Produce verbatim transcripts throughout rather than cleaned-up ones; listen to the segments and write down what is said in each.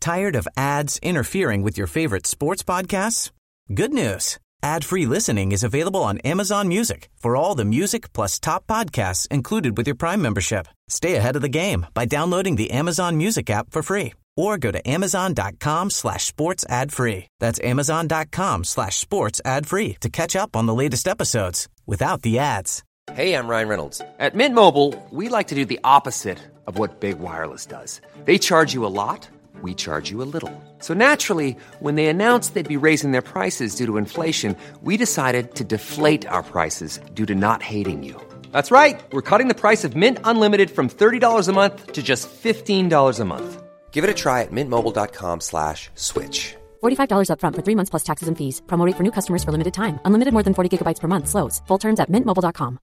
Tired of ads interfering with your favorite sports podcasts? Good news. Ad-free listening is available on Amazon Music for all the music plus top podcasts included with your Prime membership. Stay ahead of the game by downloading the Amazon Music app for free or go to amazon.com slash sports ad free. That's amazon.com slash sports ad free to catch up on the latest episodes without the ads. Hey, I'm Ryan Reynolds. At Mint Mobile, we like to do the opposite of what Big Wireless does. They charge you a lot. We charge you a little. So naturally, when they announced they'd be raising their prices due to inflation, we decided to deflate our prices due to not hating you. That's right. We're cutting the price of Mint Unlimited from thirty dollars a month to just fifteen dollars a month. Give it a try at mintmobile.com slash switch. forty-five dollars up front for three months plus taxes and fees. Promo rate for new customers for limited time. Unlimited more than forty gigabytes per month. Slows full terms at mint mobile dot com.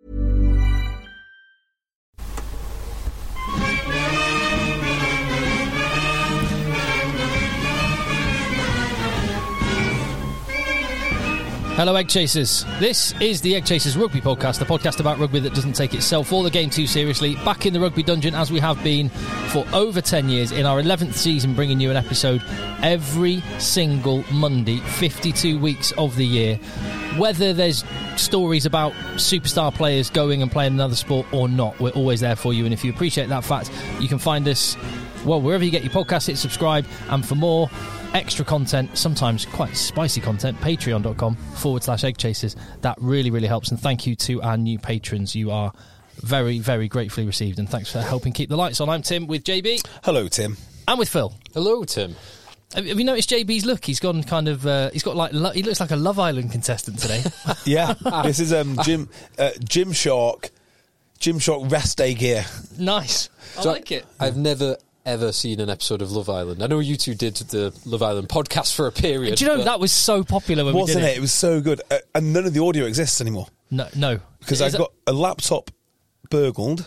Hello, Egg Chasers. This is the Egg Chasers Rugby Podcast, the podcast about rugby that doesn't take itself or the game too seriously. Back in the rugby dungeon, as we have been for over ten years, in our eleventh season, bringing you an episode every single Monday, fifty-two weeks of the year. Whether there's stories about superstar players going and playing another sport or not, we're always there for you. And if you appreciate that fact, you can find us, well, wherever you get your podcast, hit subscribe. And for more extra content, sometimes quite spicy content, patreon.com forward slash egg chasers. That really, really helps. And thank you to our new patrons. You are very, very gratefully received. And thanks for helping keep the lights on. I'm Tim with J B. Hello, Tim. And with Phil. Hello, Tim. Have you noticed J B's look? He's gone kind of, uh, he's got like, lo- he looks like a Love Island contestant today. Yeah, this is um, Jim, uh, Jim Shark, Jim Shark rest day gear. Nice. I so like it. I've never ever seen an episode of Love Island. I know you two did the Love Island podcast for a period. Do you know that was so popular when Wasn't we did it? it? It was so good. Uh, and none of the audio exists anymore. No, no. Because I Is got a laptop burgled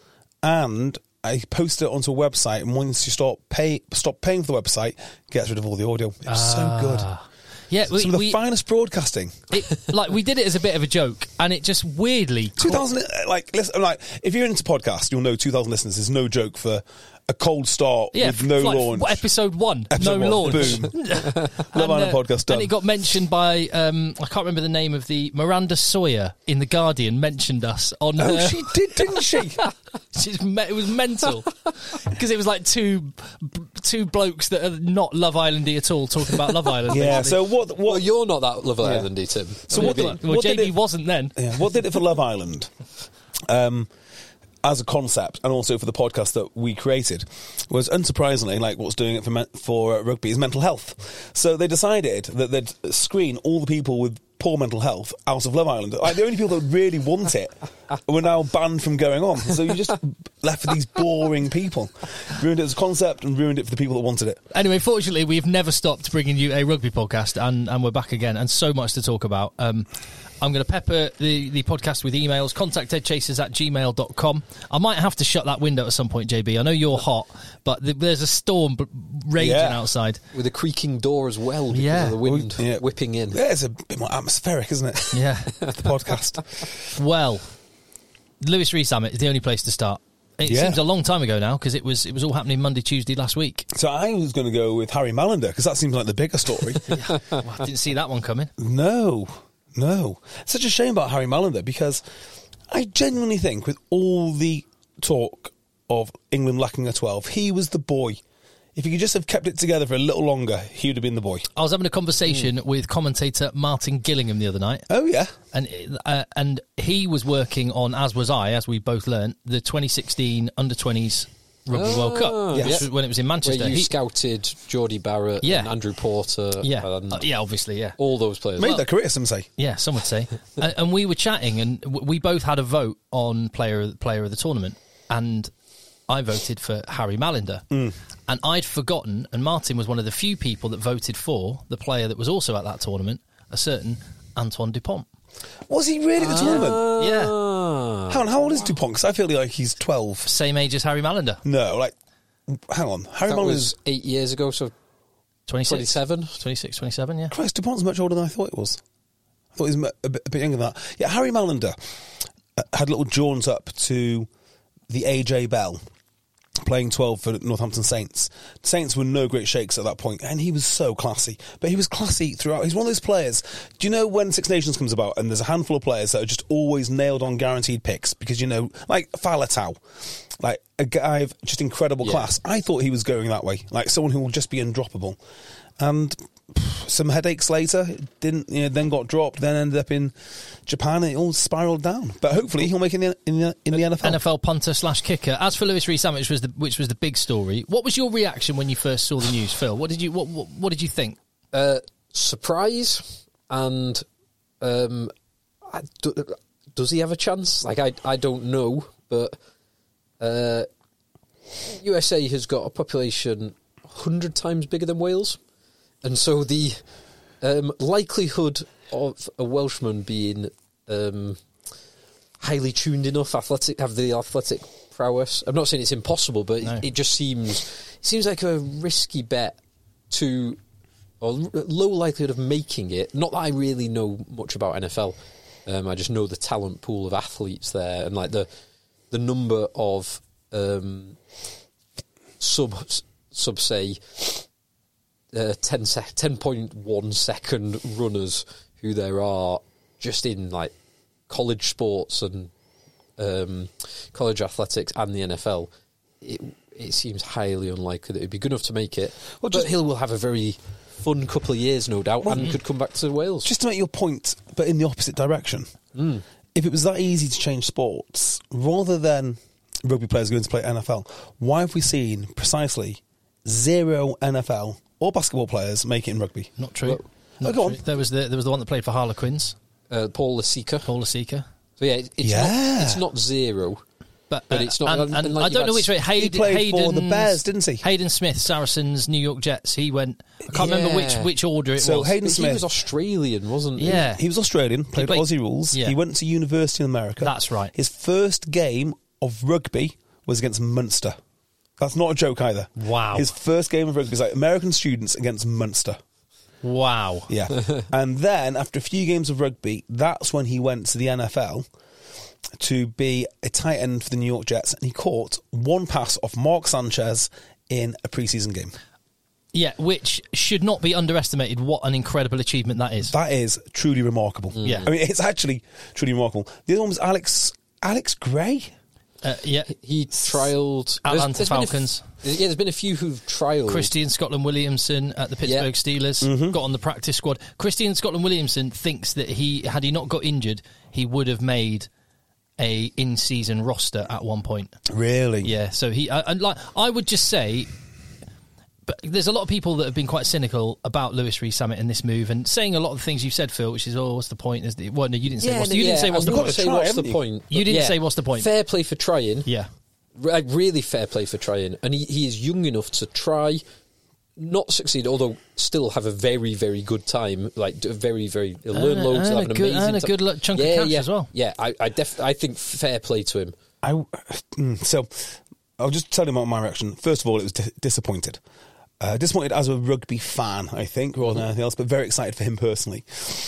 and I posted it onto a website, and once you start pay, stop paying for the website, it gets rid of all the audio. It was Ah. so good. Yeah, we, Some of the we, finest broadcasting. it, like we did it as a bit of a joke, and it just weirdly two thousand, like, listen, like, if you're into podcasts, you'll know two thousand listeners is no joke for a cold start yeah, with no like, launch. What, episode one, Episode no one, launch. boom. Love and, Island uh, podcast done. And it got mentioned by um, I can't remember the name of the Miranda Sawyer in The Guardian mentioned us on. Oh, her, she did, didn't she? She's me- it was mental because it was like two two blokes that are not Love Islandy at all talking about Love Island. Yeah. basically. So what? What? Well, you're not that Love Islandy, Tim. So what did, well, what J did B it, wasn't then. yeah, what did it for Love Island? Um, as a concept, and also for the podcast that we created, was unsurprisingly, like what's doing it for me- for uh, rugby is mental health. So they decided that they'd screen all the people with poor mental health out of Love Island. Like the only people that really want it were now banned from going on. So you just left with these boring people. Ruined it as a concept and ruined it for the people that wanted it. Anyway, fortunately, we've never stopped bringing you a rugby podcast, and, and we're back again, and so much to talk about. Um, I'm going to pepper the, the podcast with emails, contact edchasers at gmail dot com. I might have to shut that window at some point, J B. I know you're hot, but th- there's a storm b- raging Yeah. outside. With a creaking door as well because Yeah. of the wind Yeah. whipping in. Yeah, it's a bit more atmospheric, isn't it? Yeah. The podcast. Well, Lewis Rees Summit is the only place to start. It Yeah. seems a long time ago now because it was it was all happening Monday, Tuesday last week. So I was going to go with Harry Malander because that seems like the bigger story. Well, I didn't see that one coming. No, no. It's such a shame about Harry Malander because I genuinely think with all the talk of England lacking a twelve, he was the boy. If he could just have kept it together for a little longer, he would have been the boy. I was having a conversation mm. with commentator Martin Gillingham the other night. Oh, yeah. And uh, and he was working on, as was I, as we both learnt, the twenty sixteen under twenties Rugby Oh, World Cup, yes. which was when it was in Manchester. Where you He- scouted Geordie Barrett Yeah. and Andrew Porter. yeah, And uh, yeah, obviously, yeah. all those players. Made Well- their career, some say. Yeah, some would say. and, and we were chatting, and w- we both had a vote on player player of the tournament, and I voted for Harry Malander. Mm. And I'd forgotten, and Martin was one of the few people that voted for the player that was also at that tournament, a certain Antoine Dupont. Was he really at the tournament? Yeah. Hang on, how old is Dupont? Because I feel like he's twelve. Same age as Harry Malander. No, like, hang on. Harry That Malander's... was eight years ago, so twenty-six. twenty-seven. twenty-six, twenty-seven, yeah. Christ, Dupont's much older than I thought it was. I thought he was a bit, a bit younger than that. Yeah, Harry Malander uh, had a little jaunt up to the A J Bell playing twelve for Northampton Saints. Saints were no great shakes at that point, and he was so classy. But he was classy throughout. He's one of those players. Do you know when Six Nations comes about and there's a handful of players that are just always nailed on guaranteed picks? Because, you know, like Faletau, like a guy of just incredible Yeah. class. I thought he was going that way, like someone who will just be undroppable. And pff, some headaches later, didn't you know, then got dropped, then ended up in Japan, and it all spiralled down. But hopefully he'll make it in the, in the, in the N F L. N F L punter slash kicker. As for Lewis Rees-Zammit, which was the which was the big story, what was your reaction when you first saw the news, Phil? What did you what what, what did you think? Uh, surprise, and um, I, do, does he have a chance? Like I, I don't know, but uh, U S A has got a population a hundred times bigger than Wales, and so the um, likelihood of a Welshman being um, highly tuned enough, athletic, have the athletic prowess. I'm not saying it's impossible, but No. it, it just seems it seems like a risky bet to. Or low likelihood of making it. Not that I really know much about N F L. Um, I just know the talent pool of athletes there, and like the the number of um, sub sub say uh, ten sec- ten point one second runners who there are just in like college sports and um, college athletics and the N F L. It it seems highly unlikely that he'd be good enough to make it. Well, But just- Hill will have a very fun couple of years, no doubt, and could come back to Wales. Just to make your point, but in the opposite direction. Mm. If it was that easy to change sports, rather than rugby players going to play N F L, why have we seen precisely zero N F L or basketball players make it in rugby? Not true. Well, Not oh, go true. on. There was the there was the one that played for Harlequins, Uh, Paul Lasika. Paul Lasika. So yeah, it- it's Yeah. not it's not zero. But, But uh, it's not- And, and and like I don't you've know which had- way. Hayden, He played for the Hayden's- Bears, didn't he? Hayden Smith, Saracens, New York Jets. He went. I can't remember which Yeah. which order it So was. Hayden But he Smith- was Australian, wasn't he? Yeah. He was Australian, played played- Aussie rules. Yeah. He went to university in America. That's right. His first game of rugby was against Munster. That's not a joke either. Wow. His first game of rugby was like American students against Munster. Wow. Yeah. And then after a few games of rugby, that's when he went to the N F L to be a tight end for the New York Jets, and he caught one pass off Mark Sanchez in a preseason game. Yeah, which should not be underestimated. What an incredible achievement that is. That is truly remarkable. Yeah. I mean, it's actually truly remarkable. The other one was Alex Alex Gray. Uh, yeah. He trialled Atlanta there's been a f- Falcons. yeah, there's been a few who've trialled. Christian Scotland Williamson at the Pittsburgh Yeah. Steelers Mm-hmm. got on the practice squad. Christian Scotland Williamson thinks that he, had he not got injured, he would have made a in-season roster at one point. Really? Yeah, so he, I, and like, I would just say, but there's a lot of people that have been quite cynical about Lewis Rees-Zammit and this move, and saying a lot of the things you've said, Phil, which is, oh, what's the point? Is the, well, no, you didn't say Yeah, what's no, the, you didn't yeah, say what's I the was point. gonna say Try, what's haven't the you? point. You but didn't yeah, say what's the point. Fair play for trying. Yeah. Like, really fair play for trying. And he, he is young enough to try, not succeed, although still have a very, very good time. Like, do a very, very, he'll learn And- loads, and he'll a have an good- amazing and a ti- good lo- chunk of yeah, cash yeah, as well. Yeah, I I, def- I think fair play to him. I, mm, so, I'll just tell you about my reaction. First of all, it was di- disappointed. Uh, disappointed as a rugby fan, I think, rather than anything else, but very excited for him personally.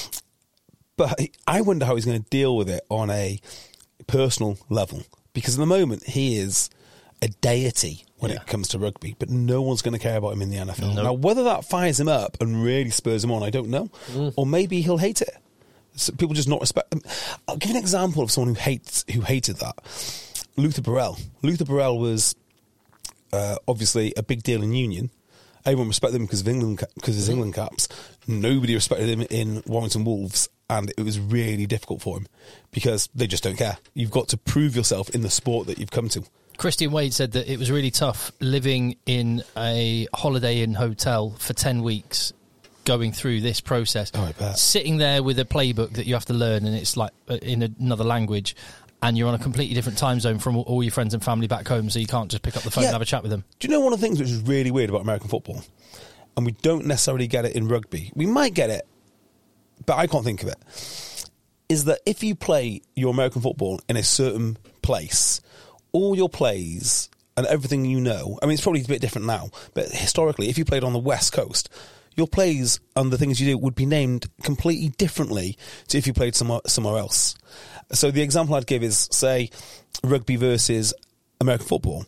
But I wonder how he's going to deal with it on a personal level, because at the moment he is a deity when Yeah. it comes to rugby, but no one's going to care about him in the N F L. No. Now, whether that fires him up and really spurs him on, I don't know. Or maybe he'll hate it. So people just not respect him. I'll give you an example of someone who hates who hated that. Luther Burrell. Luther Burrell was uh, obviously a big deal in Union. Everyone respected him because of England, because of his England caps. Nobody respected him in Warrington Wolves, and it was really difficult for him because they just don't care. You've got to prove yourself in the sport that you've come to. Christian Wade said that it was really tough living in a Holiday Inn hotel for ten weeks, going through this process, Oh, I bet. sitting there with a playbook that you have to learn, and it's like uh, in another language, and you're on a completely different time zone from all- all your friends and family back home, so you can't just pick up the phone Yeah. and have a chat with them. Do you know one of the things which is really weird about American football? And we don't necessarily get it in rugby. We might get it, but I can't think of it. Is that if you play your American football in a certain place, all your plays and everything you know, I mean, it's probably a bit different now, but historically, if you played on the West Coast, your plays and the things you do would be named completely differently to if you played somewhere, somewhere else. So the example I'd give is, say, rugby versus American football.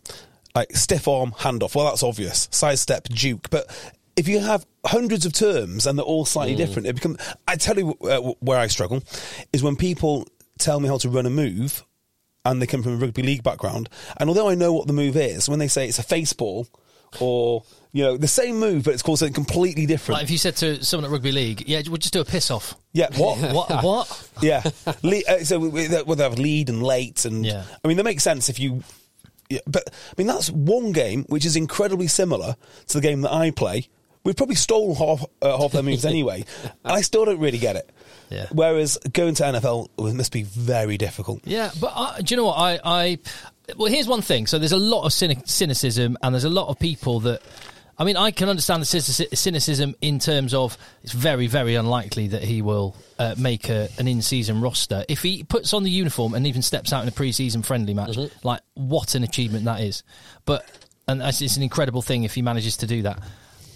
like stiff arm, handoff. Well, that's obvious. Sidestep, juke. But if you have hundreds of terms and they're all slightly mm. different, it becomes. I tell you uh, where I struggle is when people tell me how to run a move, and they come from a rugby league background. And although I know what the move is, when they say it's a face ball or, you know, the same move, but it's called something completely different. Like if you said to someone at rugby league, yeah, we'll just do a piss off. Yeah, what? what? What? Yeah. Le- uh, so we, we, well, they have lead and late. And yeah. I mean, that makes sense if you... Yeah, but, I mean, that's one game which is incredibly similar to the game that I play. We probably stole half, uh, half their moves anyway. And I still don't really get it. Yeah. Whereas going to N F L must be very difficult. Yeah, but uh, do you know what? I, I well, here's one thing. So there's a lot of cynic, cynicism, and there's a lot of people that. I mean, I can understand the cynicism in terms of it's very, very unlikely that he will uh, make a, an in-season roster. If he puts on the uniform and even steps out in a pre-season friendly match, mm-hmm. like what an achievement that is. But and it's an incredible thing if he manages to do that.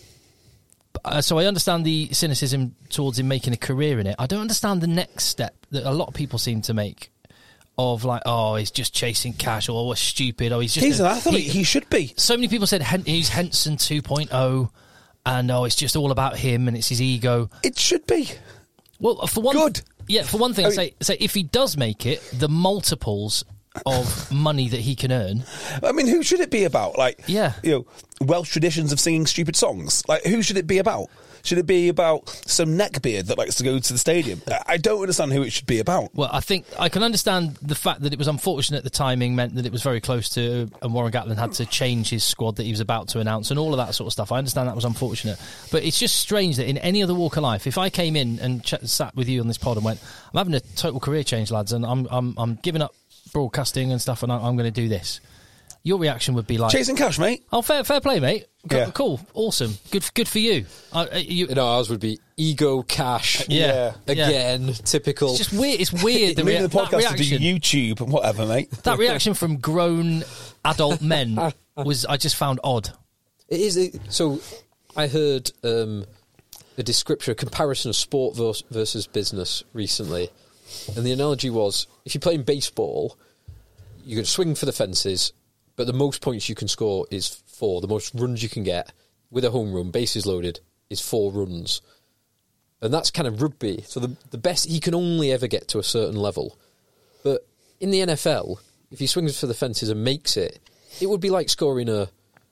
Uh, so I understand the cynicism towards him making a career in it. I don't understand the next step that a lot of people seem to make of like, oh, he's just chasing cash, or oh, stupid, oh, he's just... He's a, an athlete, he, he should be. So many people said Hen- he's Henson two point oh, and oh, it's just all about him and it's his ego. It should be. Well, for one... Good. Yeah, for one thing, I I say, say if he does make it, the multiples of money that he can earn. I mean, who should it be about? Like, yeah. you know, Welsh traditions of singing stupid songs. Like, who should it be about? Should it be about some neckbeard that likes to go to the stadium? I don't understand who it should be about. Well, I think I can understand the fact that it was unfortunate the timing meant that it was very close to, and Warren Gatland had to change his squad that he was about to announce and all of that sort of stuff. I understand that was unfortunate. But it's just strange that in any other walk of life, if I came in and ch- sat with you on this pod and went, I'm having a total career change, lads, and I'm I'm, I'm giving up broadcasting and stuff, and I, I'm going to do this, your reaction would be like... Chasing cash, mate. Oh, fair fair play, mate. Cool, yeah. cool, awesome. Good good for you. Uh, you. you know, ours would be ego, cash, yeah. again, yeah. typical. It's just weird. It's weird. The, rea- rea- the podcast that reaction, to do YouTube and whatever, mate. That reaction from grown adult men was, I just found odd. It is. It, so I heard um, a description, a comparison of sport versus, versus business recently. And the analogy was, if you're playing baseball, you can swing for the fences, but the most points you can score is four. The most runs you can get with a home run, bases loaded, is four runs. And that's kind of rugby. So the the best, he can only ever get to a certain level. But in the N F L, if he swings for the fences and makes it, it would be like scoring a,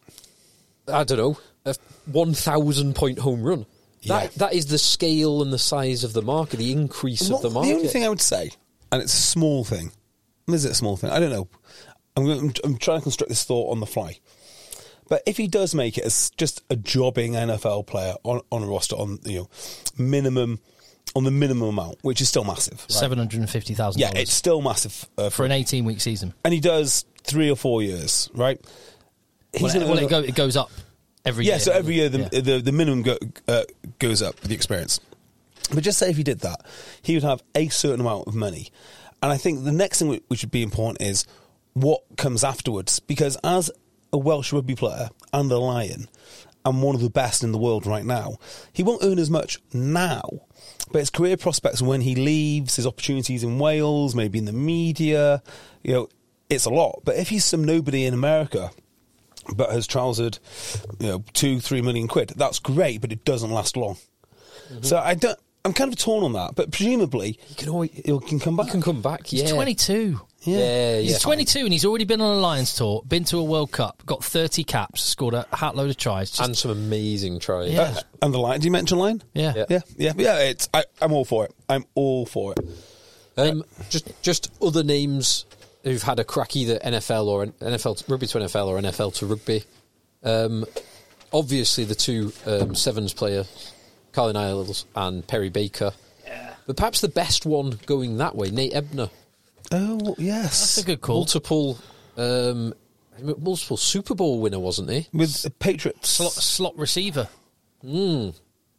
I don't know, a one thousand point home run. Yeah. That That is the scale and the size of the market, the increase Well, of the market. The only thing I would say, and it's a small thing, is it a small thing? I don't know. I'm, I'm, I'm trying to construct this thought on the fly. But if he does make it as just a jobbing N F L player on, on a roster on you know minimum on the minimum amount, which is still massive, right? seven hundred and fifty thousand. Yeah, it's still massive uh, for an eighteen week season, and he does three or four years, right? He's well, well it, go, it goes up every yeah, year. So every year the yeah. the, the minimum go, uh, goes up with the experience. But just say if he did that, he would have a certain amount of money, and I think the next thing which would be important is what comes afterwards, because as a Welsh rugby player and a Lion and one of the best in the world right now, he won't earn as much now, but his career prospects when he leaves, his opportunities in Wales, maybe in the media, you know, it's a lot. But if he's some nobody in America but has trousered, you know, two, three million quid, that's great, but it doesn't last long. Mm-hmm. So I don't. I'm kind of torn on that, but presumably he can always he can come back. He can come back. Yeah. He's twenty-two. Yeah, yeah, he's yeah. twenty-two and he's already been on a Lions tour, been to a World Cup, got thirty caps, scored a hat load of tries, just, and some amazing tries. Yeah. Uh, and the line? Did you mention line? Yeah, yeah, yeah, yeah. yeah it's I, I'm all for it. I'm all for it. Um, just just other names who've had a crack either N F L or N F L to, rugby to N F L or N F L to rugby. Um, obviously, the two um, Sevens player, Carlin Isles and Perry Baker. Yeah. But perhaps the best one going that way, Nate Ebner. Oh yes, that's a good call. Multiple, um, multiple Super Bowl winner, wasn't he? With the Patriots slot, slot receiver. Mm.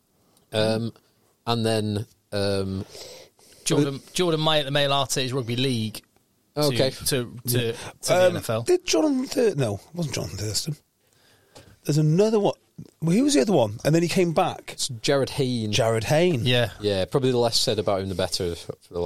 Um, and then um, Jordan Jordan May at the Male Artes Rugby League. To, okay, to to, to um, the N F L. Did Jonathan Thur- no, it wasn't Jonathan Thurston. There's another one. Well, who was the other one? And then he came back. It's Jared Hayne. Jared Hayne. Yeah, yeah. Probably the less said about him, the better for the last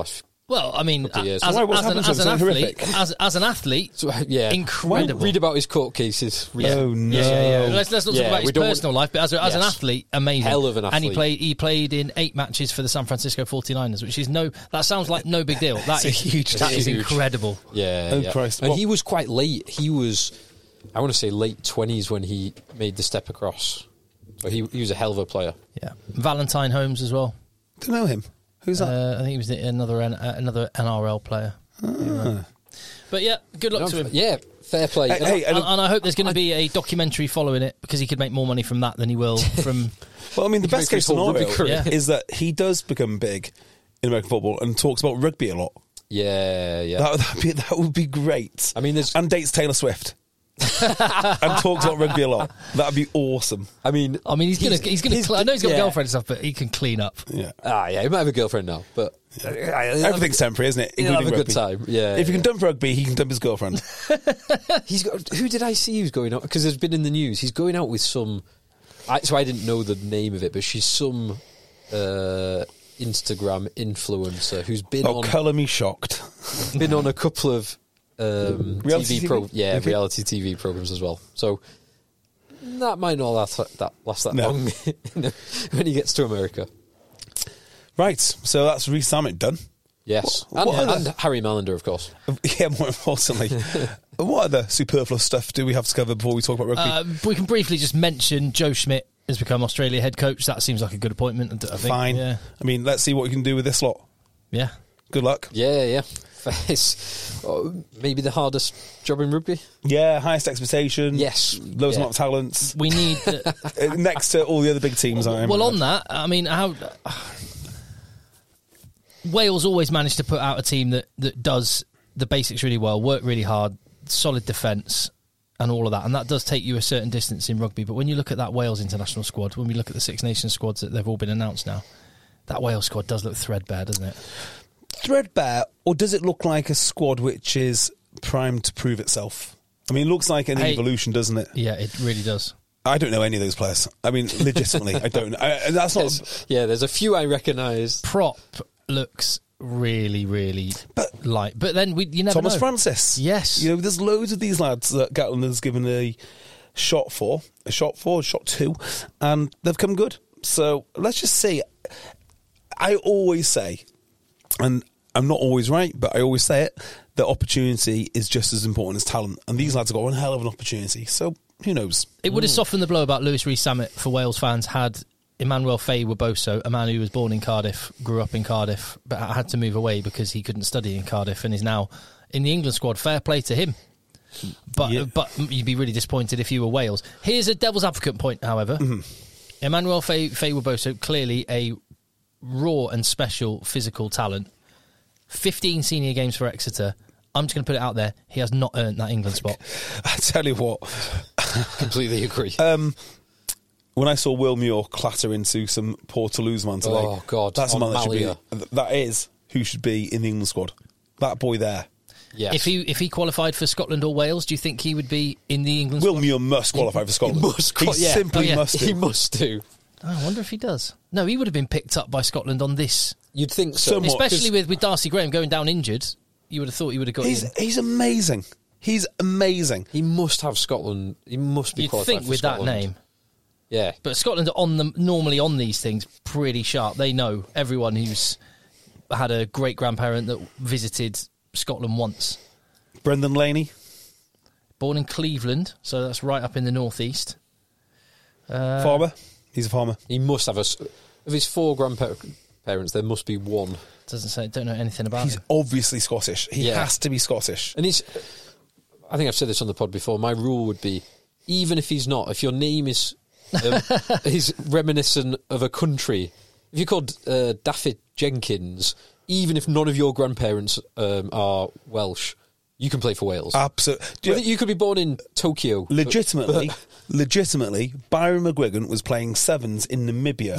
Well, I mean, Couple of years. as, Why, what's as, an, happened to as him? an Something athlete, horrific? as, as an athlete, So, yeah, incredible. Read about his court cases. Yeah. Oh, no. Yeah, yeah, yeah. Let's, let's not Yeah, talk about we his don't want- personal life, but as, a, as an Yes. athlete, amazing. Hell of an And he athlete. played he played in eight matches for the San Francisco forty-niners, which is no, that sounds like no big deal. That It's a is huge That deal. is Huge. incredible. Yeah, Oh, yeah. Christ. And What- he was quite late. He was, I want to say, late twenties when he made the step across. So he he was a hell of a player. Yeah, Valentine Holmes as well. Don't know him. Who's that? Uh, I think he was another N- uh, another N R L player. Ah. But yeah, good luck to him. Yeah, fair play. Hey, And hey, I- And, and I hope there's going to be a documentary following it because he could make more money from that than he will from. Well, I mean, the He best could case make his whole scenario rugby career. Yeah. is that he does become big in American football and talks about rugby a lot. yeah, yeah. That, that'd be, that would be great. I mean, there's- and dates Taylor Swift and talks about rugby a lot. That'd be awesome. I mean, I mean, he's going to. He's going his- to. I know he's got yeah. a girlfriend and stuff, but he can clean up. Yeah, Ah, yeah, he might have a girlfriend now, but everything's temporary, isn't it? He'll have Including a good rugby. time. Yeah, If you yeah. can dump rugby, he can dump his girlfriend. He's got. Who did I see who's going out? Because there's been in the news. He's going out with some. I, so I didn't know the name of it, but she's some uh, Instagram influencer who's been Oh, on colour me shocked. been on a couple of um, Reality T V T V? pro, yeah, Okay. reality T V programs as well. So that might not last that last that No. long when he gets to America. Right, so that's Reece Samet done. Yes, What- and, what other- and Harry Malander, of course. Yeah, more importantly. What other superfluous stuff do we have to cover before we talk about rugby? Uh, we can briefly just mention Joe Schmidt has become Australia head coach. That seems like a good appointment. I think. Fine. Yeah. I mean, let's see what we can do with this lot. Yeah. Good luck. Yeah, yeah. It's oh, maybe the hardest job in rugby. Yeah, highest expectation. Yes. Lowest Yeah. amount of talents. We need. The, Uh, Next to all the other big teams. I well, on that, I mean, how Wales always managed to put out a team that that does the basics really well, work really hard, solid defence, and all of that, and that does take you a certain distance in rugby. But when you look at that Wales international squad, when we look at the Six Nations squads that they've all been announced now, that Wales squad does look threadbare, doesn't it? threadbare, or does it look like a squad which is primed to prove itself? I mean, it looks like an Hey. evolution, doesn't it? Yeah, it really does. I don't know any of those players. I mean, legitimately, I don't. I, and that's not. There's- yeah, there's a few I recognise. Prop looks really, really But- light, but then we you never Thomas know. Francis. Yes. You know, there's loads of these lads that Gatland has given a shot for, a shot for, a shot two, and they've come good. So let's just see. I always say, and I'm not always right, but I always say it, that opportunity is just as important as talent. And these lads have got one hell of an opportunity. So who knows? It would have softened the blow about Lewis Rees Samet for Wales fans had Emmanuel Faye-Waboso, a man who was born in Cardiff, grew up in Cardiff, but had to move away because he couldn't study in Cardiff and is now in the England squad. Fair play to him. But Yeah. but you'd be really disappointed if you were Wales. Here's a devil's advocate point, however. Mm-hmm. Emmanuel Faye- Faye-Waboso, clearly a raw and special physical talent. fifteen senior games for Exeter. I'm just going to put it out there. He has not earned that England spot. I tell you what, Completely agree. um, when I saw Will Muir clatter into some poor Toulouse man today, Oh, God, that's a on man that should Malia. be. That is who should be in the England squad. That boy there. yes. If he if he qualified for Scotland or Wales, do you think he would be in the England Will squad? Muir must qualify for Scotland. He must He qual- yeah. simply Oh, yeah. must do. he must do. Oh, I wonder if he does. No, he would have been picked up by Scotland on this, You'd think so. Somewhat. especially 'cause- with, with Darcy Graham going down injured. You would have thought he would have got He's in. he's amazing. He's amazing. He must have Scotland. He must be You'd qualified think for with Scotland. that name. Yeah. But Scotland are on them normally on these things pretty sharp. They know everyone who's had a great grandparent that visited Scotland once. Brendan Laney. Born in Cleveland, so that's right up in the northeast. Uh, farmer. He's a farmer. He must have a. s- Of his four grandparents, there must be one. Doesn't say. Don't know anything about He's him. obviously Scottish. He Yeah. has to be Scottish. And he's. I think I've said this on the pod before. My rule would be, even if he's not, if your name is um, is reminiscent of a country, if you're called uh, Daffy Jenkins, even if none of your grandparents um, are Welsh, you can play for Wales. Absolutely. You could be born in Tokyo. but- Legitimately, legitimately, Byron McGuigan was playing sevens in Namibia,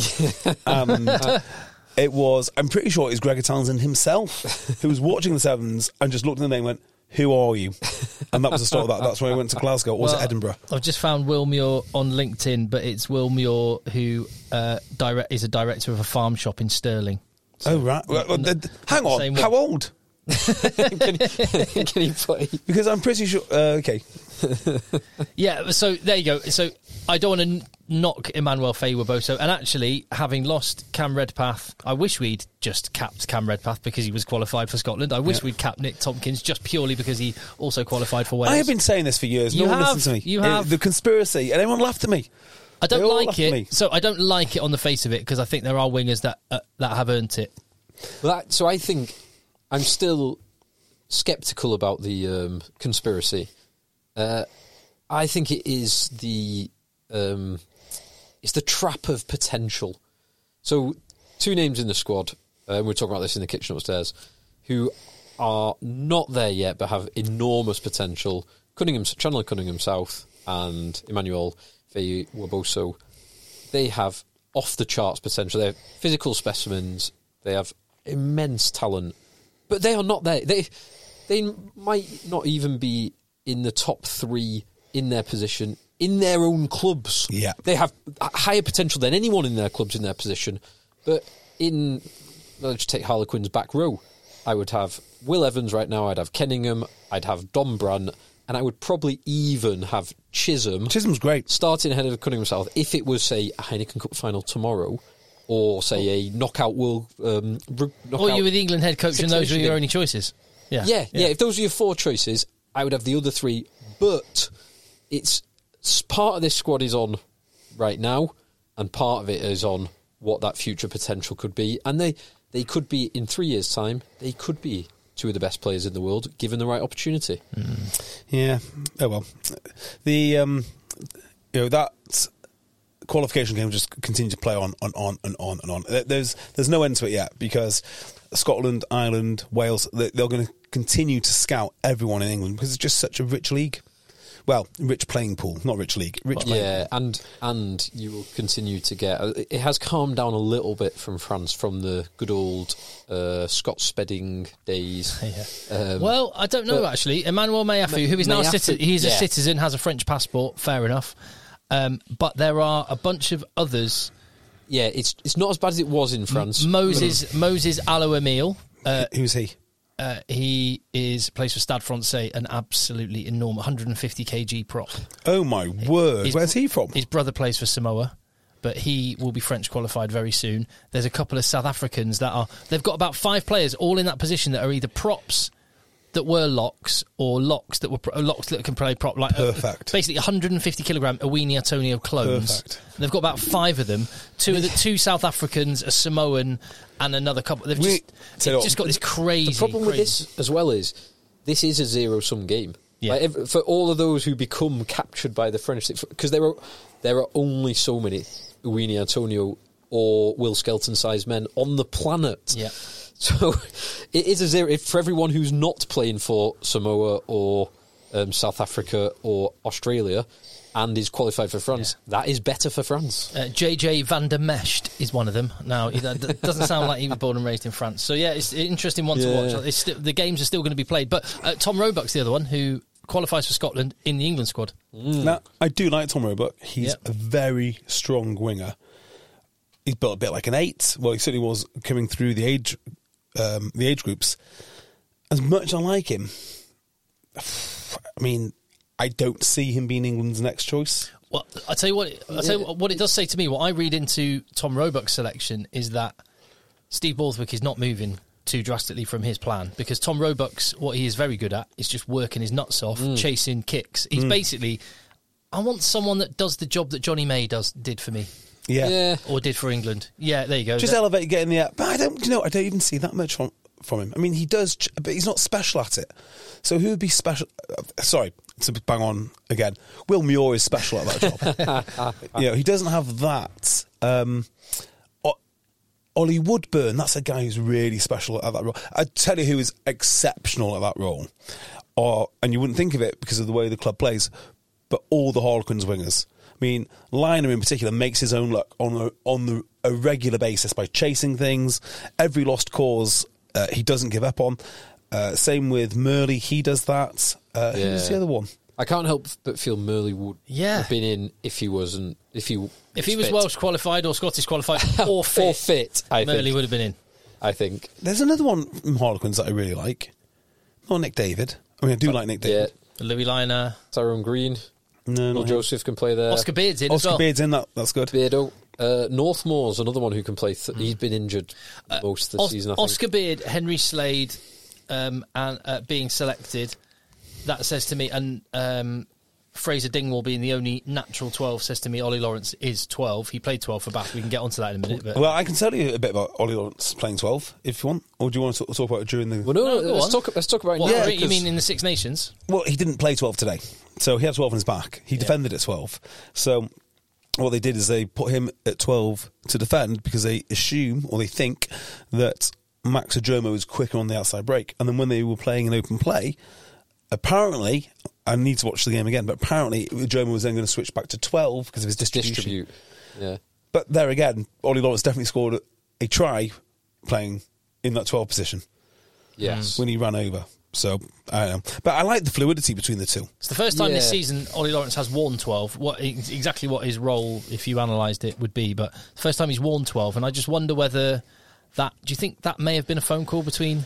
and it was. I'm pretty sure it was Gregor Townsend himself who was watching the sevens and just looked at the name and went, "Who are you?" And that was the start of that. That's when I went to Glasgow. Or was Well, it Edinburgh? I've just found Will Muir on LinkedIn, but it's Will Muir who uh, direct, is a director of a farm shop in Stirling. Oh, right. Well, well, Not- th- hang not the on. same How one. old? can, he, can he play? Because I'm pretty sure... Uh, okay. Yeah, so there you go. So I don't want to n- knock Emmanuel Faye-Waboso. And actually, having lost Cam Redpath, I wish we'd just capped Cam Redpath because he was qualified for Scotland. I wish Yeah. we'd capped Nick Tompkins just purely because he also qualified for Wales. I have been saying this for years. You no one have, listens to me. you Uh, have. The conspiracy. And everyone laughed at me. I don't They all like laugh at me. it. So I don't like it on the face of it because I think there are wingers that uh, that have earned it. Well, that, so I think I'm still sceptical about the um, conspiracy. Uh, I think it is the um, it's the trap of potential. So two names in the squad, uh, and we we're talking about this in the kitchen upstairs, who are not there yet but have enormous potential. Cunningham, Chandler Cunningham South and Emmanuel Faye-Waboso, they have off the charts potential. They're physical specimens. They have immense talent, but they are not there. They they might not even be in the top three in their position in their own clubs. Yeah. They have higher potential than anyone in their clubs in their position. But in, let's just take Harlequin's back row, I would have Will Evans right now, I'd have Kenningham, I'd have Dom Brandt, and I would probably even have Chisholm. Chisholm's great. Starting ahead of Cunningham South if it was, say, a Heineken Cup final tomorrow, or, say, a knockout world... Um, r- knockout Or you were the England head coach and those were Six-nation your game. only choices. Yeah. Yeah, yeah, If those were your four choices, I would have the other three. But it's s- part of this squad is on right now, and part of it is on what that future potential could be. And they, they could be, in three years' time, they could be two of the best players in the world, given the right opportunity. Yeah. Oh, well. The, um, you know, that qualification game just continues to play on, on, on, and on and on. There's, there's no end to it yet because Scotland, Ireland, Wales, they're, they're going to continue to scout everyone in England because it's just such a rich league. Well, rich playing pool, not rich league. Rich playing Yeah, pool. and and you will continue to get... It has calmed down a little bit from France, from the good old uh, Scott Spedding days. Yeah. Um, Well, I don't know but- actually. Emmanuel Mayafou, who is now a Mayafou, citizen, he's a yeah. citizen, has a French passport. Fair enough. Um, but there are a bunch of others. Yeah, it's it's not as bad as it was in France. Moses Moses Allo-Emile. Uh, Who's he? uh, he is plays for Stade Francais, an absolutely enormous one hundred fifty kilogram prop. Oh, my word. His- Where's he from? His brother plays for Samoa, but he will be French qualified very soon. There's a couple of South Africans that are... They've got about five players all in that position that are either props that were locks or locks that were pro- locks that can play prop. Like uh, Perfect. basically one hundred fifty kilogram Owini Antonio clones. Perfect. They've got about five of them. Two of the two South Africans, a Samoan, and another couple. They've We- just, Tell you they've what, just got this crazy. The problem with crazy- this as well is this is a zero-sum game. Yeah. Like, ev- for all of those who become captured by the French, because there are there are only so many Owini Antonio or Will Skelton-sized men on the planet. Yeah. So it is a zero. If for everyone who's not playing for Samoa or um, South Africa or Australia and is qualified for France, that is better for France. Uh, J J Van der Mescht is one of them. Now, it that doesn't sound like he was born and raised in France. So, yeah, it's an interesting one to Yeah. watch. It's sti- the games are still going to be played. But uh, Tom Roebuck's the other one who qualifies for Scotland in the England squad. Now, I do like Tom Roebuck. He's Yep. a very strong winger. He's built a bit like an eight. Well, he certainly was coming through the age, um, the age groups. As much as I like him, I mean, I don't see him being England's next choice. Well, I tell you what, I tell you what, what it does say to me. What I read into Tom Roebuck's selection is that Steve Borthwick is not moving too drastically from his plan because Tom Roebuck's what he is very good at is just working his nuts off, chasing kicks. He's basically, I want someone that does the job that Johnny May does did for me Yeah, Yeah. or did for England. Yeah, there you go. just That- elevate, get in the air. But I don't, you know, I don't even see that much from from him. I mean, he does, ch- but he's not special at it. So who would be special? Uh, sorry, to bang on again. Will Muir is special at that job. You know, he doesn't have that. Um, O- Ollie Woodburn, that's a guy who's really special at that role. I tell you, who is exceptional at that role, or and you wouldn't think of it because of the way the club plays, but all the Harlequins wingers. I mean, Liner in particular makes his own luck on a, on the, a regular basis by chasing things. Every lost cause uh, he doesn't give up on. Uh, same with Murley, he does that. Uh, Yeah. Who's the other one? I can't help but feel Murley would Yeah. have been in if he wasn't if he if he was fit. Welsh qualified or Scottish qualified or fit, or fit. I Murley think. would have been in. I think. There's another one from Harlequins that I really like. Not Nick David. I mean, I do like Nick David. Yeah. Louis Liner. Tyrone Green. No, Will not him. Joseph can play there. Oscar Beard's in as Oscar well. Beard's in that. That's good. Beardo. Uh, Northmore's another one who can play. Th- he's been injured most of the Os- season, I think. Oscar Beard, Henry Slade um, and uh, being selected, that says to me, and um, Fraser Dingwall being the only natural twelve says to me Ollie Lawrence is twelve. He played twelve for Bath. We can get onto that in a minute. But Well, I can tell you a bit about Ollie Lawrence playing twelve if you want, or do you want to talk, talk about it during the? Well, no, No, no, go let's on. talk. Let's talk about it what, now. Yeah, you 'cause- mean in the Six Nations? Well, he didn't play twelve today, so he had twelve on his back. He defended at twelve. So what they did is they put him at twelve to defend because they assume or they think that Max Ajomo is quicker on the outside break. And then when they were playing an open play, apparently, I need to watch the game again, but apparently Ajomo was then going to switch back to twelve because of his distribution. Distribute. Yeah. But there again, Ollie Lawrence definitely scored a try playing in that twelve position Yes. when he ran over. So, I don't know. But I like the fluidity between the two. It's the first time this Yeah. season Ollie Lawrence has worn twelve. What exactly what his role, if you analysed it, would be? But the first time he's worn twelve, and I just wonder whether that. Do you think that may have been a phone call between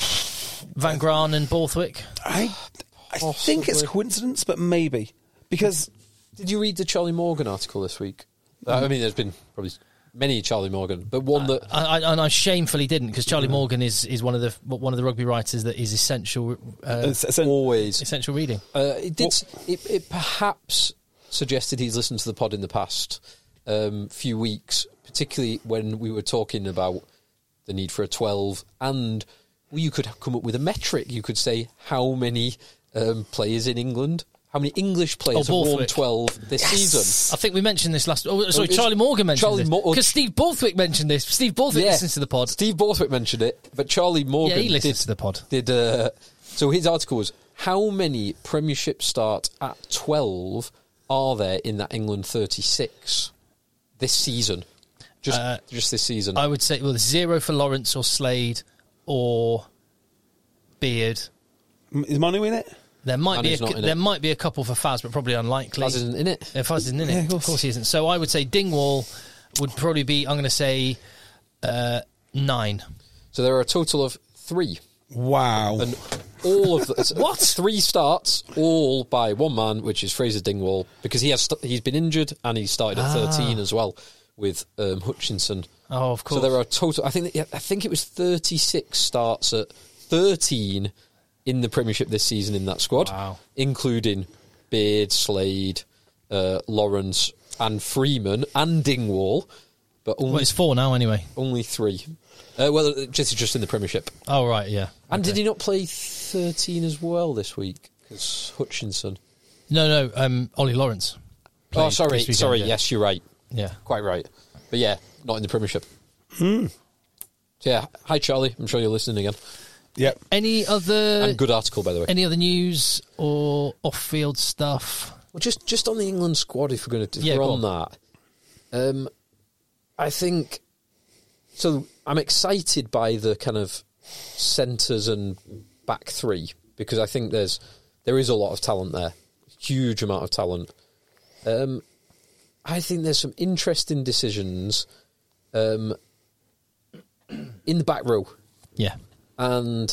Van Graan and Borthwick? I, I think it's Possibly. coincidence, but maybe. Because Did you read the Charlie Morgan article this week? Uh, I mean, there's been probably many Charlie Morgan, but one that I, I, and I shamefully didn't, because Charlie Morgan is, is one of the one of the rugby writers that is essential uh, it's, it's an- always essential reading. Uh, it did. It, it perhaps suggested he's listened to the pod in the past um, few weeks, particularly when we were talking about the need for a twelve, and well, you could come up with a metric. You could say how many um, players in England, how many English players Oh, have worn Borthwick. twelve this season. I think we mentioned this last. Oh, sorry, it's- Charlie Morgan mentioned Charlie this Mo- because Steve Borthwick mentioned this. Steve Borthwick listens to the pod. Steve Borthwick mentioned it, but Charlie Morgan Yeah, he listens did, to the pod. Did uh, so? His article was how many Premiership starts at twelve are there in that England thirty-six this season? Just Uh, just this season. I would say well, zero for Lawrence or Slade or Beard. is Manu in it? There might be Manu's a, not in there it. might be a couple for Faz, but probably unlikely. Faz isn't in it. Yeah, Faz isn't in it. Yeah, of, of course. course. he isn't. So I would say Dingwall would probably be. I'm going to say uh, nine. So there are a total of three, Wow. and all of the, What? three starts, all by one man, which is Fraser Dingwall, because he has st- he's been injured and he started at thirteen as well with um, Hutchinson. Oh, of course. So there are a total. I think that, I think it was thirty-six starts at thirteen in the Premiership this season in that squad, Wow. including Beard, Slade, uh, Lawrence, and Freeman and Dingwall, but only Well, it's four now anyway. only three. Uh, well, just just in the Premiership. Oh right, yeah. And Okay. did he not play thirteen as well this week? Because Hutchinson. No, no. Um, Ollie Lawrence. Oh, played sorry, this weekend, sorry. yeah. Yes, you're right. Yeah. Quite right. But yeah, not in the Premiership. So yeah, hi Charlie. I'm sure you're listening again. Yep. Any other And good article, by the way. any other news or off-field stuff? Well, just just on the England squad, if we're going to, if Yeah, we're go on, that, um, I think. So I'm excited by the kind of centres and back three because I think there's there is a lot of talent there, huge amount of talent. Um, I think there's some interesting decisions um, in the back row. Yeah. And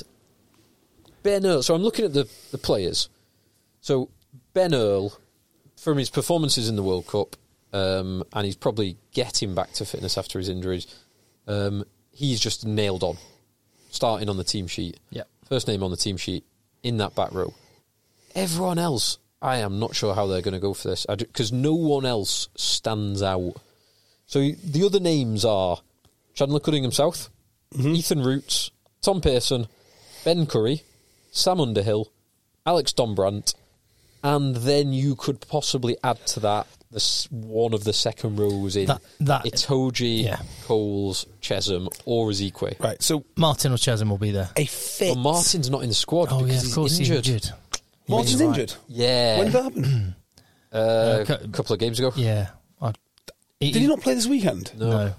Ben Earl. So I'm looking at the, the players. So Ben Earl, from his performances in the World Cup, um, and he's probably getting back to fitness after his injuries, um, he's just nailed on, starting on the team sheet. Yep. First name on the team sheet in that back row. Everyone else, I am not sure how they're going to go for this, because no one else stands out. So the other names are Chandler Cunningham-South, Ethan Roots, Tom Pearson, Ben Curry, Sam Underhill, Alex Dombrandt, and then you could possibly add to that this one of the second rows in That- that- Itoje, yeah. Coles, Chesham, or Ezekwe. Right. So Martin or Chesham will be there. a fit. Well, Martin's not in the squad Oh because yeah, he's of course injured. he's injured. Martin's You're right. injured. Yeah, When did that happen? uh, Uh, a couple of games ago. Yeah. I, he, Did he not play this weekend? No, No.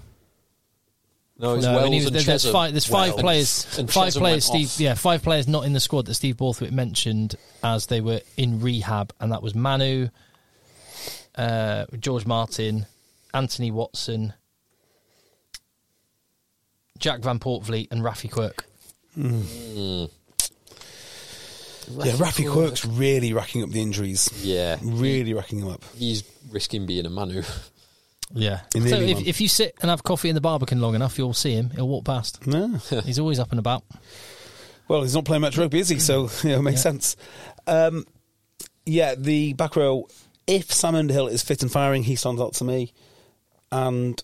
no, it's No, Wells and he was- and there's Chesham. five. There's five Wells. players. And five Chesham players. went Steve. off. Yeah, five players not in the squad that Steve Borthwick mentioned as they were in rehab, and that was Manu, uh, George Martin, Anthony Watson, Jack Van Poortvliet and Rafi Quirk. Mm. Mm. Yeah, Rafi Quirk's really racking up the injuries. Yeah. Really racking them up. He's risking being a Manu. Yeah. In So the if, one. if you sit and have coffee in the Barbican long enough, you'll see him. He'll walk past. No. He's always up and about. Well, he's not playing much rugby, is he? So, you know, it makes Yeah. sense. Um, yeah, the back row, if Sam Underhill is fit and firing, he stands out to me. And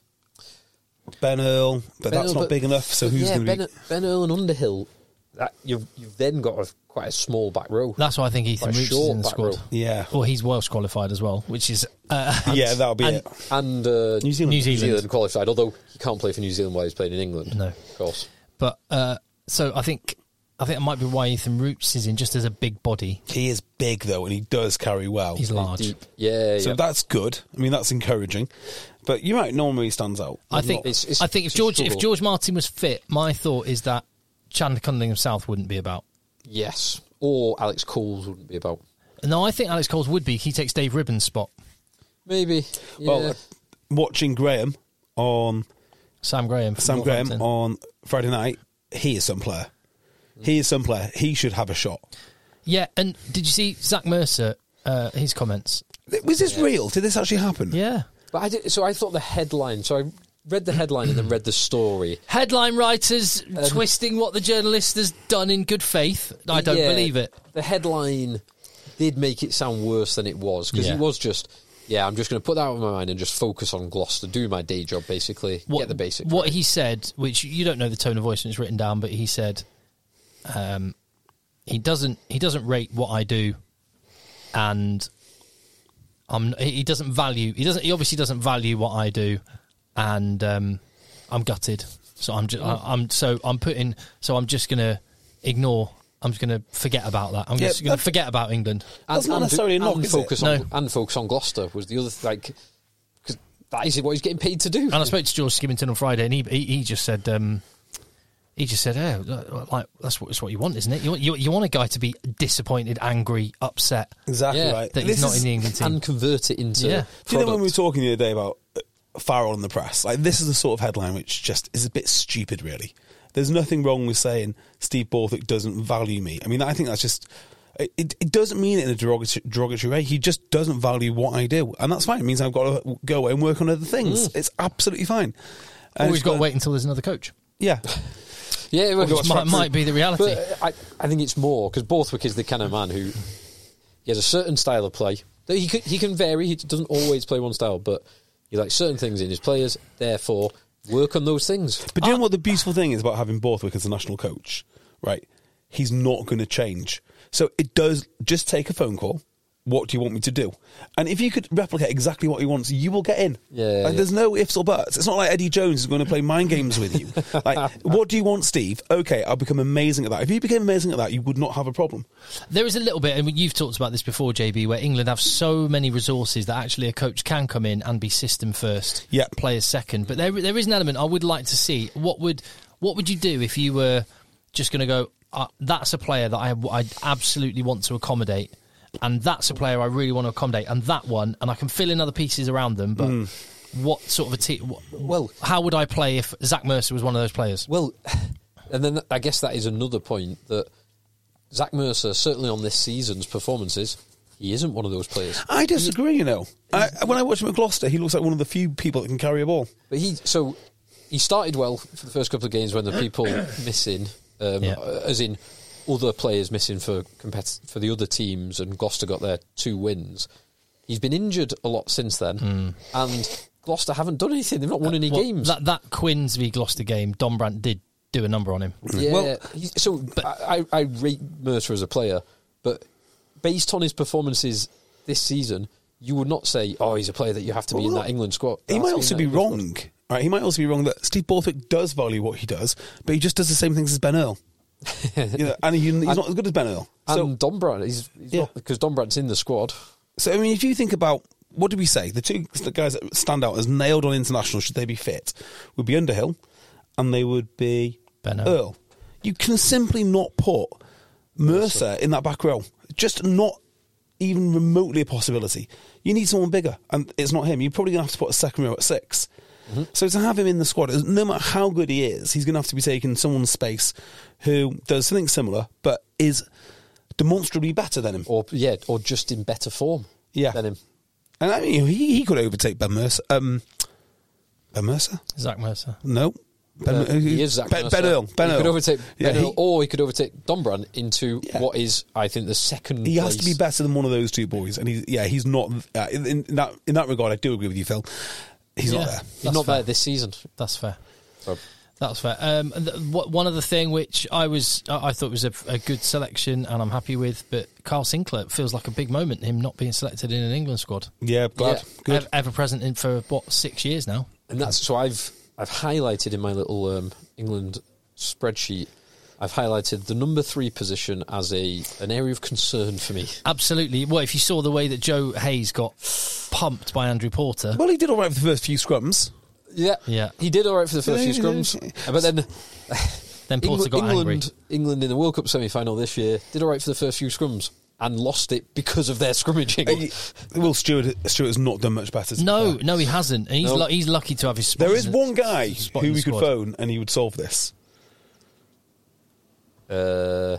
Ben Earl, but Ben that's Earl, not but- big enough, so but who's yeah, going to Ben, be... Ben Earl and Underhill, that, you've, you've then got a, quite a small back row. That's why I think Ethan Quite a Roots is short in the back squad. row. Yeah. Well, he's Welsh qualified as well, which is... Uh, Yeah, that'll be and, it. And uh, New Zealand. New Zealand. qualified, although he can't play for New Zealand while he's playing in England. No. Of course. But, uh, so I think... I think that might be why Ethan Roots is in, just as a big body. He is big, though, and he does carry well. He's large. Deep. Yeah, So yeah. that's good. I mean, that's encouraging. But you're right, normally he stands out. I think. It's- it's- I think if it's a George if struggle. George Martin was fit, my thought is that Chandler Cunningham South wouldn't be about. Yes. Or Alex Coles wouldn't be about. No, I think Alex Coles would be. He takes Dave Ribbon's spot. Maybe. Yeah. Well, uh, watching Graham on... Sam Graham. from Sam Graham Northampton. on Friday night, he is some player. He is some player. He should have a shot. Yeah, and did you see Zach Mercer? Uh, his comments. Was this real? Did this actually happen? Yeah. But I did, so I thought the headline. So I read the headline and then read the story. Headline writers twisting what the journalist has done in good faith. I don't Yeah, believe it. The headline did make it sound worse than it was because Yeah. it was just, yeah, I'm just going to put that out of my mind and just focus on Gloucester, do my day job basically, What, get the basics. what right. he said, which you don't know the tone of voice when it's written down, but he said um, he doesn't he doesn't rate what I do, and I'm he doesn't value he doesn't he obviously doesn't value what I do, and um, I'm gutted. So I'm just I, I'm so I'm putting so I'm just gonna ignore. I'm just gonna forget about that. I'm Yeah, just gonna that- forget about England. That's not necessarily a knock, and is it? focus on No. and focus on Gloucester was the other th- like because that is what he's getting paid to do. And I spoke to George Skimmington on Friday, and he he, he just said, um, he just said, "Oh, like that's what that's what you want, isn't it? You want you, you want a guy to be disappointed, angry, upset Exactly Yeah, right. that This he's not is- in the England team." and convert it into Yeah. Do you know when we were product. talking the other day about uh, Farrell in the press? Like, this is the sort of headline which just is a bit stupid, really. There's nothing wrong with saying Steve Borthwick doesn't value me. I mean, I think that's just... It, it, it doesn't mean it in a derogatory, derogatory way. He just doesn't value what I do. And that's fine. It means I've got to go away and work on other things. Mm. It's absolutely fine. Or And we've it's got to got- wait until there's another coach. Yeah. Yeah, well, Which might, might be the reality. But I, I think it's more because Borthwick is the kind of man who he has a certain style of play. That He could, he can vary. He doesn't always play one style, but he likes certain things in his players. Therefore, work on those things. But do you know what the beautiful thing is about having Borthwick as a national coach? Right? He's not going to change. So it does just take a phone call. What do you want me to do? And if you could replicate exactly what he wants, you will get in. Yeah, Like, yeah. there's no ifs or buts. It's not like Eddie Jones is going to play mind games with you. Like, what do you want, Steve? Okay, I'll become amazing at that. If you became amazing at that, you would not have a problem. There is a little bit, and you've talked about this before, J B, where England have so many resources that actually a coach can come in and be system first, Yeah. players second. But there, there is an element I would like to see. What would, what would you do if you were just going to go? Uh, that's a player that I, I absolutely want to accommodate, and that's a player I really want to accommodate, and that one, and I can fill in other pieces around them. But what sort of a team? Well- how would I play if Zach Mercer was one of those players? Well, and then I guess that is another point that Zach Mercer, certainly on this season's performances, he isn't one of those players. I disagree, you know. I, when I watch him at Gloucester, he looks like one of the few people that can carry a ball. But he so he started well for the first couple of games when the people missing, um, Yeah. as in other players missing for compet- for the other teams, and Gloucester got their two wins. He's been injured a lot since then, and Gloucester haven't done anything. They've not won any Well, games. That that Quins v Gloucester game, Don Brandt did do a number on him. Yeah, Well- he's, so I, I I rate Mercer as a player, but based on his performances this season, you would not say, "Oh, he's a player that you have to be in Well, that England squad." He Has might to also in be that England wrong. Right? He might also be wrong that Steve Borthwick does value what he does, but he just does the same things as Ben Earl. you know, and he, he's not as good as Ben Earl. squad. So, And Don Brandt, he's, he's Yeah. not because Don Brandt's in the squad. so I mean, if you think about what did we say, the two guys that stand out as nailed on international, should they be fit, would be Underhill, and they would be Ben Earl. Earl. You can simply not put Mercer in that back row. Just not even remotely a possibility. You need someone bigger, and it's not him. You're probably going to have to put a second row at six. Mm-hmm. So to have him in the squad, no matter how good he is, he's going to have to be taking someone's space who does something similar but is demonstrably better than him. Or yeah, or just in better form Yeah. than him. And I mean, he, he could overtake Ben Mercer. Um, Ben Mercer? Zach Mercer. No. Ben, Uh, he is Zach Ben, Mercer. Ben Earl. Ben he Earl. could overtake Yeah, Ben he- Earl, or he could overtake Dombran into Yeah. what is, I think, the second. He has place. to be better than one of those two boys, and he's yeah, he's not. Uh, in, in that in that regard, I do agree with you, Phil. He's Yeah. not there. He's That's not fair. there this season. That's fair. So, That's fair. Um, and th- what, one other thing which I was, I I thought was a, a good selection, and I'm happy with, but Carl Sinclair feels like a big moment. Him not being selected in an England squad, Yeah, glad. Yeah. Good. Ever, ever present in for what six years now. and that's so I've I've highlighted in my little um, England spreadsheet. I've highlighted the number three position as a an area of concern for me. Absolutely. Well, if you saw the way that Joe Hayes got pumped by Andrew Porter, Well, he did all right for the first few scrums. Yeah, Yeah. he did all right for the first few scrums, but then then Porter England, got angry. England, England in the World Cup semi-final this year did all right for the first few scrums and lost it because of their scrummaging. Uh, Will Stewart Stewart has not done much better. to be No, fair. no, he hasn't, and he's No. lu- he's lucky to have his spot. There is in- one guy spot who in the we could squad. phone and he would solve this. Uh,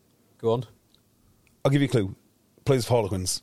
go on, I'll give you a clue. Plays for Harlequins.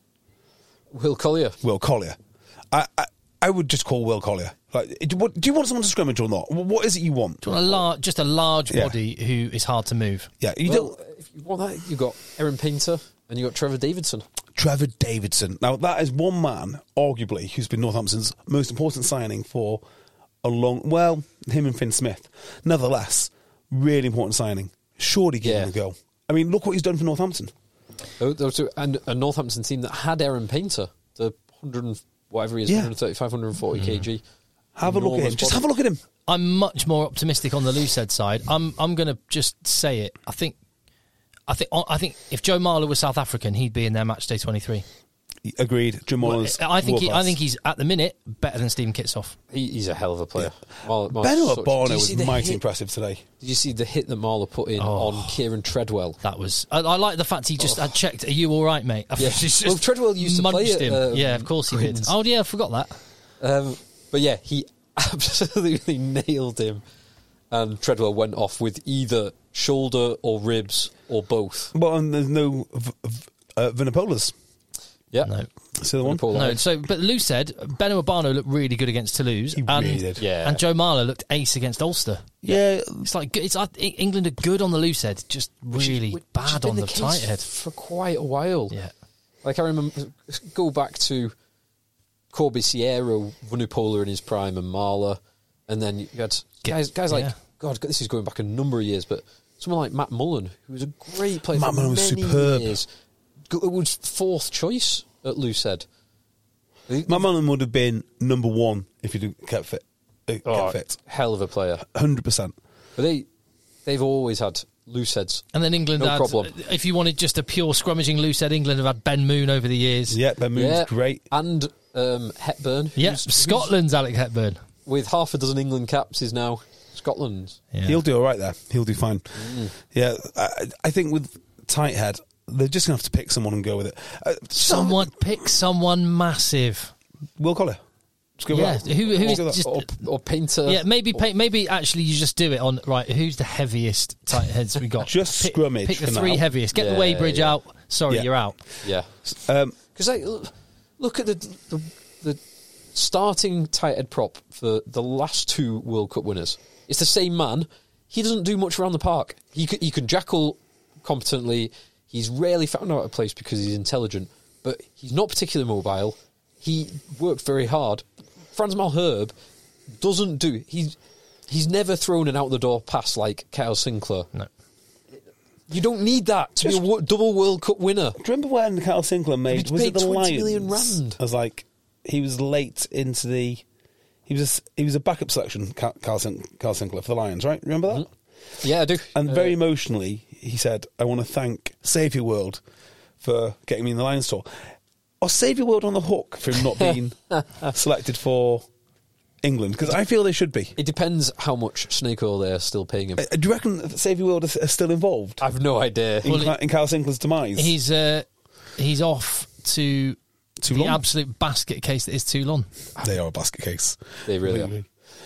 Will Collier. Will Collier. I, I I would just call Will Collier. Like, do, what, do you want someone to scrimmage or not? What is it you want? Do you want a lar- just a large Yeah. body who is hard to move. Yeah, you Well, don't. if you want that, you got Aaron Painter and you got Trevor Davidson. Trevor Davidson. Now, that is one man, arguably, who's been Northampton's most important signing for a long... Well, him and Finn Smith. Nevertheless, really important signing. Surely give Yeah. him a go. I mean, look what he's done for Northampton. Those those two, and a Northampton team that had Aaron Painter, the one hundred and whatever he is, Yeah. one thirty-five, one forty kg. Have a look at him. Enormous Just body. have a look at him. I'm much more optimistic on the Loosehead side. I'm I'm going to just say it. I think I think I think if Joe Marler was South African, he'd be in their match day twenty-three. Agreed. Jamal's I think he, I world-class. think he's at the minute better than Stephen Kitsoff. He, he's a hell of a player. Marler, Marler's Beno such- Barno Did you was see the mighty hit- impressive today. Did you see the hit that Marler put in Oh. on Kieran Treadwell? That was I, I like the fact he just had checked. Are you all right, mate? Yeah. Just Well, Treadwell used to play munched at, him. um, yeah, of course he did. Queen's. Oh yeah, I forgot that. Um, but yeah, he absolutely nailed him. And Treadwell went off with either shoulder or ribs or both. Well, and there's no v- v- uh, Vinopolas. Yeah. No. See the one? Paul No, Lyons. so but Lou said Beno Urbano looked really good against Toulouse, He and really did. Yeah. and Joe Marler looked ace against Ulster. Yeah. It's like it's like England are good on the loose head, just really Which has bad been on the, case tight head. for quite a while. Yeah, Like I remember, go back to Corby Sierra, Vunipola in his prime, and Marler, and then you had guys, guys like yeah. God. This is going back a number of years, but someone like Matt Mullen, who was a great player Matt for Mullen was many superb. years, go- was fourth choice at Loosehead. Matt Mullen would have been number one if he didn't kept fit. Uh, kept Oh, fit. hell of a player. one hundred percent. But they, they've always had Looseheads. and then England No had. problem. If you wanted just a pure scrummaging loose head, England have had Ben Moon over the years. Yeah, Ben Moon's yeah, great. and um, Hepburn. yeah. who's- who's Scotland's Alec Hepburn. with half a dozen England caps is now Scotland's. Yeah. He'll do all right there. He'll do fine. Mm. Yeah, I, I think with tight head, they're just going to have to pick someone and go with it. Uh, Someone pick someone massive. Will Collier. Let's go Yeah, with that. who who Let's is go with that. just Or, or Painter. yeah maybe pay, maybe actually you just do it on right. Who's the heaviest tight heads we got? Just pick, scrummage Pick the for three now. heaviest. Get Yeah, the Weybridge yeah. out. Sorry, Yeah. you're out. Yeah. Um, Because like, l- look at the, the the starting tight head prop for the last two World Cup winners. It's the same man. He doesn't do much around the park. He can, he can jackal competently. He's rarely found out of place because he's intelligent, but he's not particularly mobile. He worked very hard. Franz Malherbe doesn't do. He's he's never thrown an out the door pass like Kyle Sinclair. No. You don't need that to Just- be a wo- double World Cup winner. do you remember when Carl Sinclair made, He was paid it the twenty Lions? million rand. I was like, he was late into the, he was a, he was a backup selection, Carl, Carl, Sin, Carl Sinclair for the Lions, right? Remember that? Yeah, I do. And Uh, very emotionally, he said, I want to thank Save Your World for getting me in the Lions tour. Or Save Your World on the hook for him not being selected for England, because I feel they should be. It depends how much snake oil they're still paying him. Uh, do you reckon that Save Your World is, is still involved I've no idea. in, Well, Cla- in Carl Sinclair's demise? He's uh, he's off to Toulon? the absolute basket case that is Toulon. They are a basket case. They really are.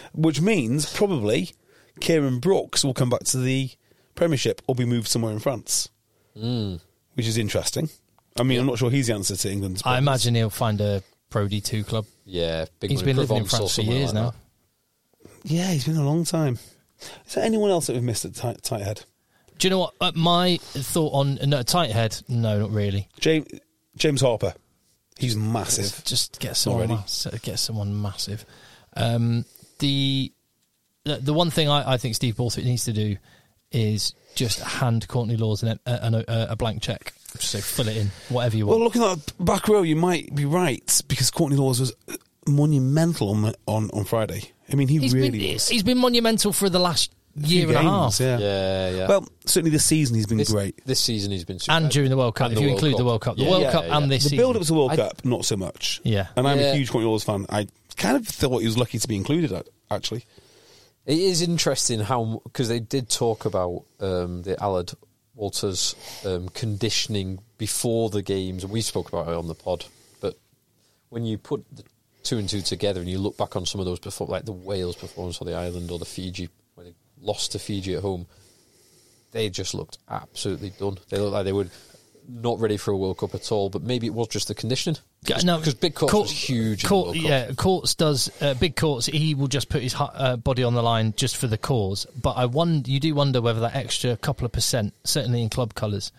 which means probably Kieran Brooks will come back to the Premiership or be moved somewhere in France, mm. which is interesting. I mean, yeah. I'm not sure he's the answer to England's I imagine he'll find a Pro D two club. Yeah, big he's been living in France for years like now. That. Yeah, he's been a long time. Is there anyone else that we've missed at tight, tight head? Do you know what? Uh, my thought on no, tight head, no, not really. James, James Harper. He's massive. Just, just get someone, Already. mass, get someone massive. Um, the the one thing I, I think Steve Borthwick needs to do is just hand Courtney Lawes an, a, a, a blank cheque. Just say, fill it in, whatever you want. Well, looking at that back row, you might be right, because Courtney Lawes was monumental on on, on Friday. I mean, he he's really been, was. He's been monumental for the last year and games, a half. Yeah. Yeah, yeah. Well, certainly this season he's been this, great. This season he's been super. And during the World Cup, And if the you World include Cup. the World Cup. The Yeah, World yeah, Cup yeah. and this The season. build-up to the World I- Cup, not so much. Yeah. And I'm Yeah. a huge Courtney Lawes fan. I kind of thought he was lucky to be included, actually. It is interesting how, because they did talk about um, the Aled Walters um, conditioning before the games, and we spoke about it on the pod. But when you put the two and two together and you look back on some of those before, like the Wales performance or the Ireland or the Fiji, where they lost to Fiji at home, they just looked absolutely done. They looked like they were not ready for a World Cup at all. But maybe it was just the conditioning. Yeah, no, because Big Courts Court- was huge. in the Court, World Cup. yeah, Courts does uh, Big Courts. He will just put his hu- uh, body on the line just for the cause. But I wonder, you do wonder whether that extra couple of percent, certainly in club colours,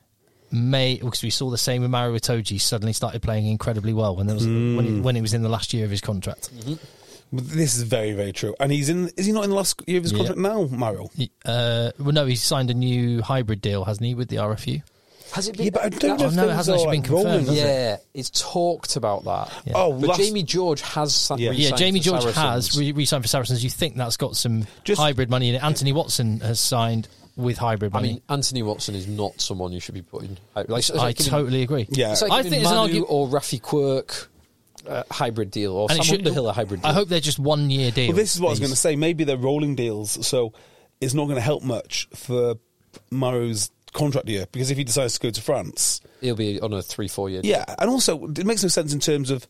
may, because we saw the same with Mario Itoje, suddenly started playing incredibly well when there was Mm. when, he, when he was in the last year of his contract. Mm-hmm. But this is very, very true. And he's in. Is he not in the last year of his Yeah. contract now, Mario? He- Uh, well, no, he's signed a new hybrid deal, hasn't he, with the R F U? Has it been? Yeah, but I don't know Oh, if no, it things hasn't are, actually like, been confirmed, rolling. has it? Yeah, it's talked about that. Yeah. Oh, But last- Jamie George has sa- Yeah. re-signed Yeah, Jamie for George Saracens. has re- re-signed for Saracens. You think that's got some Just- hybrid money in it. Anthony Watson has signed with hybrid I money. mean, Anthony Watson is not someone you should be putting. Like, it's I like giving- totally agree. Yeah. It's like I giving think it's an Manu argu- or Rafi Quirk uh, hybrid deal, or And it Sam should- Underhill a hybrid deal. I hope they're just one year deals. Well, this is what I was these. going to say. Maybe they're rolling deals, so it's not going to help much for Mario's contract year, because if he decides to go to France, he'll be on a three, four year deal. yeah, and also it makes no sense in terms of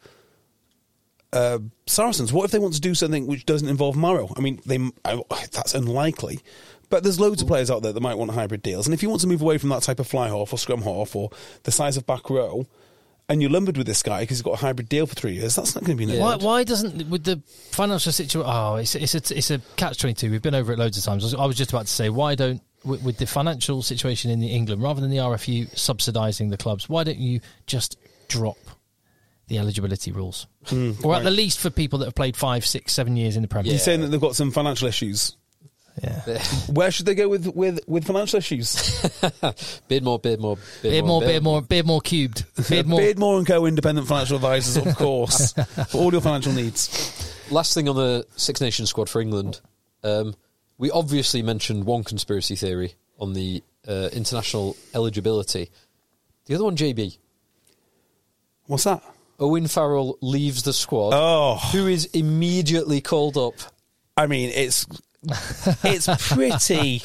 uh, Saracens. What if they want to do something which doesn't involve Mario? I mean, they I, that's unlikely. But there's loads of players out there that might want hybrid deals, and if you want to move away from that type of fly half or scrum half or the size of back row, and you're lumbered with this guy because he's got a hybrid deal for three years, that's not going to be. Yeah. Why, why doesn't with the financial situation? Oh, it's it's a it's a catch twenty two. We've been over it loads of times. I was, I was just about to say, why don't with, with the financial situation in the England, rather than the R F U subsidising the clubs, why don't you just drop the eligibility rules, Mm, or right. at the least for people that have played five, six, seven years in the Premier? He's saying that they've got some financial issues. Yeah, Where should they go with with, with financial issues? Bid more, bid more, bid, bid more, bid more, bid more cubed, bid more. Beardmore and Co. Independent Financial Advisors, of course, for all your financial needs. Last thing on the Six Nations squad for England, um, we obviously mentioned one conspiracy theory on the uh, international eligibility. The other one, J B. What's that? Owen Farrell leaves the squad. Oh. Who is immediately called up? I mean, it's it's pretty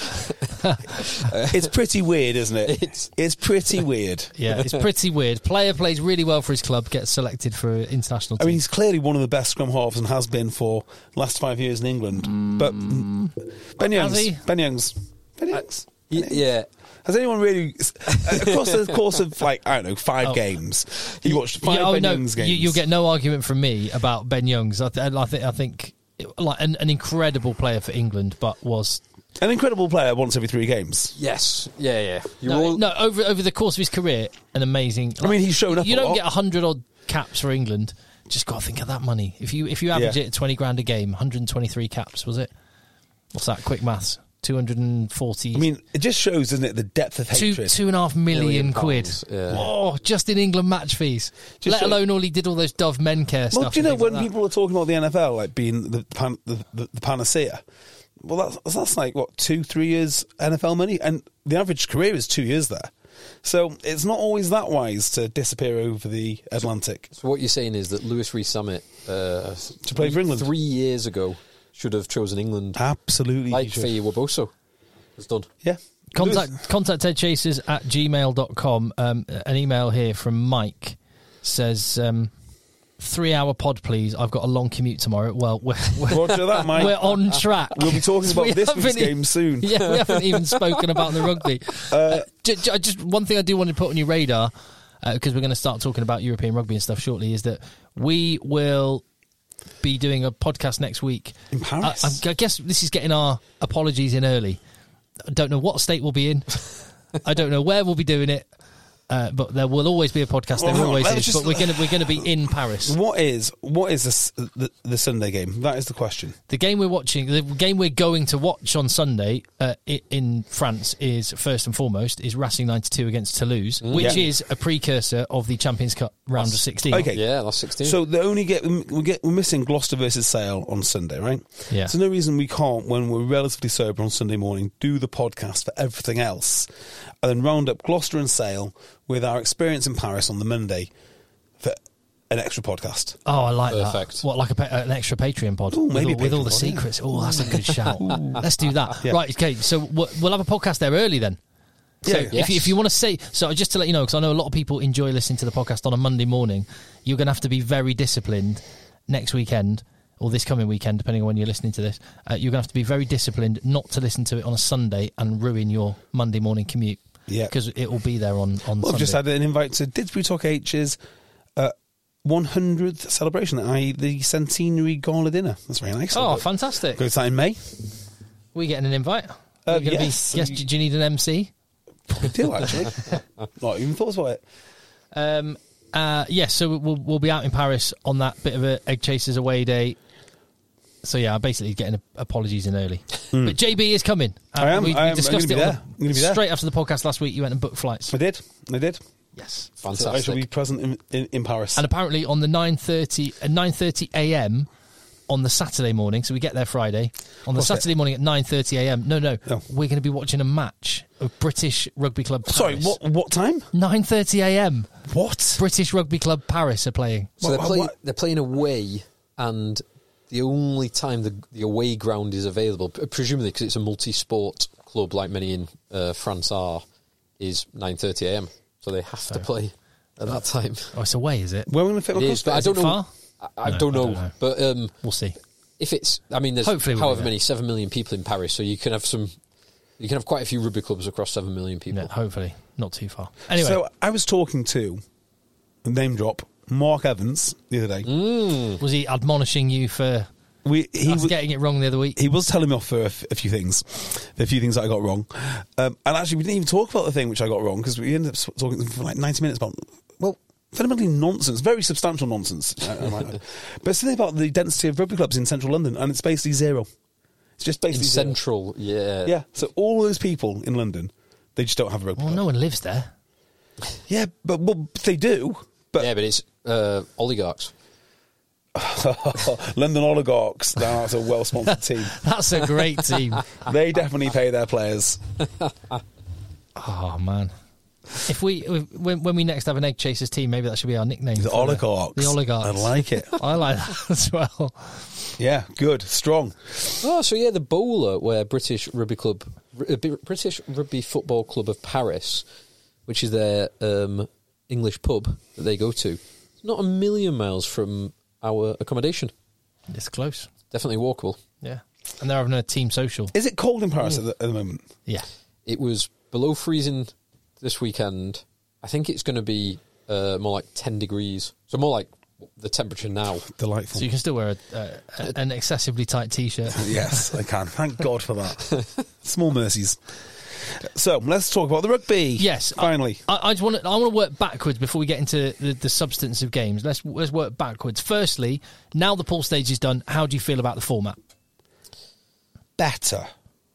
it's pretty weird, isn't it? It's- It's pretty weird. Yeah, it's pretty weird. Player plays really well for his club, gets selected for an international I team. mean, he's clearly one of the best scrum halves and has been for the last five years in England. But mm, Ben Youngs, he? Ben Youngs, Ben Youngs. Y- yeah. Has anyone really, across the course of, like, I don't know, five Oh. games, you watched five Yeah, oh, Ben no, Youngs games? You, you'll get no argument from me about Ben Youngs. I, th- I think, I think, like an, an incredible player for England, but was An incredible player once every three games. Yes. Yeah, yeah. You're no, all, no over over the course of his career, an amazing. I mean, he's shown up You a don't lot. get a hundred odd caps for England. Just got to think of that money. If you if you average Yeah. it at twenty grand a game, one hundred twenty-three caps, was it? What's that? Quick maths. Two hundred and forty. I mean, it just shows, doesn't it, the depth of Two hatred. two and a half million, Million quid. pounds, yeah. Oh, just in England match fees. Just Let so- alone all he did all those Dove Men Care Well, stuff. do you and know things when like that. people are talking about the N F L like being the pan, the, the, the panacea? Well, that's that's like what two, three years N F L money, and the average career is two years there. So it's not always that wise to disappear over the Atlantic. So what you're saying is that Lewis Rees-Summit uh, To play for England. three years ago should have chosen England, Absolutely, like you should. Faye Waboso has done. Yeah. Contact contact Ted Chasers at gmail dot com. Um, an email here from Mike says, um, three-hour pod, please. I've got a long commute tomorrow. Well, we're, we're, Roger that, mate. we're on track. We'll be talking about We this haven't week's e- game soon. Yeah, we haven't even spoken about the rugby. Uh, j- j- just one thing I do want to put on your radar, because uh, we're going to start talking about European rugby and stuff shortly, is that we will be doing a podcast next week. In Paris? I, I guess this is getting our apologies in early. I don't know what state we'll be in. I don't know where we'll be doing it. Uh, but there will always be a podcast. There Well, always let's is. just- But we're going to we're going to be in Paris. What is what is this, the the Sunday game? That is the question. The game we're watching, the game we're going to watch on Sunday uh, i- in France is first and foremost is Racing ninety-two against Toulouse, which Yeah. is a precursor of the Champions Cup round of sixteen. Okay. Yeah, that's sixteen. So the only get we get we're missing Gloucester versus Sale on Sunday, right? Yeah. So no reason we can't, when we're relatively sober on Sunday morning, do the podcast for everything else, and then round up Gloucester and Sale with our experience in Paris on the Monday for an extra podcast. Oh, I like Perfect. that. What, like a, pa- an extra Patreon pod Ooh, with, maybe all, a with all Patreon the pod, yeah. secrets? Oh, that's a good shout. Let's do that. Yeah. Right, okay. So we'll we'll have a podcast there early then. So Yeah, if, you, if you want to say, so just to let you know, because I know a lot of people enjoy listening to the podcast on a Monday morning, you're going to have to be very disciplined next weekend, or this coming weekend, depending on when you're listening to this. Uh, you're going to have to be very disciplined not to listen to it on a Sunday and ruin your Monday morning commute. Yeah. Because it will be there on, on Well, Sunday. I've just had an invite to Didsbury Talk H's uh, one hundredth celebration, that is the centenary gala dinner. That's very nice. Oh, I'll go- fantastic. Go to that in May. We getting an invite? Uh, Are you gonna yes. Be, yes. Do you need an M C? Good deal, actually. Not even thought about it. Um, uh, yes, so we'll we'll be out in Paris on that bit of a Egg Chasers away day. So yeah, I'm basically getting a, apologies in early. But J B is coming. Uh, I am, We, I am, we I'm discussed gonna be it there. on I'm gonna be there. straight after the podcast last week. You went and booked flights. I did. I did. Yes, So I Fantastic. shall be present in, in, in Paris. and apparently on the nine thirty uh, nine thirty a.m. on the Saturday morning. So we get there Friday on the What's Saturday morning at nine thirty a.m. No, no, No. we're going to be watching a match of British Rugby Club Paris. Sorry, what what time? nine thirty a.m. What? British Rugby Club Paris are playing. So What- they're, play, what- they're playing away, and the only time the, the away ground is available, p- presumably because it's a multi-sport club like many in uh, France are, is nine thirty a.m. So they have to play at that time. Oh, it's away, is it? Where are we going to fit It my is, but I Is don't it know. far? I, I, No, don't I know, don't know. but um, We'll see. if it's, I mean, there's Hopefully we'll however be there. many seven million people in Paris, so you can have some, you can have quite a few rugby clubs across seven million people. Yeah, hopefully not too far. Anyway, So I was talking to, name drop, Mark Evans the other day. was he admonishing you for We he us was, getting it wrong the other week? he was telling me off for a, f- a few things, a few things that I got wrong. Um, and actually, we didn't even talk about the thing which I got wrong, because we ended up s- talking for like ninety minutes about, well, fundamentally nonsense, very substantial nonsense. I- I might add. But it's something about the density of rugby clubs in central London, and it's basically zero. It's just In basically zero. central, yeah, Yeah, so all those people in London, they just don't have a rugby Well, club. no one lives there. Yeah, but well, they do. But yeah, but it's uh, oligarchs. London Oligarchs, that's a well-sponsored team. That's a great team. They definitely pay their players. Oh man! If we if, when when we next have an Egg Chasers team, maybe that should be our nickname. The for Oligarchs. The Oligarchs. I like it. I like that as well. Yeah, good, strong. Oh, so yeah, the Bowler, where British Rugby Club, uh, B- British Rugby Football Club of Paris, which is their um, English pub that they go to, it's not a million miles from our accommodation. It's close. Definitely walkable. Yeah, and they're having a team social. Is it cold in Paris at, the, at the moment? Yeah. It was below freezing this weekend. I think it's going to be uh, more like ten degrees. So more like the temperature now. Delightful. So you can still wear a, a, an excessively tight t-shirt. Yes, I can. Thank God for that. Small mercies. So let's talk about the rugby. Yes, finally. I, I just want to. I want to work backwards before we get into the, the substance of games. Let's let's work backwards. Firstly, now the pool stage is done. How do you feel about the format? Better.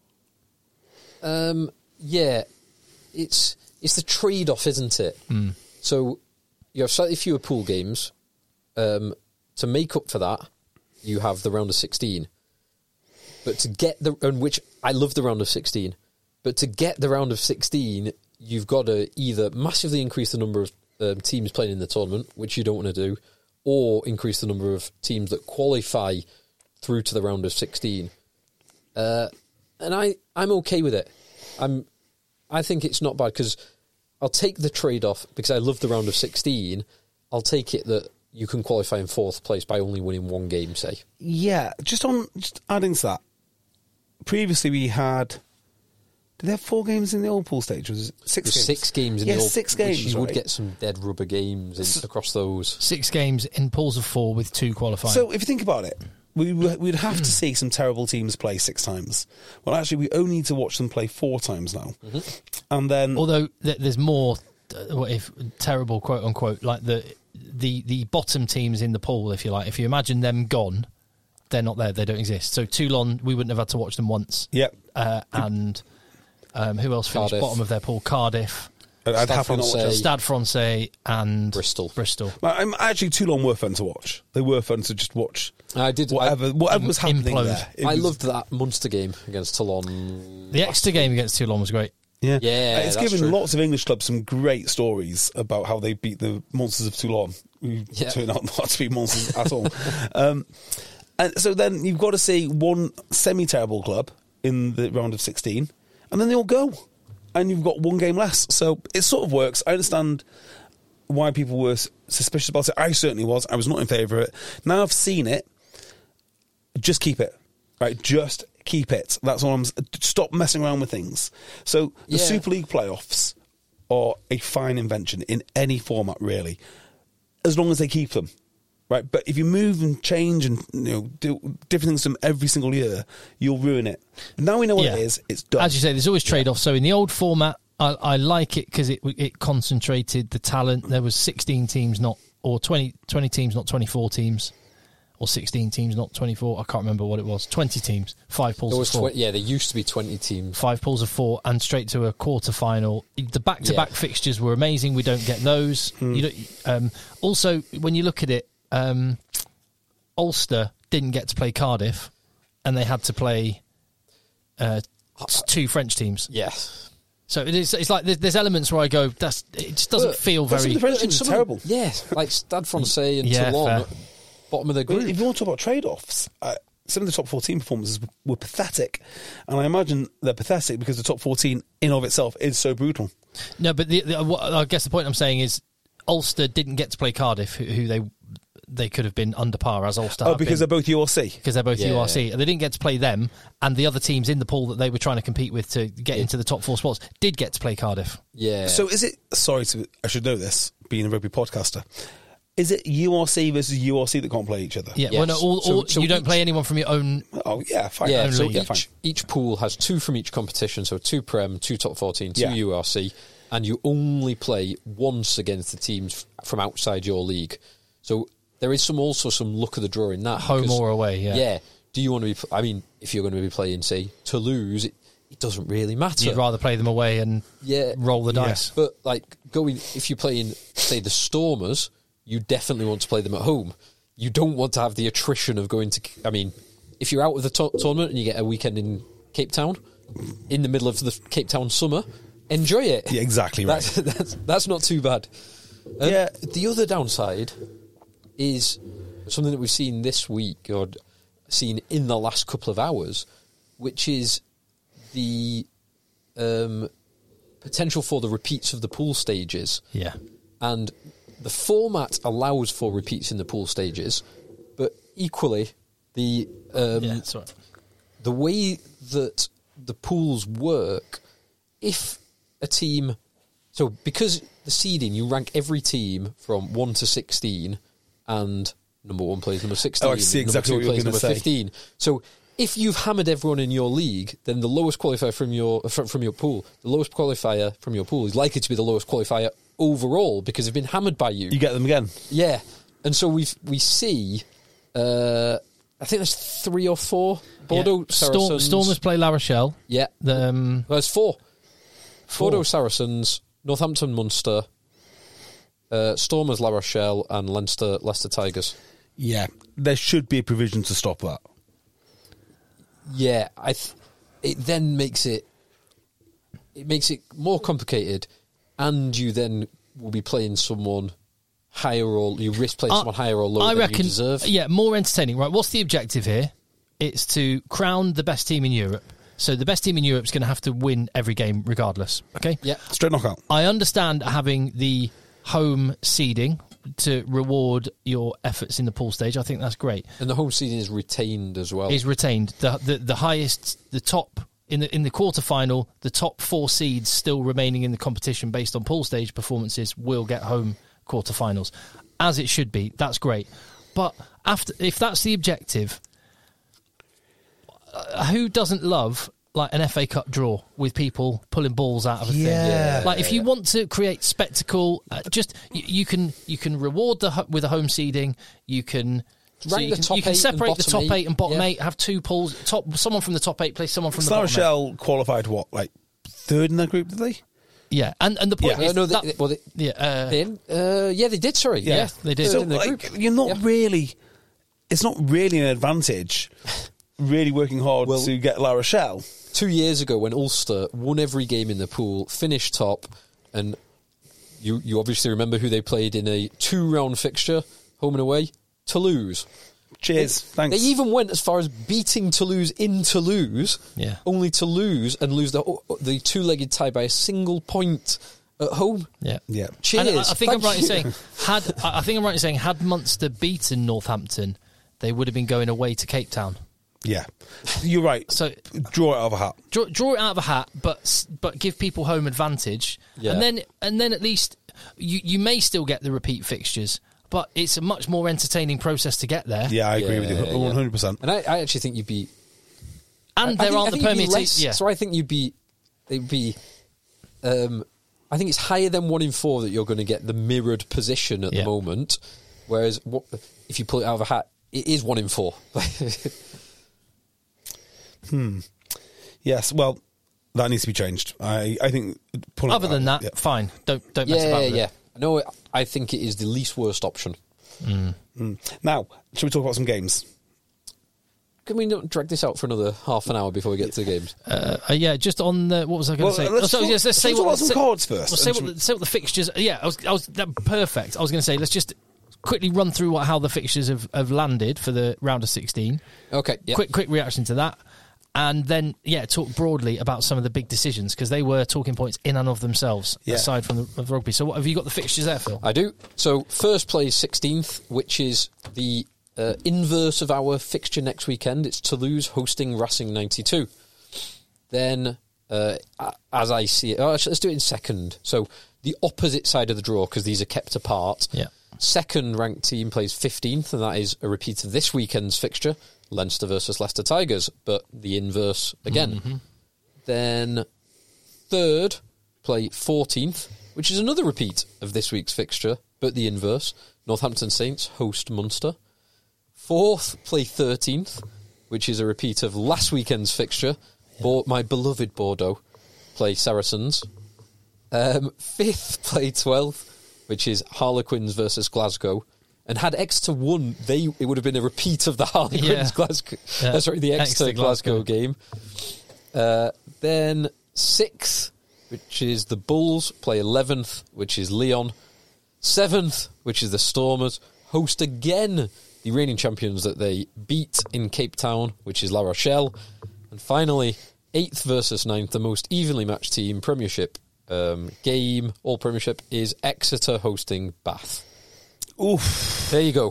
Um, yeah, it's it's the trade-off, isn't it? Mm. So you have slightly fewer pool games. Um, to make up for that, you have the round of sixteen. But to get the, and which I love the round of sixteen, but to get the round of sixteen, you've got to either massively increase the number of um, teams playing in the tournament, which you don't want to do, or increase the number of teams that qualify through to the round of sixteen. Uh, and I, I'm okay with it. I'm, I think it's not bad because I'll take the trade-off because I love the round of sixteen. I'll take it that you can qualify in fourth place by only winning one game, say. Yeah, just on just adding to that. Previously, we had. Did they have four games in the old pool stage? Was it six games? Six games in yeah, the old six games. which you right? would get some dead rubber games in, So, across those. Six games in pools of four with two qualifying. So if you think about it, we we'd have to see some terrible teams play six times. Well, actually, we only need to watch them play four times now, mm-hmm. and then although th- there's more, uh, what if terrible quote unquote, like the the the bottom teams in the pool, if you like. If you imagine them gone, they're not there. They don't exist. So Toulon, we wouldn't have had to watch them once. Yep. Uh, and um, who else finished Cardiff. bottom of their pool? Cardiff, I'd Stade happily not watch Francais. them. Stade Francais, and Bristol. Bristol. Well, I'm actually Toulon were fun to watch. They were fun to just watch. I did. Whatever, whatever was happening implode. there. It I, I was- loved that Munster game against Toulon. The Exeter game against Toulon was great. Yeah, Yeah, Uh, it's that's given true. lots of English clubs some great stories about how they beat the monsters of Toulon, who Yeah. turn out not to be monsters at all. Um, and so then you've got to see one semi-terrible club in the round of sixteen, and then they all go, and you've got one game less. So it sort of works. I understand why people were s- suspicious about it. I certainly was. I was not in favour of it. Now I've seen it. Just keep it, right? Just keep it. That's all I'm. Stop messing around with things. So the Yeah. Super League playoffs are a fine invention in any format, really, as long as they keep them, right? But if you move and change and you know do different things to them every single year, you'll ruin it. Now we know what Yeah. it is. It's done. As you say, there's always trade-offs. So in the old format, I, I like it because it it concentrated the talent. There was sixteen teams, not or twenty, twenty teams, not twenty-four teams, or sixteen teams, not twenty-four. I can't remember what it was. twenty teams, five pools There of was four. tw- yeah, there used to be twenty teams. Five pools of four and straight to a quarter final. The back-to-back Yeah. fixtures were amazing. We don't get those. You don't, um, also, when you look at it, um, Ulster didn't get to play Cardiff, and they had to play uh, t- two French teams. Yeah. So it is. It's like there's, there's elements where I go. That's it. Just doesn't But- feel but some very. of the French And teams are some of- terrible. Yeah, like Stade Francais and Yeah, Toulon, fair. bottom of the But group. if you want to talk about trade-offs, uh, some of the top fourteen performances were, were pathetic, and I imagine they're pathetic because the top fourteen in of itself is so brutal. No, but the, the, what, I guess the point I'm saying is Ulster didn't get to play Cardiff, who, who they they could have been under par as Ulster. Oh, have because been. they're both U R C. Because they're both Yeah. U R C. They didn't get to play them, and the other teams in the pool that they were trying to compete with to get into the top four spots did get to play Cardiff. Yeah. So is it? Sorry, to I should know this. Being a rugby podcaster, is it U R C versus U R C that can't play each other? Yeah, Yes. well, no, all, So- all, so you don't each- play anyone from your own. Oh yeah, fine. yeah, only- so yeah, each, fine. each pool has two from each competition, so two Prem, two top fourteen, two Yeah. U R C, and you only play once against the teams f- from outside your league. So there is some also some luck of the draw in that. Home because- or away, yeah. Yeah. Do you want to be... pl- I mean, if you're going to be playing, say, Toulouse, it, it doesn't really matter. You'd rather play them away and Yeah. roll the Yeah. dice. But, like, going... If you're playing, say, the Stormers, you definitely want to play them at home. You don't want to have the attrition of going to... I mean, if you're out of the to- tournament and you get a weekend in Cape Town, in the middle of the Cape Town summer, enjoy it. Yeah, exactly right. That's, that's, that's not too bad. Um, Yeah. The other downside is something that we've seen this week, or seen in the last couple of hours, which is the um, potential for the repeats of the pool stages. Yeah. And the format allows for repeats in the pool stages, but equally, the um, Yeah, that's right. the way that the pools work, if a team... So because the seeding, you rank every team from one to sixteen, and number one plays number sixteen, Oh, I see exactly number what two you're plays gonna number say. fifteen. So if you've hammered everyone in your league, then the lowest qualifier from your from, from your pool, the lowest qualifier from your pool is likely to be the lowest qualifier overall because they've been hammered by you. You get them again. Yeah, and so we we see, uh, I think there's three or four Bordeaux Yeah. Storm, Saracens. Stormers play La Rochelle. Yeah, The, um, there's four. Four. Bordeaux Saracens, Northampton Munster, uh, Stormers La Rochelle, and Leinster Leicester Tigers. Yeah, there should be a provision to stop that. Yeah, I. Th- it then makes it. It makes it more complicated, and you then will be playing someone higher or you risk playing I- someone higher or lower I than reckon, you deserve. Yeah, more entertaining. Right, what's the objective here? It's to crown the best team in Europe. So the best team in Europe is going to have to win every game regardless. Okay. Yeah. Straight knockout. I understand having the home seeding, to reward your efforts in the pool stage. I think that's great. And the home seeding is retained as well. Is retained. The, the the highest, the top in the in the quarterfinal, the top four seeds still remaining in the competition based on pool stage performances will get home quarterfinals, as it should be. That's great. But after, if that's the objective, uh, who doesn't love like an F A Cup draw with people pulling balls out of a Yeah. thing? Yeah, like if you want to create spectacle, uh, just you, you can you can reward the hu- with a home seeding. You can. So Rank you the can, top you can eight and separate the bottom top eight, eight. and bottom Yeah. eight. Have two pools. Top someone from the top eight plays someone from the La bottom eight. Rochelle qualified what, like third in their group, did they? Yeah, and and the point Yeah. is Uh, no, they, that, they- well, they, yeah, uh, they, uh, yeah, they did. Sorry, Yeah, they did. Third So in their like, group. you're not Yeah. really. It's not really an advantage. Really working hard Well- to get La Rochelle. Two years ago, when Ulster won every game in the pool, finished top, and you you obviously remember who they played in a two round fixture, home and away, Toulouse. Cheers, thanks. They even went as far as beating Toulouse in Toulouse, Yeah. only to lose and lose the the two legged tie by a single point at home. yeah, Yeah. Cheers. And I, I think I'm Thank right in you. saying had I I think I'm right in saying had Munster beaten Northampton, they would have been going away to Cape Town. Yeah, you're right. So Draw it out of a hat. draw, draw it out of a hat, but s- but give people home advantage, Yeah. and then and then at least you you may still get the repeat fixtures, but it's a much more entertaining process to get there. Yeah, I agree with you, Yeah, yeah. one hundred percent. And I, I actually think you'd be. and I- I there think- aren't I the think you'd be permutations. less- Yeah, So I think you'd be. They'd be. Um, I think it's higher than one in four that you're going to get the mirrored position at Yeah. the moment. Whereas what, if you pull it out of a hat, it is one in four. Yes, well, that needs to be changed. I, I think. pulling Other it than out- that, yeah. fine. Don't don't mess yeah, about yeah, with yeah. it. No, I think it is the least worst option. Now, should we talk about some games? Can we not drag this out for another half an hour before we get to the games? Uh, uh, yeah, just on the what was I going Well, to say? let's Oh, so, talk- yes, let's let's say talk what about some say- cards first. Well, say, And what the, say what the fixtures. Yeah, I was, I was that, perfect. I was going to say let's just quickly run through what how the fixtures have, have landed for the round of sixteen. Okay, yeah. Quick quick reaction to that, and then yeah, talk broadly about some of the big decisions because they were talking points in and of themselves Yeah. aside from the of rugby. So what, have you got the fixtures there, Phil? I do. So first plays sixteenth, which is the uh, inverse of our fixture next weekend. It's Toulouse hosting Racing ninety-two. Then, uh, a- as I see it, oh, actually, let's do it in second. So the opposite side of the draw, because these are kept apart. Yeah. Second ranked team plays fifteenth, and that is a repeat of this weekend's fixture, Leinster versus Leicester Tigers, but the inverse again. Mm-hmm. Then third play fourteenth, which is another repeat of this week's fixture, but the inverse. Northampton Saints host Munster. Fourth play thirteenth, which is a repeat of last weekend's fixture. Bo- my beloved Bordeaux play Saracens. Um, fifth play twelfth, which is Harlequins versus Glasgow. And had Exeter won, they it would have been a repeat of the Harlequins Yeah. Glasgow. Yeah. Uh, sorry, the Exeter, Exeter Glasgow, Glasgow. game. Uh, then sixth, which is the Bulls, play eleventh, which is Lyon. Seventh, which is the Stormers, host again the reigning champions that they beat in Cape Town, which is La Rochelle. And finally, eighth versus ninth, the most evenly matched team, Premiership um, game, all Premiership, is Exeter hosting Bath. Oof, There you go.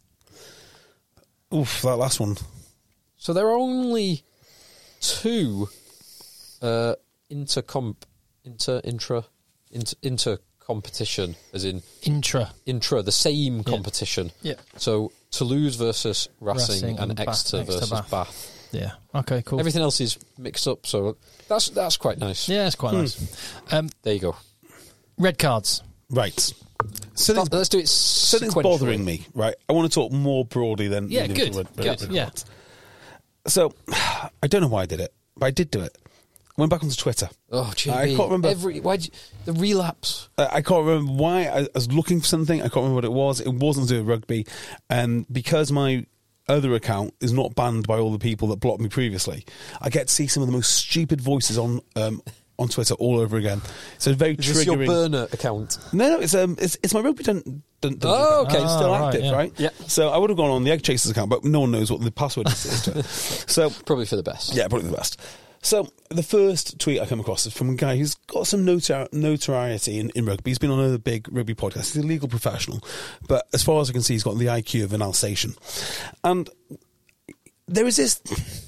oof, that last one. So there are only two uh, intercomp, inter, intra, inter, inter competition, as in Intra. intra, the same competition. Yeah. So Toulouse versus Racing, Racing and, and Bath- Exeter, Exeter versus Bath. Bath. Yeah. Okay. Cool. Everything else is mixed up, so that's that's quite nice. Yeah, it's quite nice. Um, There you go. red cards. Right. Something's, Stop- let's do it. something's sequentially. bothering me, right? I want to talk more broadly than Yeah, individual good. red- red- Good, red yeah. cards. So, I don't know why I did it, but I did do it. Went back onto Twitter. Oh, J B. I can't remember. Every why the relapse. Uh, I can't remember why. I, I was looking for something. I can't remember what it was. It wasn't to do with rugby. And because my other account is not banned by all the people that blocked me previously, I get to see some of the most stupid voices on um, on Twitter all over again. So very Is this your triggering. burner account? No, no, it's um, it's, it's my rugby dun, dun, dun, Oh, account. okay. It's still Ah, right, active, yeah. right? Yeah. So I would have gone on the Egg Chasers account, but no one knows what the password is. to it. So Probably for the best. yeah, probably the best. So the first tweet I come across is from a guy who's got some notori- notoriety in, in rugby. He's been on a big rugby podcast. He's a legal professional, but as far as I can see, he's got the I Q of an Alsatian. And there is this...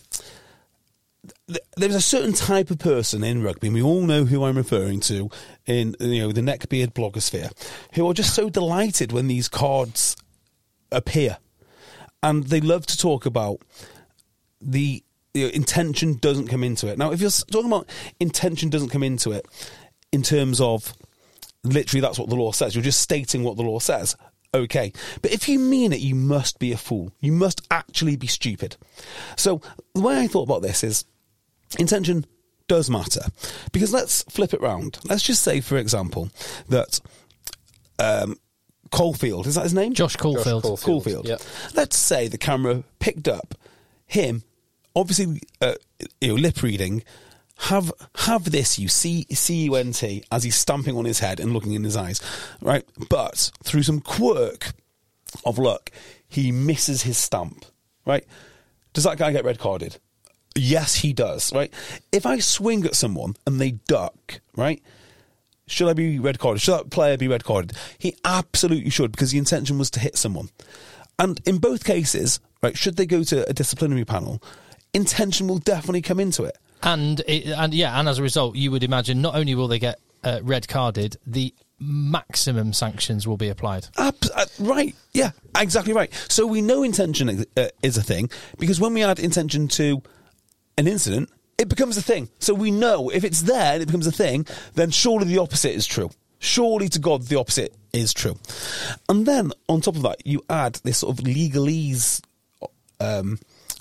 There's a certain type of person in rugby, and we all know who I'm referring to in, you know, the neckbeard blogosphere, who are just so delighted when these cards appear. And they love to talk about the, you know, intention doesn't come into it. Now, if you're talking about intention doesn't come into it in terms of literally that's what the law says, you're just stating what the law says, okay. But if you mean it, you must be a fool. You must actually be stupid. So the way I thought about this is intention does matter. Because let's flip it round. Let's just say, for example, that um, Caulfield, is that his name? Josh Caulfield. Josh Caulfield. Caulfield. Yep. Let's say the camera picked up him, obviously, uh, you know, lip reading. Have have this, you C C U N T, as he's stamping on his head and looking in his eyes, right? But through some quirk of luck, he misses his stamp, right? Does that guy get red carded? Yes, he does, right? If I swing at someone and they duck, right? Should I be red carded? Should that player be red carded? He absolutely should, because the intention was to hit someone. And in both cases, right, should they go to a disciplinary panel, intention will definitely come into it. And it, and yeah, and as a result, you would imagine not only will they get uh, red carded, the maximum sanctions will be applied. Uh, uh, right, yeah, exactly right. So we know intention uh, is a thing, because when we add intention to an incident, it becomes a thing. So we know if it's there and it becomes a thing, then surely the opposite is true. Surely to God, the opposite is true. And then on top of that, you add this sort of legalese um,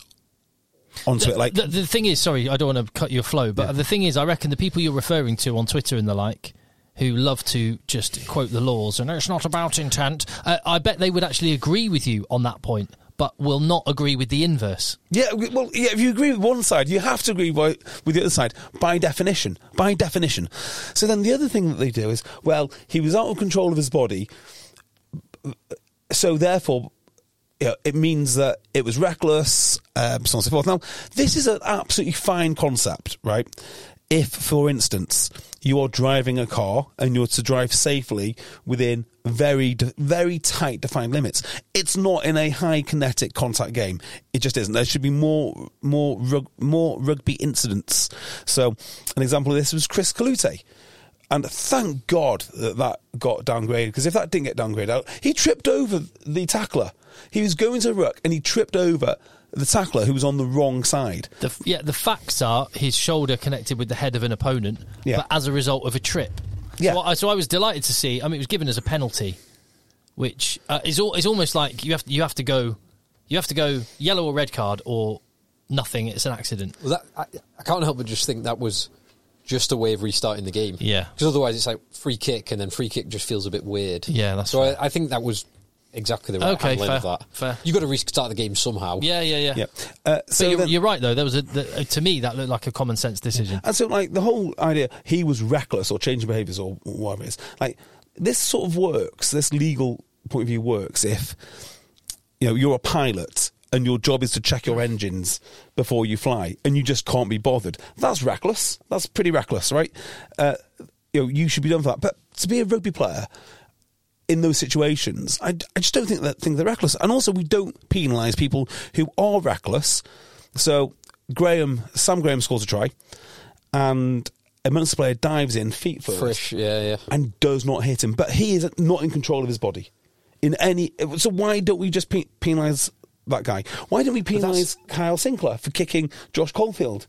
onto the, it. Like the, the thing is, sorry, I don't want to cut your flow, but yeah. the thing is, I reckon the people you're referring to on Twitter and the like, who love to just quote the laws and it's not about intent, uh, I bet they would actually agree with you on that point, but will not agree with the inverse. Yeah, well, yeah, if you agree with one side, you have to agree by, with the other side, by definition. By definition. So then the other thing that they do is, well, he was out of control of his body, so therefore, you know, it means that it was reckless, um, so on and so forth. Now, this is an absolutely fine concept, right? If, for instance, you are driving a car and you're to drive safely within very, very tight defined limits, it's not in a high kinetic contact game. It just isn't. There should be more, more, rug, more rugby incidents. So, an example of this was Chris Kalute. And thank God that that got downgraded, because if that didn't get downgraded, he tripped over the tackler. He was going to ruck and he tripped over the tackler who was on the wrong side. The, yeah, the facts are his shoulder connected with the head of an opponent, yeah. but as a result of a trip. Yeah. So, I, so I was delighted to see. I mean, it was given as a penalty, which uh, is all, is almost like you have you have to go, you have to go yellow or red card or nothing. It's an accident. Well, that, I, I can't help but just think that was just a way of restarting the game. Yeah, because otherwise it's like free kick, and then free kick just feels a bit weird. Yeah, that's so. fair. I, I think that was exactly the right okay, handling fair, of that. Fair. You got to restart the game somehow. Yeah, yeah, yeah. yeah. Uh, so but you're, then, you're right though. There was a the, to me that looked like a common sense decision. And so, like, the whole idea he was reckless or changing behaviours or whatever it is, like, this sort of works. This legal point of view works if, you know, you're a pilot and your job is to check your engines before you fly, and you just can't be bothered. That's reckless. That's pretty reckless, right? Uh, you know, you should be done for that. But to be a rugby player in those situations, I, I just don't think that think they're reckless. And also, we don't penalise people who are reckless. So Graham, Sam Graham scores a try, and a Munster player dives in feet first, Frisch, yeah, yeah, and does not hit him. But he is not in control of his body in any. So why don't we just pe- penalise that guy? Why don't we penalise Kyle Sinclair for kicking Josh Caulfield?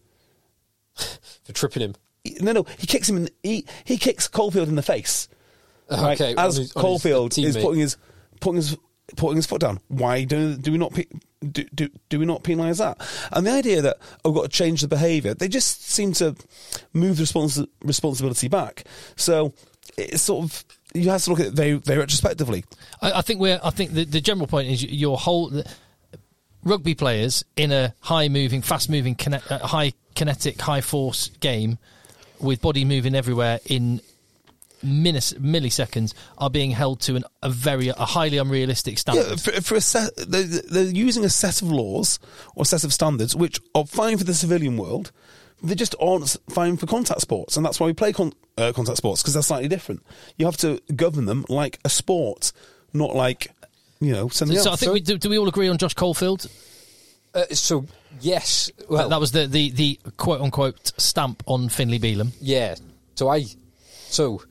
For tripping him. No, no, he kicks him in. He he kicks Caulfield in the face. Right? Okay, as his, Caulfield his is putting his putting his putting his foot down. Why do do we not pe- do, do do we not penalise that? And the idea that oh, we've got to change the behaviour, they just seem to move the respons- responsibility back. So it's sort of. You have to look at it very, very retrospectively. I, I think we're. I think the, the general point is your whole the, rugby players in a high-moving, fast-moving, kine, uh, high kinetic, high-force game with body moving everywhere in minus, milliseconds are being held to an, a very a highly unrealistic standard. Yeah, for, for a set, they're, they're using a set of laws or a set of standards which are fine for the civilian world, they just aren't fine for contact sports, and that's why we play con- uh, contact sports, because they're slightly different. You have to govern them like a sport, not like, you know, something So else. I think we, do, do we all agree on Josh Caulfield? Uh, so yes, well, that was the, the, the quote unquote stamp on Finlay Beelum. yeah. So I, so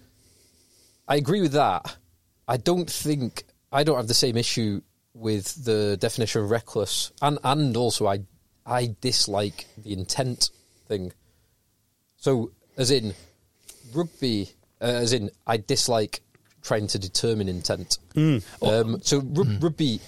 I agree with that. I don't think I don't have the same issue with the definition of reckless, and and also I I dislike the intent thing. So as in rugby, uh, as in I dislike trying to determine intent. Mm. Um, so r- mm. rugby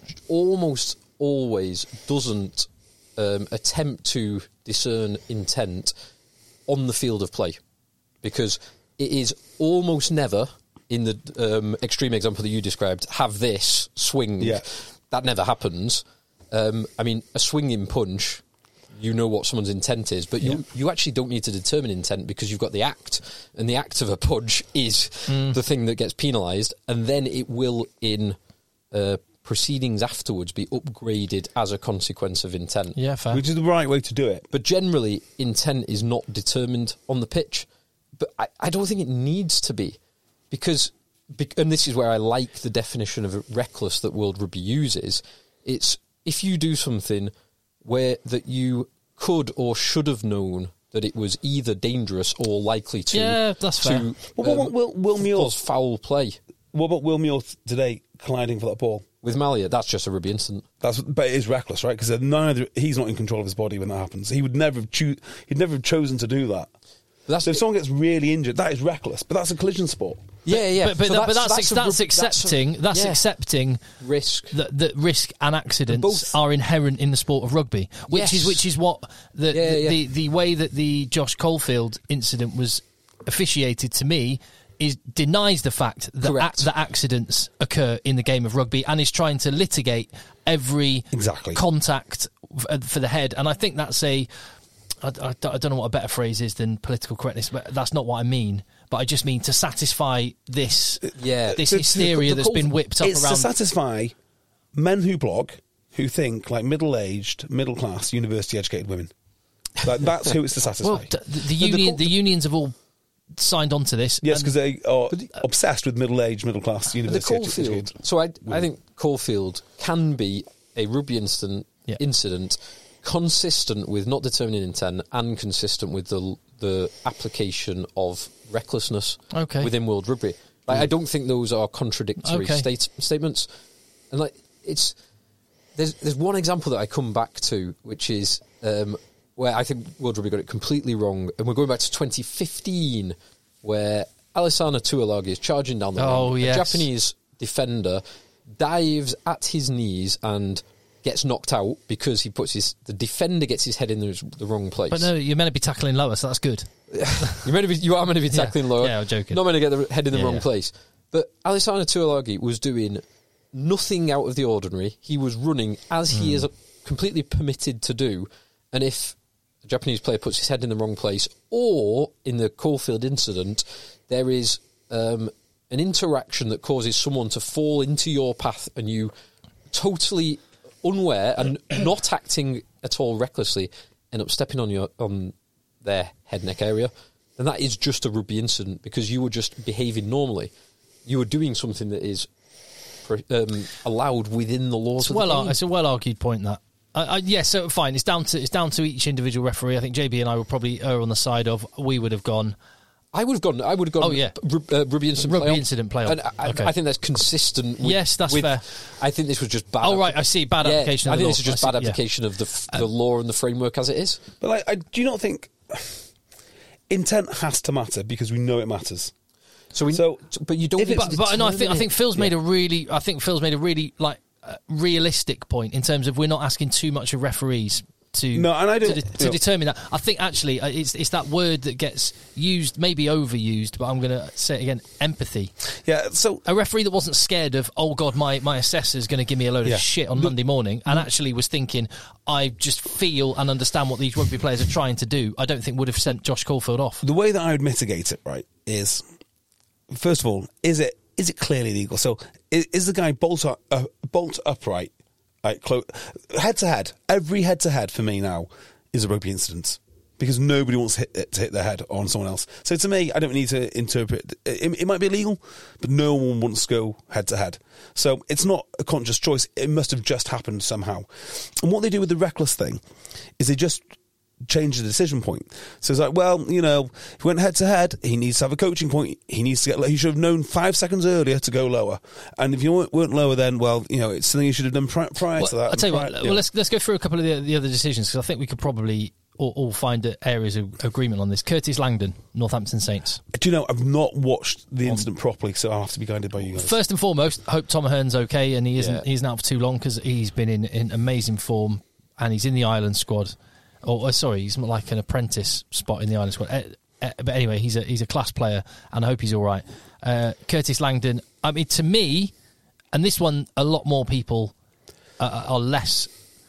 almost always doesn't um, attempt to discern intent on the field of play, because it is almost never, in the um, extreme example that you described, have this swing. Yeah. That never happens. Um, I mean, a swinging punch, you know what someone's intent is, but you, Yeah. you actually don't need to determine intent, because you've got the act, and the act of a punch is Mm. the thing that gets penalised, and then it will, in uh, proceedings afterwards, be upgraded as a consequence of intent. Yeah, fair. Which is the right way to do it. But generally, intent is not determined on the pitch. But I, I don't think it needs to be, because, bec- and this is where I like the definition of reckless that World Rugby uses. It's if you do something where that you could or should have known that it was either dangerous or likely to, Yeah, that's to fair. Well, what about Will- Will Muir? cause foul play. What about Will Muir today colliding for that ball? With Malia, that's just a rugby incident. That's, but it is reckless, right? Because neither he's not in control of his body when that happens. He would never have choo- he'd never have chosen to do that. But that's So if someone gets really injured, that is reckless. But that's a collision sport. yeah, yeah. But, but, So that, but that's, that's, that's, a rug- accepting. That's, a- yeah. accepting risk. that, that risk and accidents Both. are inherent in the sport of rugby, which Yes. is which is what the, Yeah, the, yeah. the the way that the Josh Caulfield incident was officiated to me is denies the fact that Correct. ac- that accidents occur in the game of rugby, and is trying to litigate every Exactly. contact f- for the head. And I think that's a I, I, I don't know what a better phrase is than political correctness, but that's not what I mean. But I just mean to satisfy this Yeah. this To- to- hysteria the that's Caul- been whipped up it's around. to satisfy men who blog, who think like middle-aged, middle-class, university-educated women. Like, that's who it's to satisfy. Well, d- the, the the union, Caul- the unions have all signed on to this. Yes, and- because they are obsessed with middle-aged, middle-class, The university Caulfield. educated. So I, I think Caulfield can be a rugby incident, Yeah. incident consistent with not determining intent and consistent with the the application of recklessness Okay. within World Rugby. Like, I don't think those are contradictory Okay. state, statements. And like it's there's there's one example that I come back to, which is um, where I think World Rugby got it completely wrong, and we're going back to twenty fifteen, where Alessandro Tuilagi is charging down the Oh, wing. yes. A Japanese defender dives at his knees and gets knocked out because he puts his the defender gets his head in the, the wrong place. But no, you're meant to be tackling lower, so that's good. You're meant to be, you are meant to be Yeah. tackling lower. Yeah, I'm joking. Not meant to get the head in the Yeah, wrong yeah. place. But Alessandro Tuilagi was doing nothing out of the ordinary. He was running as Hmm. he is completely permitted to do. And if a Japanese player puts his head in the wrong place, or in the Caulfield incident, there is um, an interaction that causes someone to fall into your path, and you totally unaware and not acting at all recklessly end up stepping on your on their head neck area, then that is just a rugby incident, because you were just behaving normally. You were doing something that is um, allowed within the laws It's, of the well, game. it's a well argued point that. Uh, uh, yeah, so fine. It's down to it's down to each individual referee. I think J B and I would probably err on the side of we would have gone. I would have gone. I would have gone. Oh, yeah. r- uh, rugby incident. Rugby playoff. incident playoff. And I, Okay. I think that's consistent. With, Yes, that's with- fair. I think this was just bad. Oh, right, I see. Bad Yeah, application of I the think law. this is just I see, bad yeah. application of the f- the law and the framework as it is. But like, I, do you not think intent has to matter, because we know it matters? So, we, So, but you don't. if need it's- to But, but no, I think I determine think it. Phil's made a really I think Phil's made a really like uh, realistic point in terms of we're not asking too much of referees to No, and I to, don't- de- to no. determine that. I think actually uh, it's it's that word that gets used, maybe overused, but I'm going to say it again: empathy. Yeah, so A referee that wasn't scared of, oh God, my my assessor's going to give me a load Yeah. of shit on Monday morning, and actually was thinking, I just feel and understand what these rugby players are trying to do. I don't think would have sent Josh Caulfield off. the way that I would mitigate it, right, is first of all, is it is it clearly legal? So is, is the guy bolt up, uh, bolt upright, like clo- head to head? Every head to head for me now is a rugby incident. because nobody wants to hit, to hit their head on someone else. So to me, I don't need to interpret. It, it might be illegal, but no one wants to go head to head. So it's not a conscious choice. It must have just happened somehow. And what they do with the reckless thing is they just change the decision point. So it's like, well, you know, if he went head to head, he needs to have a coaching point. He needs to get. He should have known five seconds earlier to go lower. And if you weren't, weren't lower, then well, you know, it's something you should have done pri- prior well, to that. I'll tell you prior, what. yeah. Well, let's let's go through a couple of the, the other decisions because I think we could probably all, all find areas of agreement on this. Curtis Langdon, Northampton Saints. Do you know, I've not watched the incident properly, so I'll have to be guided by you guys. First and foremost, I hope Tom Ahern's okay and he isn't Yeah. he isn't out for too long because he's been in, in amazing form and he's in the Ireland squad. Oh, uh, sorry, he's like an apprentice spot in the Ireland squad. Uh, uh, but anyway, he's a he's a class player, and I hope he's all right. Uh, Curtis Langdon. I mean, to me, and this one, a lot more people uh, are less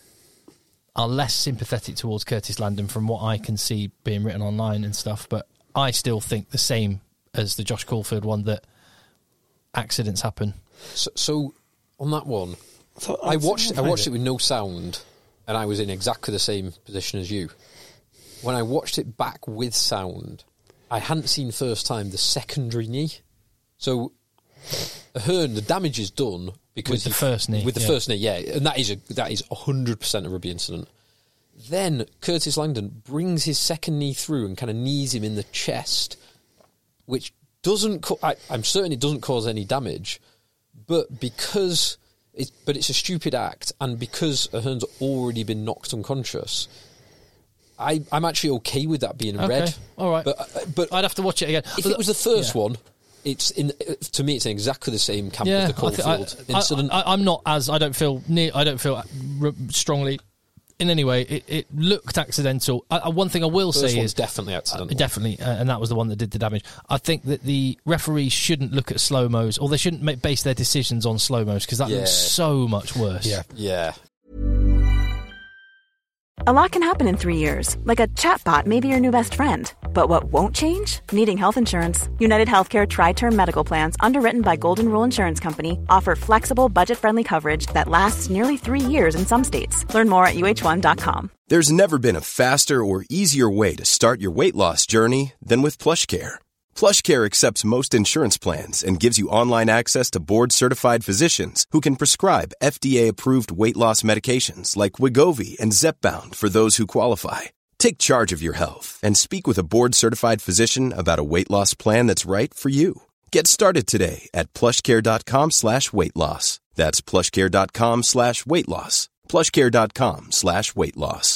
are less sympathetic towards Curtis Langdon from what I can see being written online and stuff. But I still think the same as the Josh Caulfield one, that accidents happen. So, so on that one, So, I watched I watched it. it with no sound, and I was in exactly the same position as you. When I watched it back with sound, I hadn't seen first time the secondary knee. So Ahern, the damage is done because With the he- first knee, With the yeah. first knee, yeah, and that is a that is a hundred percent a rugby incident. Then Curtis Langdon brings his second knee through and kind of knees him in the chest, which doesn't. Co- I, I'm certain it doesn't cause any damage, but because. It's, but it's a stupid act, and because Ahern's already been knocked unconscious, I, I'm actually okay with that being Okay, red. all right. But, uh, but I'd have to watch it again. if But it was the first yeah. one, it's in to me it's in exactly the same camp Yeah, as the I thi- Caulfield I, incident. I, I, I'm not as I don't feel near. I don't feel r- strongly in any way. It, it looked accidental. I, I, one thing I will First say one's is definitely accidental. Uh, definitely, uh, and that was the one that did the damage. I think that the referees shouldn't look at slow mos, or they shouldn't make, base their decisions on slow mos because that Yeah. looks so much worse. Yeah. yeah. A lot can happen in three years, like a chatbot may be your new best friend. But what won't change? Needing health insurance. United Healthcare Tri-Term Medical Plans, underwritten by Golden Rule Insurance Company, offer flexible, budget-friendly coverage that lasts nearly three years in some states. Learn more at U H one dot com. There's never been a faster or easier way to start your weight loss journey than with PlushCare. PlushCare accepts most insurance plans and gives you online access to board-certified physicians who can prescribe F D A-approved weight loss medications like Wegovy and Zepbound for those who qualify. Take charge of your health and speak with a board-certified physician about a weight loss plan that's right for you. Get started today at plushcare.com slash weight loss. That's plushcare.com slash weight loss. plushcare.com slash weight loss.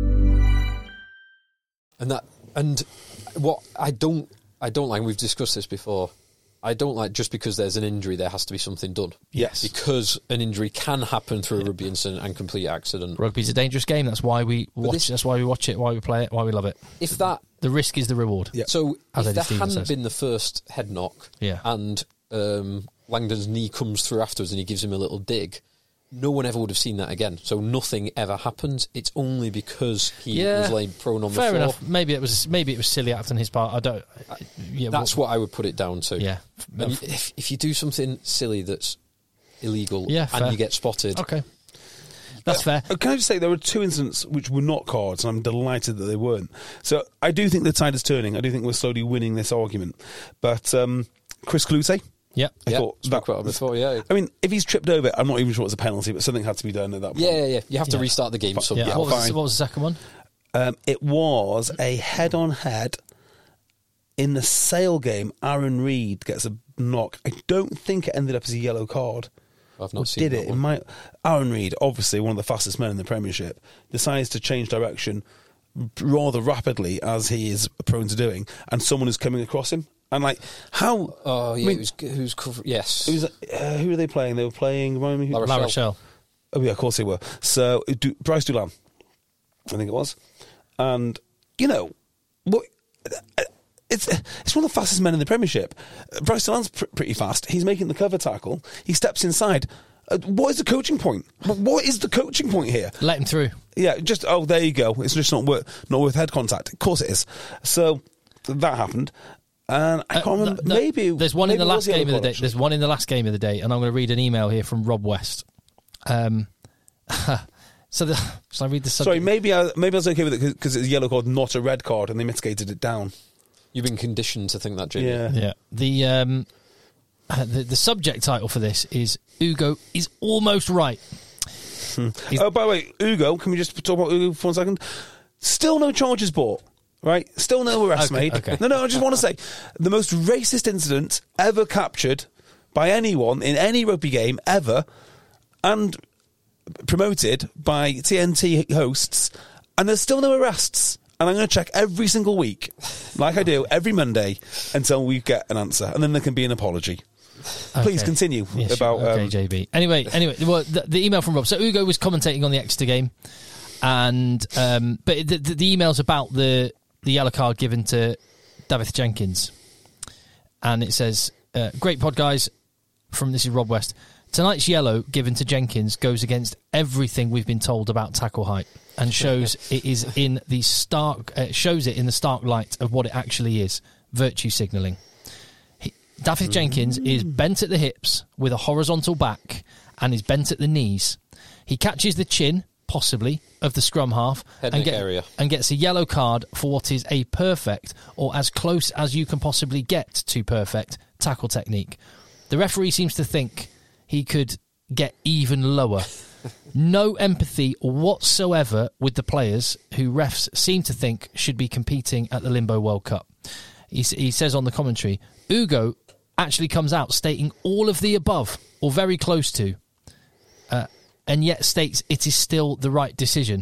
And that and what I don't I don't like, we've discussed this before, I don't like just because there's an injury there has to be something done. Yes. Because an injury can happen through a rugby incident and complete accident. Rugby's a dangerous game. That's why we watch. this- that's why we watch it. Why we play it. Why we love it. If that The risk is the reward. Yeah. so As if Eddie there Stevens hadn't says. been the first head knock Yeah. and um, Langdon's knee comes through afterwards and he gives him a little dig, no one ever would have seen that again. So nothing ever happens. It's only because he Yeah. was laying prone on Fair the floor. enough. Maybe it was. Maybe it was silly act on his part. I don't. Yeah, That's what I would put it down to. Yeah. And if, if you do something silly that's illegal Yeah, and fair. you get spotted, Okay. That's fair. Uh, Can I just say there were two incidents which were not cards, and I'm delighted that they weren't. So I do think the tide is turning. I do think we're slowly winning this argument. But um, Chris Clute, Yep. I yeah, thought spoke about it before, yeah. I mean, if he's tripped over, I'm not even sure it's a penalty, but something had to be done at that point. Yeah, yeah, yeah. You have to Yeah. restart the game Fi- somehow. Yeah. Yeah, what, was, fine. what was the second one? Um, it was a head-on-head in the Sale game. Aaron Reid gets a knock. I don't think it ended up as a yellow card. I've Or not seen did that it? It one. might. Aaron Reid, obviously one of the fastest men in the Premiership, decides to change direction rather rapidly, as he is prone to doing, and someone is coming across him. And like, how? Oh, yeah, I mean, it was, who's cover- yes. it was, uh, who were they playing? They were playing. Remind me. Who, La La Rochelle. Rochelle. Oh yeah, of course they were. So Du- Bryce Dulan, I think it was, and you know, what? It's it's one of the fastest men in the Premiership. Uh, Bryce Dulan's pr- pretty fast. He's making the cover tackle. He steps inside. Uh, what is the coaching point? What is the coaching point here? Let him through. Yeah, just oh, there you go. It's just not worth not worth head contact. Of course it is. So that happened. And I Uh, can't remember. no, maybe there's one maybe in the it last was game of the yellow day. card, There's one in the last game of the day, and I'm going to read an email here from Rob West. Um, So, the, shall I read the subject? Sorry, maybe I, maybe I was okay with it because it's a yellow card, not a red card, and they mitigated it down. You've been conditioned to think that, Jamie. Yeah. Yeah. The, um, uh, the the subject title for this is Ugo is almost right. Hmm. Oh, by the way, Ugo, can we just talk about Ugo for one second? Still no charges brought, right? Still no arrests Okay, made. okay. No, no, I just want to say, the most racist incident ever captured by anyone in any rugby game ever, and promoted by T N T hosts, and there's still no arrests. And I'm going to check every single week, like I do every Monday, until we get an answer, and then there can be an apology. Please Okay. continue Yeah, sure. about. Okay, um, J B. Anyway, anyway, well, the, the email from Rob. So Ugo was commentating on the Exeter game, and um, but the, the, the email's about the the yellow card given to Davith Jenkins, and it says, uh, "Great pod, guys." From this is Rob West. Tonight's yellow given to Jenkins goes against everything we've been told about tackle height, and shows it is in the stark uh, shows it in the stark light of what it actually is: virtue signalling. Davith Jenkins is bent at the hips with a horizontal back and is bent at the knees. He catches the chin, possibly, of the scrum half Head and, neck area. and gets a yellow card for what is a perfect, or as close as you can possibly get to perfect, tackle technique. The referee seems to think he could get even lower. No empathy whatsoever with the players who refs seem to think should be competing at the Limbo World Cup. He, he says on the commentary, Ugo actually comes out stating all of the above, or very close to, uh, and yet states it is still the right decision.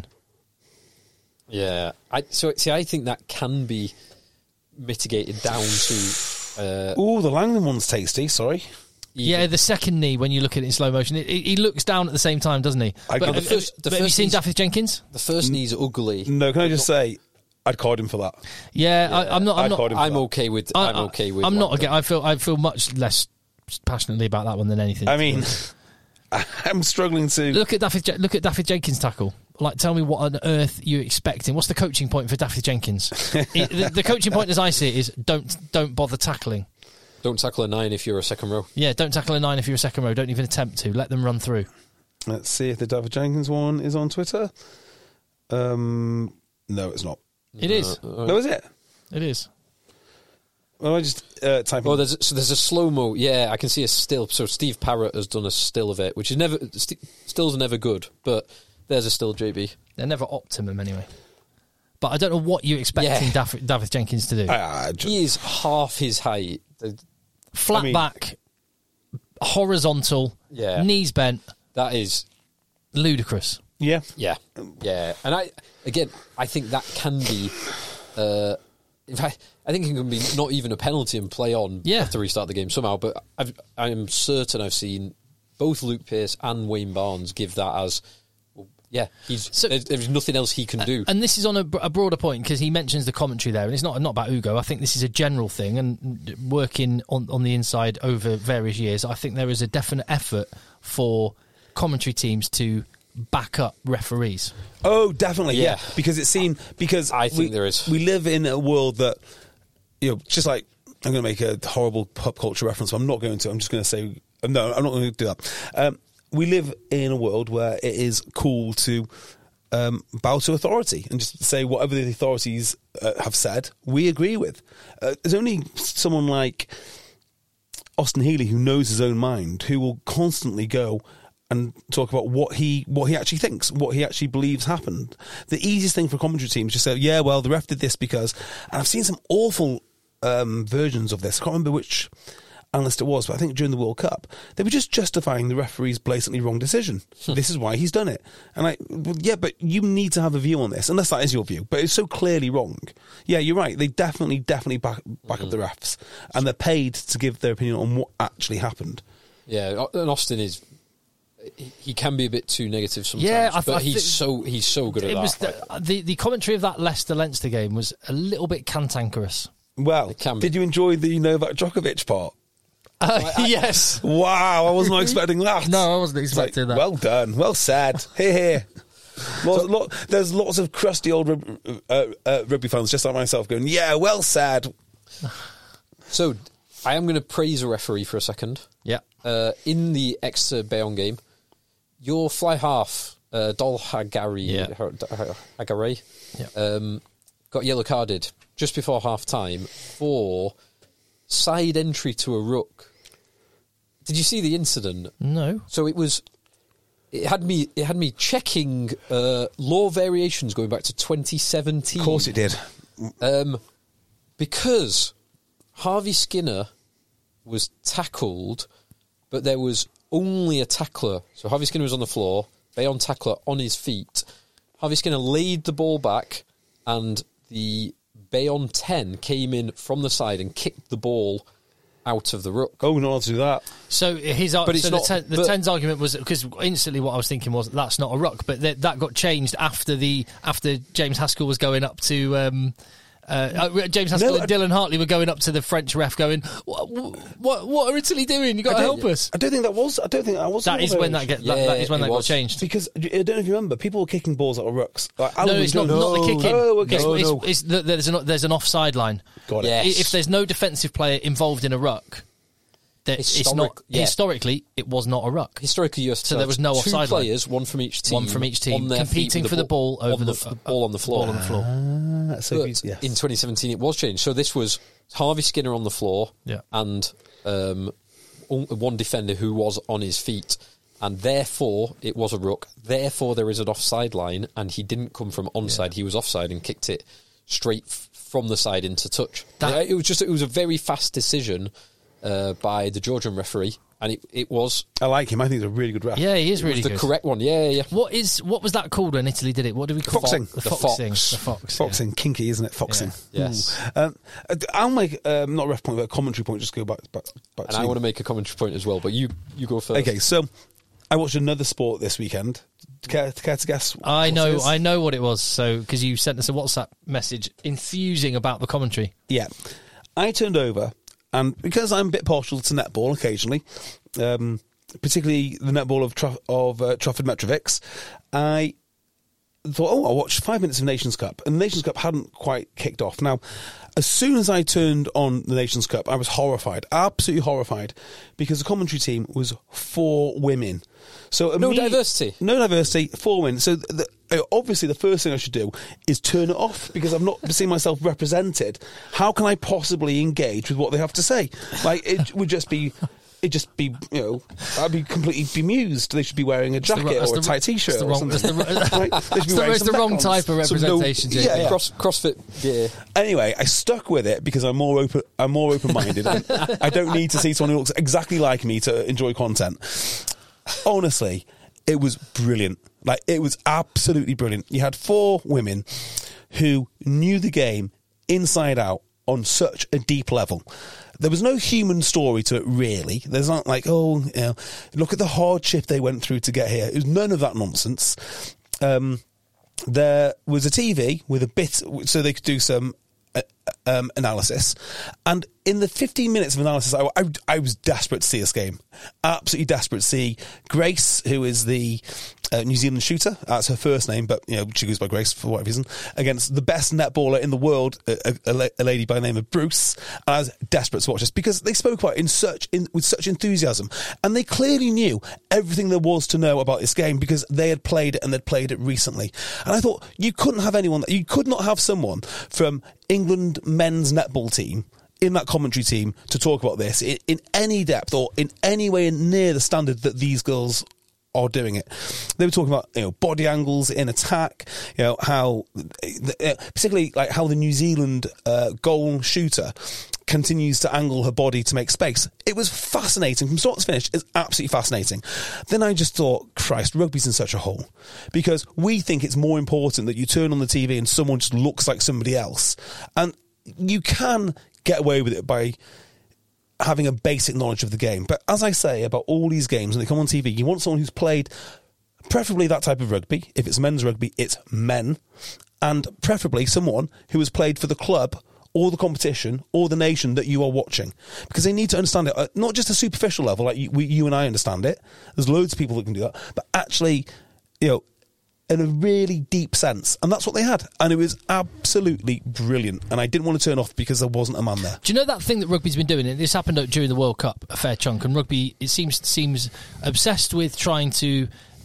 Yeah. I, so, see, I think that can be mitigated down to... Uh, Ooh, the Langdon one's tasty, sorry. Yeah, even- the second knee, when you look at it in slow motion, it, it, he looks down at the same time, doesn't he? I But got have, the first- have- the but have you first seen knee's- Davith Jenkins? The first knee's ugly. No, can I just say, I'd card him for that. Yeah, I, I'm not. I'm I'd not. card him for I'm that. okay with. I, I'm okay with. I'm not Langdon. again. I feel. I feel much less passionately about that one than anything. I mean, I'm struggling to. look at Daffy. Look at Daffy Jenkins' tackle. Like, tell me what on earth you're expecting. What's the coaching point for Daffy Jenkins? it, the, the coaching point, as I see it, is don't don't bother tackling. Don't tackle a nine if you're a second row. Yeah, don't tackle a nine if you're a second row. Don't even attempt to. Let them run through. Let's see if the David Jenkins one is on Twitter. Um, no, it's not. It is. No, is it? It is. Well, I just uh, type in. Oh, there's so there's a slow mo. Yeah, I can see a still. So Steve Parrott has done a still of it, which is never st- stills are never good, but there's a still, J B. They're never optimum anyway. But I don't know what you're expecting Yeah. Daff- David Jenkins to do. I, I just, He is half his height. The- Flat I mean- back, horizontal, Yeah. knees bent, That is, ludicrous. yeah. yeah, yeah. And I again, I think that can be. Uh, in fact, I think it can be not even a penalty and play on Yeah. after restart the game somehow. But I've, I am certain I've seen both Luke Pearce and Wayne Barnes give that as, well, yeah, he's So- there's, there's nothing else he can do. And this is on a, a broader point because he mentions the commentary there, and it's not not about Ugo. I think this is a general thing, and working on on the inside over various years, I think there is a definite effort for commentary teams to back up referees. Oh, definitely, yeah. Yeah. Because it's seen. Because I think we, there is. We live in a world that, you know, just like I'm going to make a horrible pop culture reference. But I'm not going to. I'm just going to say no. I'm not going to do that. Um, we live in a world where it is cool to um, bow to authority and just say whatever the authorities uh, have said, we agree with. Uh, there's only someone like Austin Healey who knows his own mind, who will constantly go and talk about what he what he actually thinks, what he actually believes happened. The easiest thing for a commentary team is just say, yeah, well, the ref did this because... And I've seen some awful um, versions of this. I can't remember which analyst it was, but I think during the World Cup, they were just justifying the referee's blatantly wrong decision. This is why he's done it. And I, well, yeah, but you need to have a view on this, unless that is your view. But it's so clearly wrong. Yeah, you're right. They definitely, definitely back, back up the refs. And they're paid to give their opinion on what actually happened. Yeah, and Austin is. He he can be a bit too negative sometimes, Yeah, I th- but I he's think so he's so good at It that. was the, the the commentary of that Leicester Leinster game was a little bit cantankerous. Well, It can be. did you enjoy the Novak Djokovic part? Uh, yes. Wow, I wasn't expecting that. No, I wasn't It's like, expecting that. well done, well said. Here, here. Lots, lot, there's lots of crusty old rug, uh, uh, rugby fans, just like myself, going, yeah, well said. So I am going to praise a referee for a second. Yeah. Uh, in the Exeter Bayonne game, your fly half uh, Dol Hagari, Yeah. Hagare, Yeah. um, got yellow carded just before half time for side entry to a ruck. Did you see the incident? No. So it was. It had me. It had me checking uh, law variations going back to twenty seventeen. Of course, it did. Um, because Harvey Skinner was tackled, but there was only a tackler. So Harvey Skinner was on the floor, Bayonne tackler on his feet. Harvey Skinner laid the ball back, and the Bayonne ten came in from the side and kicked the ball out of the ruck. Oh, we're not allowed to do that. So his ar- But it's so not- the, ten, the but- ten's argument was because instantly what I was thinking was that's not a ruck, but that, that got changed after the after James Haskell was going up to. Um, Uh, uh, James Haskell No, and I- Dylan Hartley were going up to the French ref, going, "What? What, what are Italy doing? You got to I help don't- us." I don't think that was. I don't think that was. That is when that get. That, that is when Yeah, that it got was. changed. Because I don't know if you remember, people were kicking balls out of rucks. Like, No, Alan it's not, Jones- not the kicking. Oh, okay. It's, No, it's, no. it's the, there's an there's an offside line. Got it. Yeah. I- If there's no defensive player involved in a ruck, that it's Historic- not. yeah. Historically, it was not a ruck. Historically, you have to So there have was no two offside line. players, one from each team, One from each team, on their feet competing with for the ball over on the, the, ball on the floor. Ball on the floor. Ah, so But he's- yes. in twenty seventeen, it was changed. So this was Harvey Skinner on the floor, Yeah. and um, on- one defender who was on his feet, and therefore it was a ruck. Therefore, there is an offside line, and he didn't come from onside; he was offside and kicked it straight f- from the side into touch. That- Yeah, it was just it was a very fast decision uh, by the Georgian referee, and it, it was, I like him. I think he's a really good ref. Yeah, he is it really was the good. correct one. Yeah, yeah. What is what was that called when Italy did it? What do we call Foxing. it? The, The foxing. fox. The fox. Foxing, kinky, isn't it? Foxing. Yeah. Yes. Ooh. Um, I'll make um, not a ref point, but a commentary point. Just go back, back, back And to I you. want to make a commentary point as well, but you you go first. Okay, so I watched another sport this weekend. Care, care to guess? I what know, it is? I know what it was. So because you sent us a WhatsApp message enthusing about the commentary. Yeah. I turned over, and because I'm a bit partial to netball occasionally, um, particularly the netball of, Tra- of uh, Trafford Mitrovics, I thought, oh, I'll watch five minutes of Nations Cup. And the Nations Cup hadn't quite kicked off. Now, as soon as I turned on the Nations Cup, I was horrified, absolutely horrified, because the commentary team was four women. So No immedi- diversity? No diversity, four women. So the, uh, obviously the first thing I should do is turn it off, because I'm not seeing myself represented. How can I possibly engage with what they have to say? Like, it would just be... It'd just be, you know, I'd be completely bemused. They should be wearing a the jacket wrong- that's or a the- tight t-shirt that's the or wrong- something. that's the- Right? They should be It's the, wearing it's the some wrong back-ons. type of Some no- representation, J P. yeah, yeah. Cross, CrossFit gear. Anyway, I stuck with it because I'm more open. I'm more open-minded. and I don't need to see someone who looks exactly like me to enjoy content. Honestly, it was brilliant. Like, it was absolutely brilliant. You had four women who knew the game inside out on such a deep level. There was no human story to it, really. There's not like, oh, you know, look at the hardship they went through to get here. It was none of that nonsense. Um, there was a T V with a bit, so they could do some uh, um, analysis. And in the fifteen minutes of analysis, I, I, I was desperate to see this game. Absolutely desperate to see Grace, who is the uh, New Zealand shooter. That's her first name, but you know she goes by Grace for whatever reason, against the best netballer in the world, a, a, a lady by the name of Bruce. And I was desperate to watch this because they spoke about it in such in, with such enthusiasm, and they clearly knew everything there was to know about this game because they had played it and they'd played it recently. And I thought you couldn't have anyone, you could not have someone from England men's netball team in that commentary team to talk about this in, in any depth or in any way near the standard that these girls are doing it. They were talking about, you know, body angles in attack, you know, how, uh, particularly like how the New Zealand uh, goal shooter continues to angle her body to make space. It was fascinating from start to finish. It's absolutely fascinating. Then I just thought, Christ, rugby's in such a hole because we think it's more important that you turn on the T V and someone just looks like somebody else, and you can get away with it by having a basic knowledge of the game. But as I say about all these games, when they come on T V, you want someone who's played preferably that type of rugby. If it's men's rugby, it's men. And preferably someone who has played for the club or the competition or the nation that you are watching. Because they need to understand it, uh, not just a superficial level, like you, we, you and I understand it. There's loads of people that can do that. But actually, you know, in a really deep sense. And that's what they had. And it was absolutely brilliant. And I didn't want to turn off because there wasn't a man there. Do you know that thing that rugby's been doing? And this happened during the World Cup a fair chunk. And rugby, it seems seems obsessed with trying to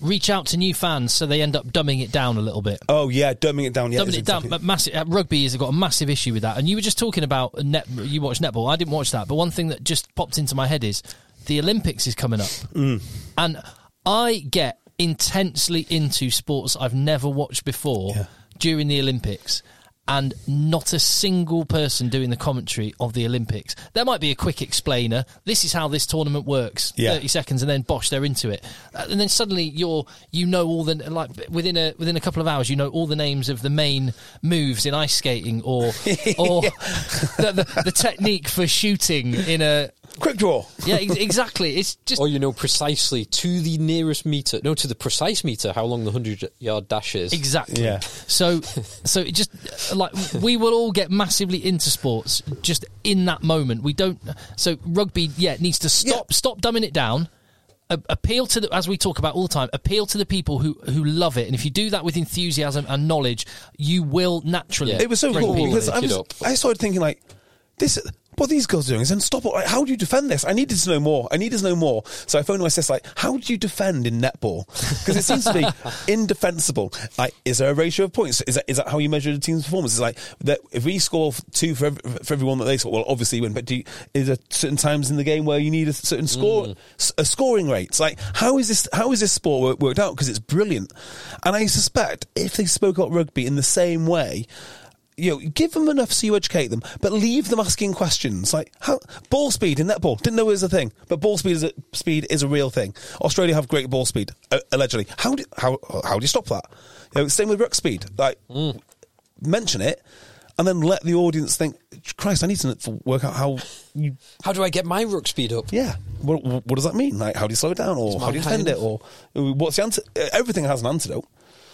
reach out to new fans, so they end up dumbing it down a little bit. Oh yeah, dumbing it down. Yeah, dumbing it down. exactly. Massive. Uh, rugby has got a massive issue with that. And you were just talking about net. You watched netball. I didn't watch that, but one thing that just popped into my head is the Olympics is coming up, mm. and I get intensely into sports I've never watched before yeah. during the Olympics. And not a single person doing the commentary of the Olympics. There might be a quick explainer. This is how this tournament works. Yeah. Thirty seconds, and then bosh, they're into it. And then suddenly you're, you know all the like within a within a couple of hours, you know all the names of the main moves in ice skating, or or the, the, the technique for shooting in a. Quick draw. Yeah, ex- exactly. It's just, or you know precisely to the nearest meter, no, to the precise meter, how long the hundred-yard dash is. Exactly. Yeah. So, so it just like we will all get massively into sports just in that moment. We don't. So rugby, yeah, needs to stop, Yeah. stop dumbing it down. A- appeal to the, as we talk about all the time, appeal to the people who, who love it, and if you do that with enthusiasm and knowledge, you will naturally. Yeah. It was so Bring cool people because to I pick was, it up. I started thinking like this. What are these girls doing? Is then stop it. Like, how do you defend this? I needed to know more. I needed to know more. So I phoned my sister, like, how do you defend in netball? Because it seems to be indefensible. Like, is there a ratio of points? Is that, is that how you measure the team's performance? It's like, that if we score two for every, for everyone that they score, well, obviously you win, but do you, is there certain times in the game where you need a certain score, Mm. a scoring rate? It's like, how is this, how is this sport work, worked out? Because it's brilliant. And I suspect if they spoke about rugby in the same way, you know, give them enough so you educate them, but leave them asking questions like how ball speed in netball. Didn't know it was a thing, but ball speed is a, speed is a real thing. Australia have great ball speed, uh, allegedly. How do how how do you stop that? You know, same with ruck speed. Like Mm. mention it, and then let the audience think. Christ, I need to work out how you. How do I get my ruck speed up? Yeah, what, what does that mean? Like, how do you slow it down, or It's how do you defend it, mankind. or what's the answer? Everything has an antidote.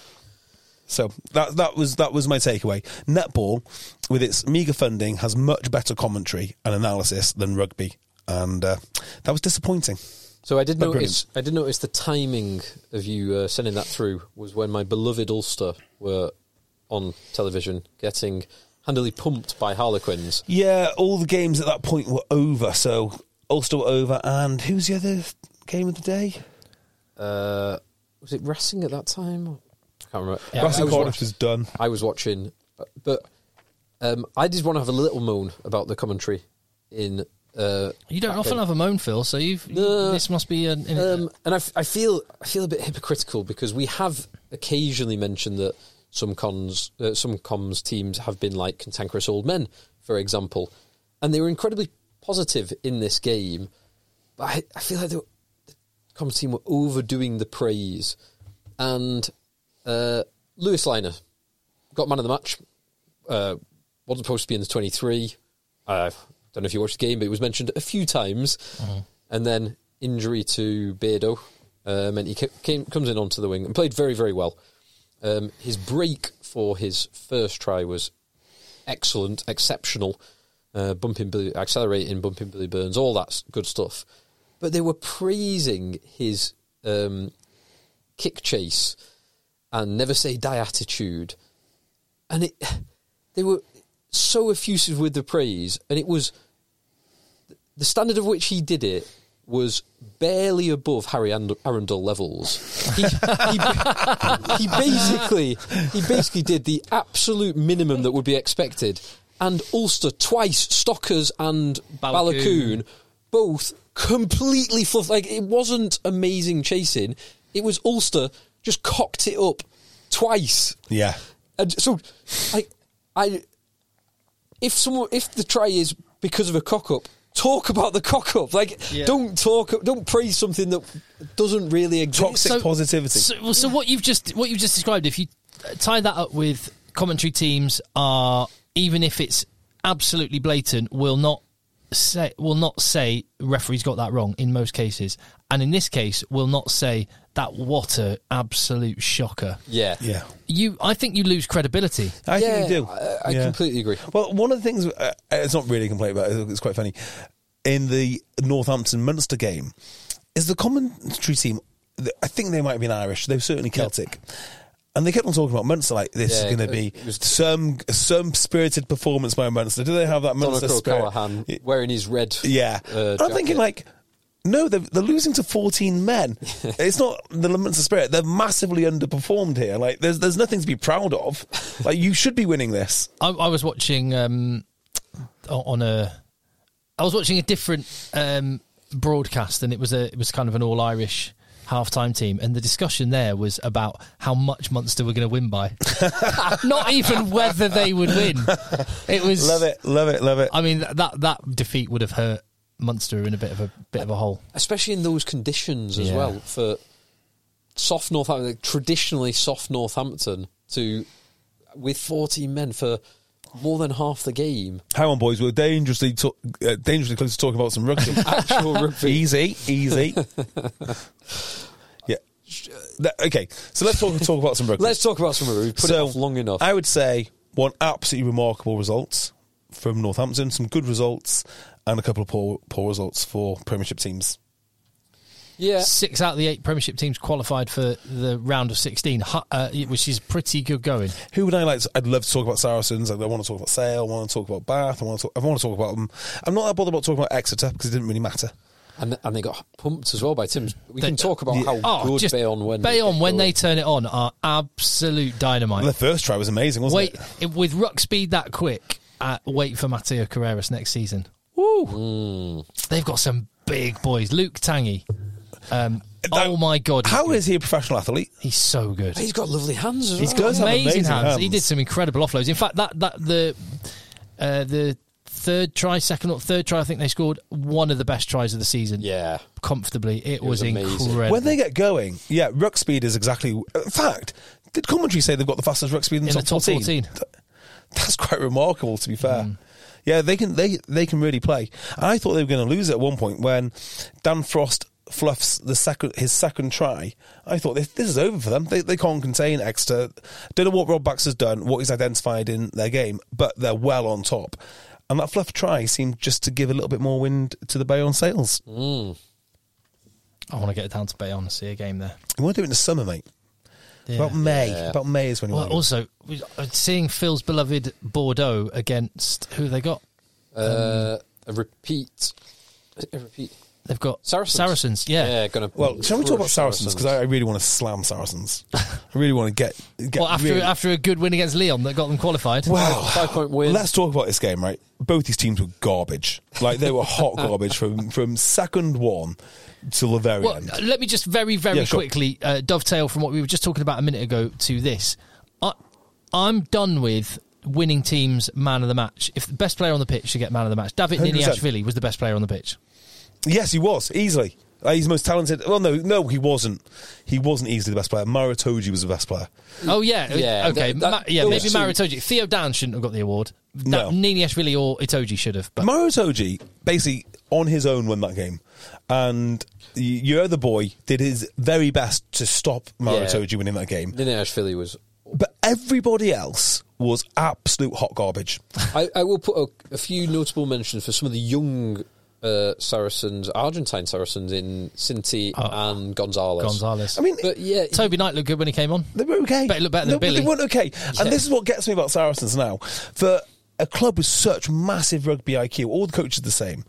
So that that was that was my takeaway. Netball, with its meagre funding, has much better commentary and analysis than rugby, and uh, that was disappointing. So I did But notice. I did notice the timing of you uh, sending that through was when my beloved Ulster were on television, getting handily pumped by Harlequins. Yeah, all the games at that point were over. So Ulster were over, and who's the other game of the day? Uh, was it Racing at that time? I can't remember. Yeah, I- I Racing was Cardiff watch- was done. I was watching, but, but um, I did want to have a little moan about the commentary in. Uh, You don't back often then. have a moan, Phil. So you've No. this must be an. an Um, and I, f- I feel I feel a bit hypocritical because we have occasionally mentioned that some cons, uh, some comms teams have been like cantankerous old men, for example, and they were incredibly positive in this game. But I, I feel like they were, the comms team were overdoing the praise, and uh, Lewis Liner got man of the match. Uh, wasn't supposed to be in the twenty-three. I don't know if you watched the game, but it was mentioned a few times. Mhm. And then injury to Beardo uh, meant he ca- came, comes in onto the wing and played very, very well. Um, his break for his first try was excellent, exceptional, uh, bumping, Billy, accelerating, bumping Billy Burns, all that s- good stuff. But they were praising his um, kick chase and never say die attitude, and it they were so effusive with the praise, and it was the standard of which he did it was barely above Harry And- Arundel levels. He, he, he basically he basically did the absolute minimum that would be expected, and Ulster twice, Stockers and Balakoon. Balakoon, both completely fluffed. Like, it wasn't amazing chasing. It was Ulster just cocked it up twice. Yeah. And so, I, I, if someone, if the try is because of a cock up, talk about the cock up. Like, Yeah. don't talk, don't praise something that doesn't really exist. Toxic So- positivity. So, well, so what you've just what you've just described, if you tie that up with commentary teams, are even if it's absolutely blatant, will not say will not say referee's got that wrong in most cases, and in this case, will not say that what a absolute shocker. Yeah, yeah. You, I think you lose credibility. I yeah, think you do. I, I Yeah. completely agree. Well, one of the things, uh, it's not really a complaint, but it's quite funny, in the Northampton-Munster game, is the commentary team, I think they might have been Irish, they were certainly Celtic, and they kept on talking about Munster like this Yeah, is going to be it was- some some spirited performance by Munster. Do they have that Munster Donald spirit? Callahan wearing his red. Yeah. uh, I'm thinking jacket. like, No, they're, they're losing to fourteen men. It's not the Leamington Spirit. They're massively underperformed here. Like, there's there's nothing to be proud of. Like, you should be winning this. I, I was watching um, on a. I was watching a different um, broadcast, and it was a it was kind of an all Irish half-time team, and the discussion there was about how much Munster were going to win by. Not even whether they would win. It was Love it, love it, love it. I mean, that that defeat would have hurt Munster in a bit of a bit of a hole, especially in those conditions as Yeah. well. For soft Northampton, like, traditionally soft Northampton, to with fourteen men for more than half the game. Hang on, boys. We're dangerously, to- uh, dangerously close to talking about some rugby. Actual rugby. Easy, easy. Yeah. That- okay, so let's talk talk about some rugby. Let's talk about some rugby. We've put so, it off long enough. I would say one absolutely remarkable results from Northampton, some good results, and a couple of poor poor results for Premiership teams. yeah. six out of the eight Premiership teams qualified for the round of sixteen, hu- uh, which is pretty good going. Who would I like? To, I'd love to talk about Saracens. I want to talk about Sale. I want to talk about Bath. I want to talk, I want to talk about them. I'm not that bothered about talking about Exeter because it didn't really matter. And and they got pumped as well by Tim's. We They- can talk about how Oh, good just Bayonne when Bayonne when they get turn it on are absolute dynamite. The first try was amazing, wasn't Wait, it? it- with ruck speed that quick, uh, wait for Matteo Carreras next season. Woo! Mm. They've got some big boys. Luke Tangy. Um, That- oh my God. he's How good. is he a professional athlete? He's so good. going. He's got lovely hands as He's well. got does have amazing, amazing hands. He hands. did some incredible offloads. In fact, that that the uh, the third try, second or third try, I think they scored one of the best tries of the season. Yeah. Comfortably. It, was was, amazing. incredible. When they get going, yeah, ruck speed is exactly. In fact, did commentary say they've got the fastest ruck speed in the In top, the top fourteen. Th- That's quite remarkable, to be fair. Mm. Yeah, they can they they can really play. I thought they were going to lose it at one point when Dan Frost fluffs the second his second try. I thought this, this is over for them. They they can't contain Exeter. Don't know what Rob Baxter's done, what he's identified in their game, but they're well on top. And that fluff try seemed just to give a little bit more wind to the Bayonne sails. Mm. I want to get down to Bayonne and see a game there. You want to do it in the summer, mate. Yeah. About May. Yeah. About May is when you Well, want to also, we- seeing Phil's beloved Bordeaux against who have they got? Uh, a repeat. A repeat. They've got Saracens. Saracens, yeah. Yeah, gonna Well, shall we talk about crush Saracens? Because I, I really want to slam Saracens. I really want to get... get Well, after really- after a good win against Leon that got them qualified. Wow. Five point win. Let's talk about this game, right? Both these teams were garbage. Like, they were hot garbage from, from second one till the very Well, end. let me just very, very Yeah, sure. quickly uh, dovetail from what we were just talking about a minute ago to this. I, I'm done with winning teams man of the match. If the best player on the pitch should get man of the match, David one hundred percent. Niniashvili was the best player on the pitch. Yes, he was, easily. Uh, he's the most talented... Well, no, no, he wasn't. He wasn't easily the best player. Maritoji was the best player. Oh yeah, Yeah, okay, that- that- Ma- yeah, those maybe two- Maritoji. Theo Dan shouldn't have got the award. No. That Niniashvili or Itoji should have. But Maritoji, basically, on his own, won that game. And y- your other boy did his very best to stop Maritoji winning that game. Niniashvili was. But everybody else was absolute hot garbage. I, I will put a, a few notable mentions for some of the young uh, Saracens, Argentine Saracens in Cinti Oh. and Gonzalez. Gonzalez. I mean, But yeah, Toby Knight looked good when he came on. they were okay. Better look better than no, but Billy. they weren't okay. Yeah. And this is what gets me about Saracens now. For a club with such massive rugby I Q, all the coaches are the same.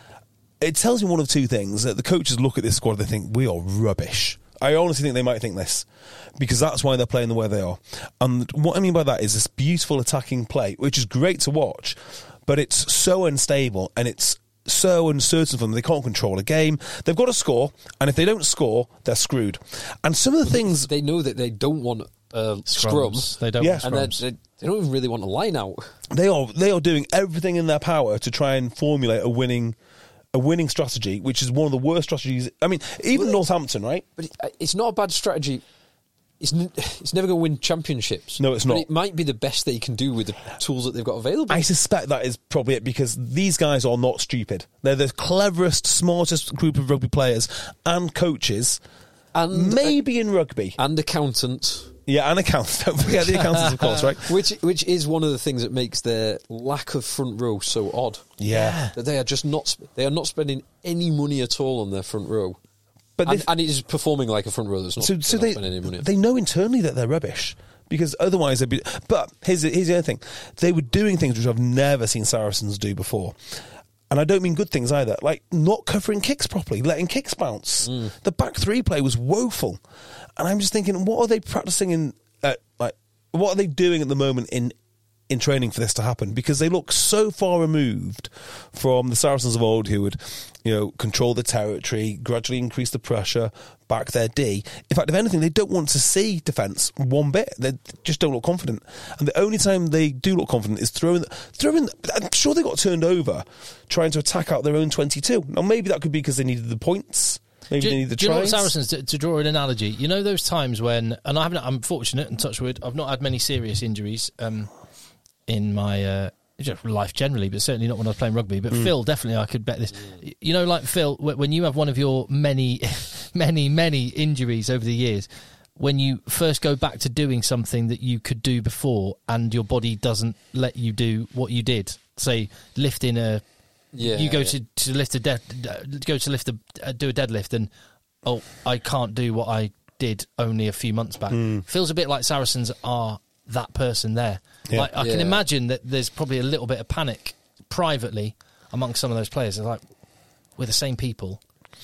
It tells me one of two things. That the coaches look at this squad and they think, we are rubbish. I honestly think they might think this, because that's why they're playing the way they are. And what I mean by that is this beautiful attacking play, which is great to watch, but it's so unstable and it's so uncertain for them. They can't control a game. They've got to score, and if they don't score, they're screwed. And some of the things... they know that they don't want a scrum. Scrums. They don't Yeah. want And they, scrums. they, they don't even really want a line out. They are they are doing everything in their power to try and formulate a winning a winning strategy, which is one of the worst strategies. I mean, even Northampton, right? But it, it's not a bad strategy. It's n- it's never going to win championships. No, it's But not. it might be the best they can do with the tools that they've got available. I suspect that is probably it, because these guys are not stupid. They're the cleverest, smartest group of rugby players and coaches, and maybe in rugby. and accountant. Yeah, and accountants. Don't forget the accountants, of course, right? Which which is one of the things that makes their lack of front row so odd. Yeah. That they are just not sp- they are not spending any money at all on their front row. But and, they- and it is performing like a front row that's not, So, so they're they not spending any money on. they know internally that they're rubbish, because otherwise they'd be. But here's the, here's the other thing: they were doing things which I've never seen Saracens do before, And I don't mean good things either. Like not covering kicks properly, letting kicks bounce. Mm. The back three play was woeful. And I'm just thinking, what are they practicing in, uh, like, what are they doing at the moment in in training for this to happen? Because they look so far removed from the Saracens of old who would, you know, control the territory, gradually increase the pressure, back their D. In fact, if anything, they don't want to see defence one bit. They just don't look confident. And the only time they do look confident is throwing... throwing. I'm sure they got turned over trying to attack out their own twenty-two. Now, maybe that could be because they needed the points. Maybe do, they need the do you know what, tries. Saracens, to, to draw an analogy, you know those times when... And I haven't, I'm fortunate, and touch wood, I've not had many serious injuries... Um, in my uh, life generally, but certainly not when I was playing rugby. But mm. Phil, definitely, I could bet this. You know, like Phil, when you have one of your many, many, many injuries over the years, when you first go back to doing something that you could do before and your body doesn't let you do what you did, say lifting a... Yeah, you go yeah. to, to lift a dead, go to lift a, uh, do a deadlift and, oh, I can't do what I did only a few months back. Mm. Feels a bit like Saracens are that person there. Yeah. Like, I yeah. can imagine that there's probably a little bit of panic privately among some of those players. They're like, we're the same people.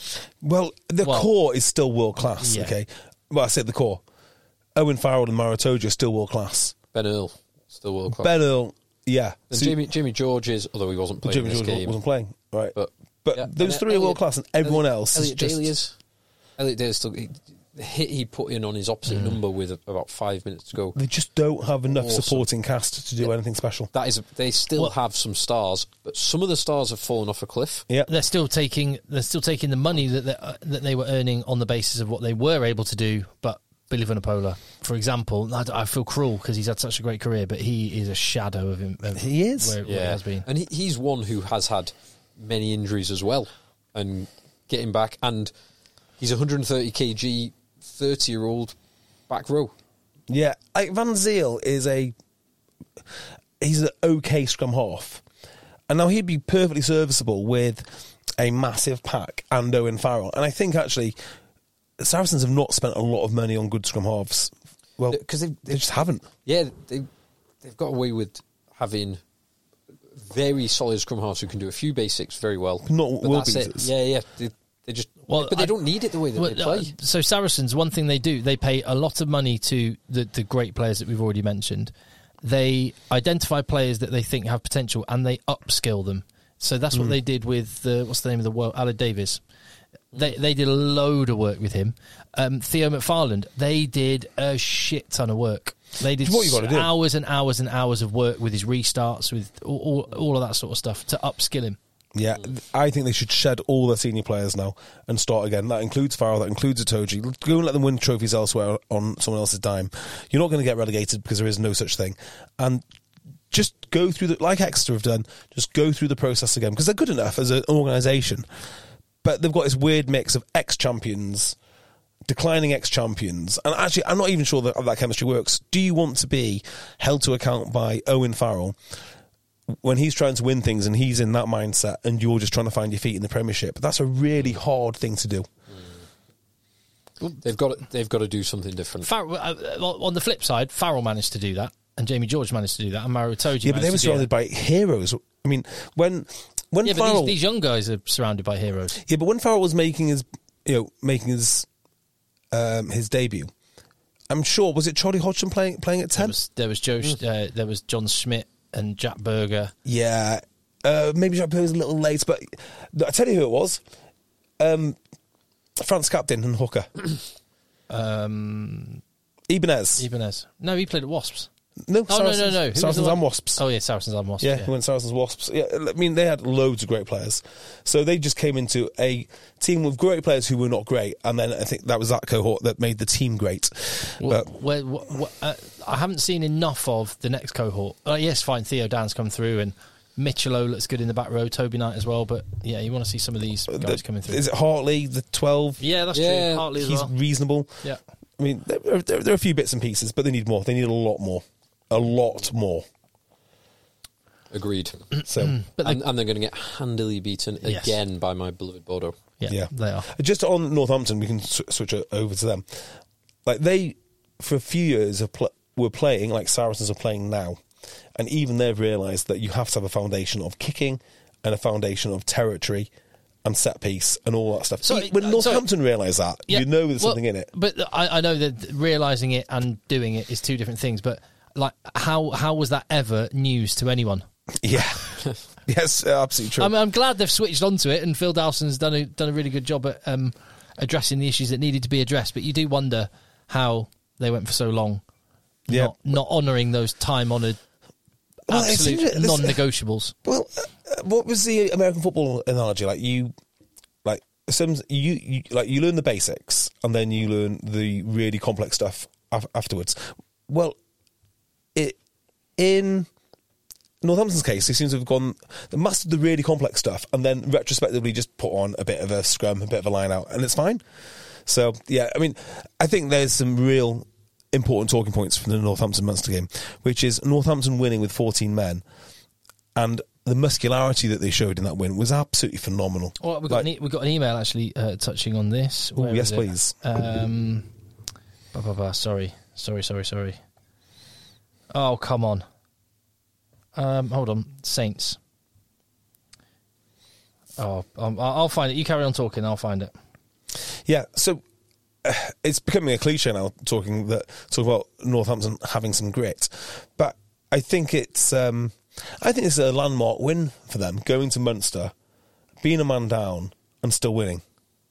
Well, the well, core is still world class. Yeah. Okay, well I said the core. Owen Farrell and Maro Itoje are still world class. Ben Earl still world class. Ben Earl, yeah. And so, Jimmy Jimmy George is, although he wasn't playing Jimmy this George game, wasn't playing, right? But but yeah. those three Elliot, are world class, and everyone Elliot, else Elliot is just. Daly is. Elliot Daly is still. He, the hit he put in on his opposite mm. number with about five minutes to go. They just don't have enough awesome. supporting cast to do yeah. anything special. That is, they still well, have some stars, but some of the stars have fallen off a cliff. Yeah, they're still taking they're still taking the money that they, uh, that they were earning on the basis of what they were able to do. But Billy Vunipola, for example, I, I feel cruel because he's had such a great career, but he is a shadow of him. Of he is, where, yeah, where he has been, and he, he's one who has had many injuries as well, and getting back, and he's one hundred thirty kilograms. thirty-year-old back row. Yeah, like Van Zyl is a... He's an okay scrum half. And now he'd be perfectly serviceable with a massive pack and Owen Farrell. And I think, actually, Saracens have not spent a lot of money on good scrum halves. Well, because they, they just haven't. Yeah, they, they've got away with having very solid scrum halves who can do a few basics very well. Not but world that's beaters. it. Yeah, yeah. They, They just, well, but they I, don't need it the way that well, they play. Uh, so Saracens, one thing they do, they pay a lot of money to the, the great players that we've already mentioned. They identify players that they think have potential and they upskill them. So that's mm. what they did with the, what's the name of the world, Aled Davies. They they did a load of work with him. Um, Theo McFarland, they did a shit ton of work. They did what you got to do. hours and hours and hours of work with his restarts, with all, all, all of that sort of stuff to upskill him. Yeah, I think they should shed all their senior players now and start again. That includes Farrell, that includes Itoje. Go and let them win trophies elsewhere on someone else's dime. You're not going to get relegated because there is no such thing. And just go through the, like Exeter have done, just go through the process again because they're good enough as an organisation. But they've got this weird mix of ex-champions, declining ex-champions. And actually, I'm not even sure that that chemistry works. Do you want to be held to account by Owen Farrell when he's trying to win things and he's in that mindset and you're just trying to find your feet in the Premiership? That's a really hard thing to do. Mm. They've got to, they've got to do something different. Farrell, uh, on the flip side, Farrell managed to do that, and Jamie George managed to do that, and Maro Itoje. Yeah, but they were surrounded by heroes. I mean, when when yeah, Farrell, but these, these young guys are surrounded by heroes. Yeah, but when Farrell was making his, you know, making his um, his debut, I'm sure was it Charlie Hodgson playing playing at ten? There was, there was Joe. Mm. Uh, there was John Schmidt and Jack Berger. Yeah, uh, maybe Jack Berger's a little late, but I tell you who it was: um, France captain and hooker, um, Ibanez. Ibanez. No, he played at Wasps. No, oh, Saracens, no, no, no. Saracens and Wasps. Oh, yeah, Saracens and Wasps. Yeah, yeah. he went Saracens Wasps. Yeah, I mean, they had loads of great players. So they just came into a team with great players who were not great, and then I think that was that cohort that made the team great. Well, but, well, well, uh, I haven't seen enough of the next cohort. Uh, yes, fine, Theo Dan's come through, and Mitchell looks good in the back row, Toby Knight as well, but yeah, you want to see some of these guys the, coming through. Is it Hartley, the twelve? Yeah, that's yeah, true. Hartley as he's well. reasonable. Yeah. I mean, there, there, there are a few bits and pieces, but they need more. They need a lot more. A lot more. Agreed. So, but they, and, and they're going to get handily beaten yes. again by my beloved Bordeaux. Yeah, yeah, they are. Just on Northampton, we can sw- switch it over to them. Like they, for a few years, have pl- were playing like Saracens are playing now, and even they've realised that you have to have a foundation of kicking and a foundation of territory and set piece and all that stuff. So, when uh, Northampton so, realise that, yeah, you know there's well, something in it. But I, I know that realising it and doing it is two different things. But like, how how was that ever news to anyone? Yeah, yes, absolutely true. I mean, I'm glad they've switched onto it, and Phil Dowson's done a done a really good job at um, addressing the issues that needed to be addressed. But you do wonder how they went for so long, Yeah. not, not honouring those time honoured, Well, it's absolute interesting. This- non-negotiables. Well, uh, what was the American football analogy? Like you, like some you, you like you learn the basics and then you learn the really complex stuff af- afterwards. Well, it in Northampton's case, they seem to have gone they mastered the really complex stuff and then retrospectively just put on a bit of a scrum, a bit of a line out, and it's fine. So yeah, I mean, I think there's some real important talking points from the Northampton Munster game, which is Northampton winning with fourteen men, and the muscularity that they showed in that win was absolutely phenomenal. Well, we've got, Like- an, e- we've got an email actually uh, touching on this. Ooh, Where yes, is it? please. Um, bah, bah, bah, sorry, sorry, sorry, sorry. Oh, come on. Um, hold on, Saints. Oh, um, I'll I'll find it. You carry on talking. I'll find it. Yeah, so uh, it's becoming a cliche now talking that talk about Northampton having some grit, but I think it's um, I think it's a landmark win for them going to Munster, being a man down and still winning.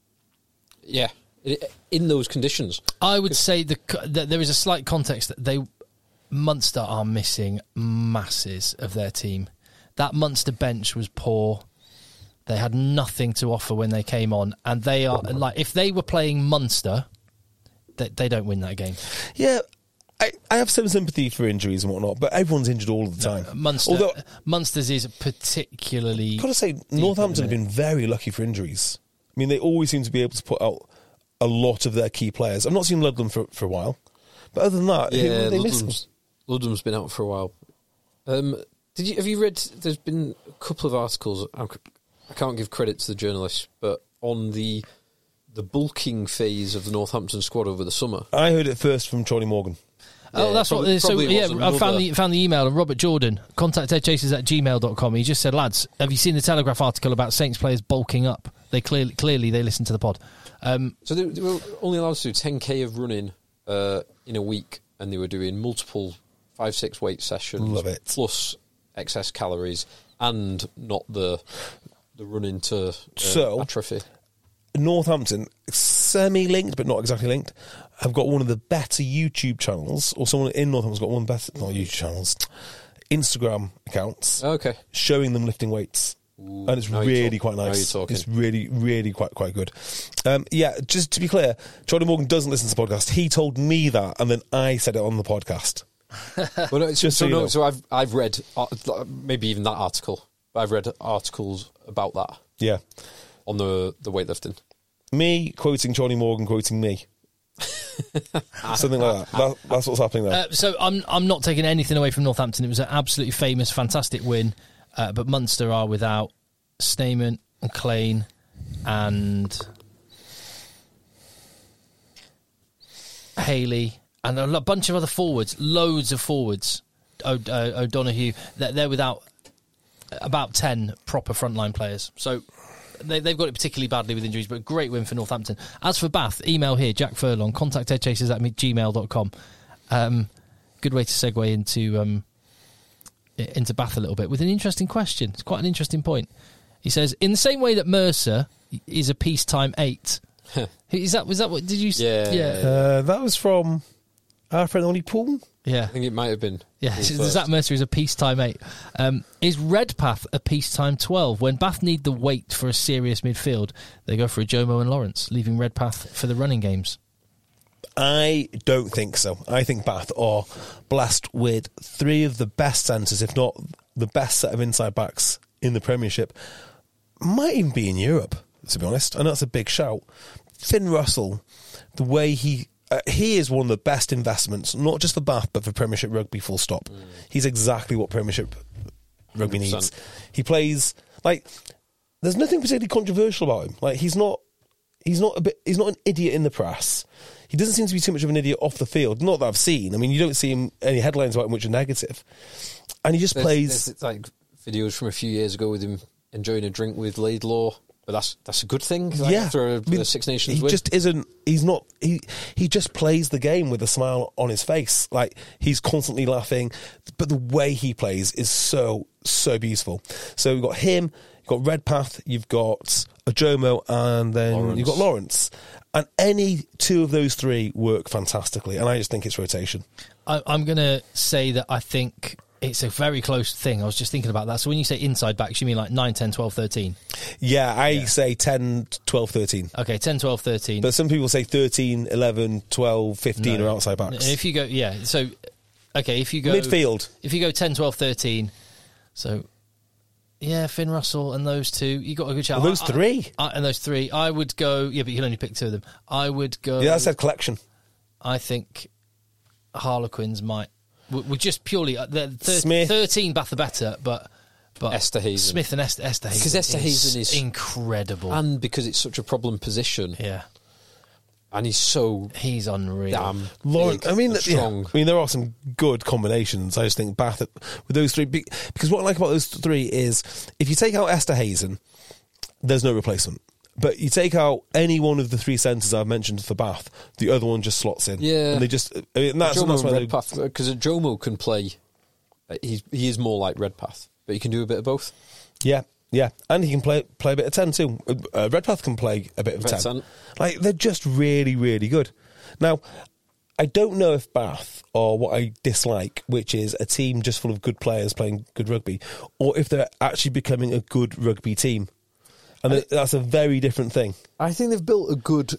Yeah, I- in those conditions. I would say the, co- that there is a slight context that they Munster are missing masses of their team. That Munster bench was poor. They had nothing to offer when they came on, and they are like if they were playing Munster, they, they don't win that game. Yeah, I, I have some sympathy for injuries and whatnot, but everyone's injured all the time. Munster, Although, Munster's is particularly. I've got to say, Northampton have been very lucky for injuries. I mean, they always seem to be able to put out a lot of their key players. I've not seen Ludlam for for a while, but other than that, Yeah, who- they miss them. Ludlam's, Ludlam's been out for a while. Um, did you have you read? There's been a couple of articles. I'm, I can't give credit to the journalists, but on the the bulking phase of the Northampton squad over the summer. I heard it first from Charlie Morgan. Oh, Yeah, that's probably- what. So probably yeah, was I another- found the found the email of Robert Jordan. Contact headchasers at gmail dot com. He just said, lads, have you seen the Telegraph article about Saints players bulking up? They clearly clearly they listen to the pod. Um, So they, they were only allowed to do ten k of running uh, in a week, and they were doing multiple five six weight sessions. Love it. Plus excess calories and not the the running to uh, So- atrophy. Northampton, semi-linked but not exactly linked, have got one of the better YouTube channels, or someone in Northampton's got one of the better, not YouTube channels, Instagram accounts Okay. showing them lifting weights. Ooh, And it's now you're really talk- quite now nice. you're talking. It's really, really quite quite good. Um, yeah, just to be clear, Charlie Morgan doesn't listen to the podcast. He told me that, and then I said it on the podcast. Well, no, Just so, so you no, know. so I've I've read uh, maybe even that article. But I've read articles about that Yeah. on the the weightlifting. Me quoting Charlie Morgan quoting me. Something like that. that. That's what's happening there. uh, so I'm I'm not taking anything away from Northampton. It was an absolutely famous, fantastic win. Uh, but Munster are without Snyman and Klein and Haley and a lo- bunch of other forwards, loads of forwards. O- uh, O'Donoghue, they're, they're without about ten proper frontline players. So they, they've got it particularly badly with injuries, but a great win for Northampton. As for Bath, email here, Jack Furlong, contact headchasers at gmail dot com. Um, good way to segue into um, into Bath a little bit with an interesting question. It's quite an interesting point. He says, in the same way that Mercer is a peacetime eight. Is that was that what did you? s- Yeah. yeah, Uh, that was from our friend Ollie Poole. yeah. I think it might have been. Yeah, Paul so first. Zach Mercer is a peacetime eight. Um, is Redpath a peacetime twelve? When Bath need the weight for a serious midfield, they go for a Jomo and Lawrence, leaving Redpath for the running games. I don't think so. I think Bath are blessed with three of the best centres, if not the best set of inside backs in the Premiership. Might even be in Europe, to be honest. I know that's a big shout. Finn Russell, the way he... Uh, he is one of the best investments, not just for Bath, but for Premiership rugby, full stop. Mm. He's exactly what Premiership rugby one hundred percent. needs. He plays... Like, there's nothing particularly controversial about him. Like, he's not... He's not a bit. He's not an idiot in the press. He doesn't seem to be too much of an idiot off the field. Not that I've seen. I mean, you don't see him any headlines about him which are negative. And he just There's, plays. there's like videos from a few years ago with him enjoying a drink with Laidlaw. But that's that's a good thing. Like, Yeah, after a, I mean, a Six Nations he win. just isn't. He's not. He he just plays the game with a smile on his face. Like he's constantly laughing, but the way he plays is so so beautiful. So you've got him, you've got Redpath, you've got Ajomo, and then Lawrence. you've got Lawrence. And any two of those three work fantastically. And I just think it's rotation. I, I'm going to say that I think it's a very close thing. I was just thinking about that. So when you say inside backs, you mean like nine, ten, twelve, thirteen? Yeah, I say ten, twelve, thirteen. Okay, ten, twelve, thirteen. But some people say thirteen, eleven, twelve, fifteen No. are outside backs. If you go, yeah, so, okay, if you go... Midfield. If you go ten, twelve, thirteen, so, yeah, Finn Russell and those two, you got a good shout. And those I- three? I, I, and those three, I would go, yeah, but you can only pick two of them. I would go... Yeah, I said collection. I think Harlequins might... We're we're just purely... Uh, they're thir- Smith. thirteen Bath the better, but... but Esterhazy. Smith and Est- Esterhazy. Because Esterhazy is incredible. And because it's such a problem position. Yeah. And he's so He's unreal. damn Lawrence, big I mean, and yeah, strong. I mean, there are some good combinations. I just think Bath with those three, be- because what I like about those three is if you take out Esterhazy, there's no replacement. But you take out any one of the three centres I've mentioned for Bath, the other one just slots in. Yeah. and they just I mean, that's, Jomo that's why and they, Redpath, because Jomo can play. uh, He's he is more like Redpath, but he can do a bit of both. yeah, yeah, and he can play play a bit of ten too. Uh, Redpath can play a bit of Bit of ten. ten. Like they're just really, really good. Now, I don't know if Bath are what I dislike, which is a team just full of good players playing good rugby, or if they're actually becoming a good rugby team. And I- that's a very different thing. I think they've built a good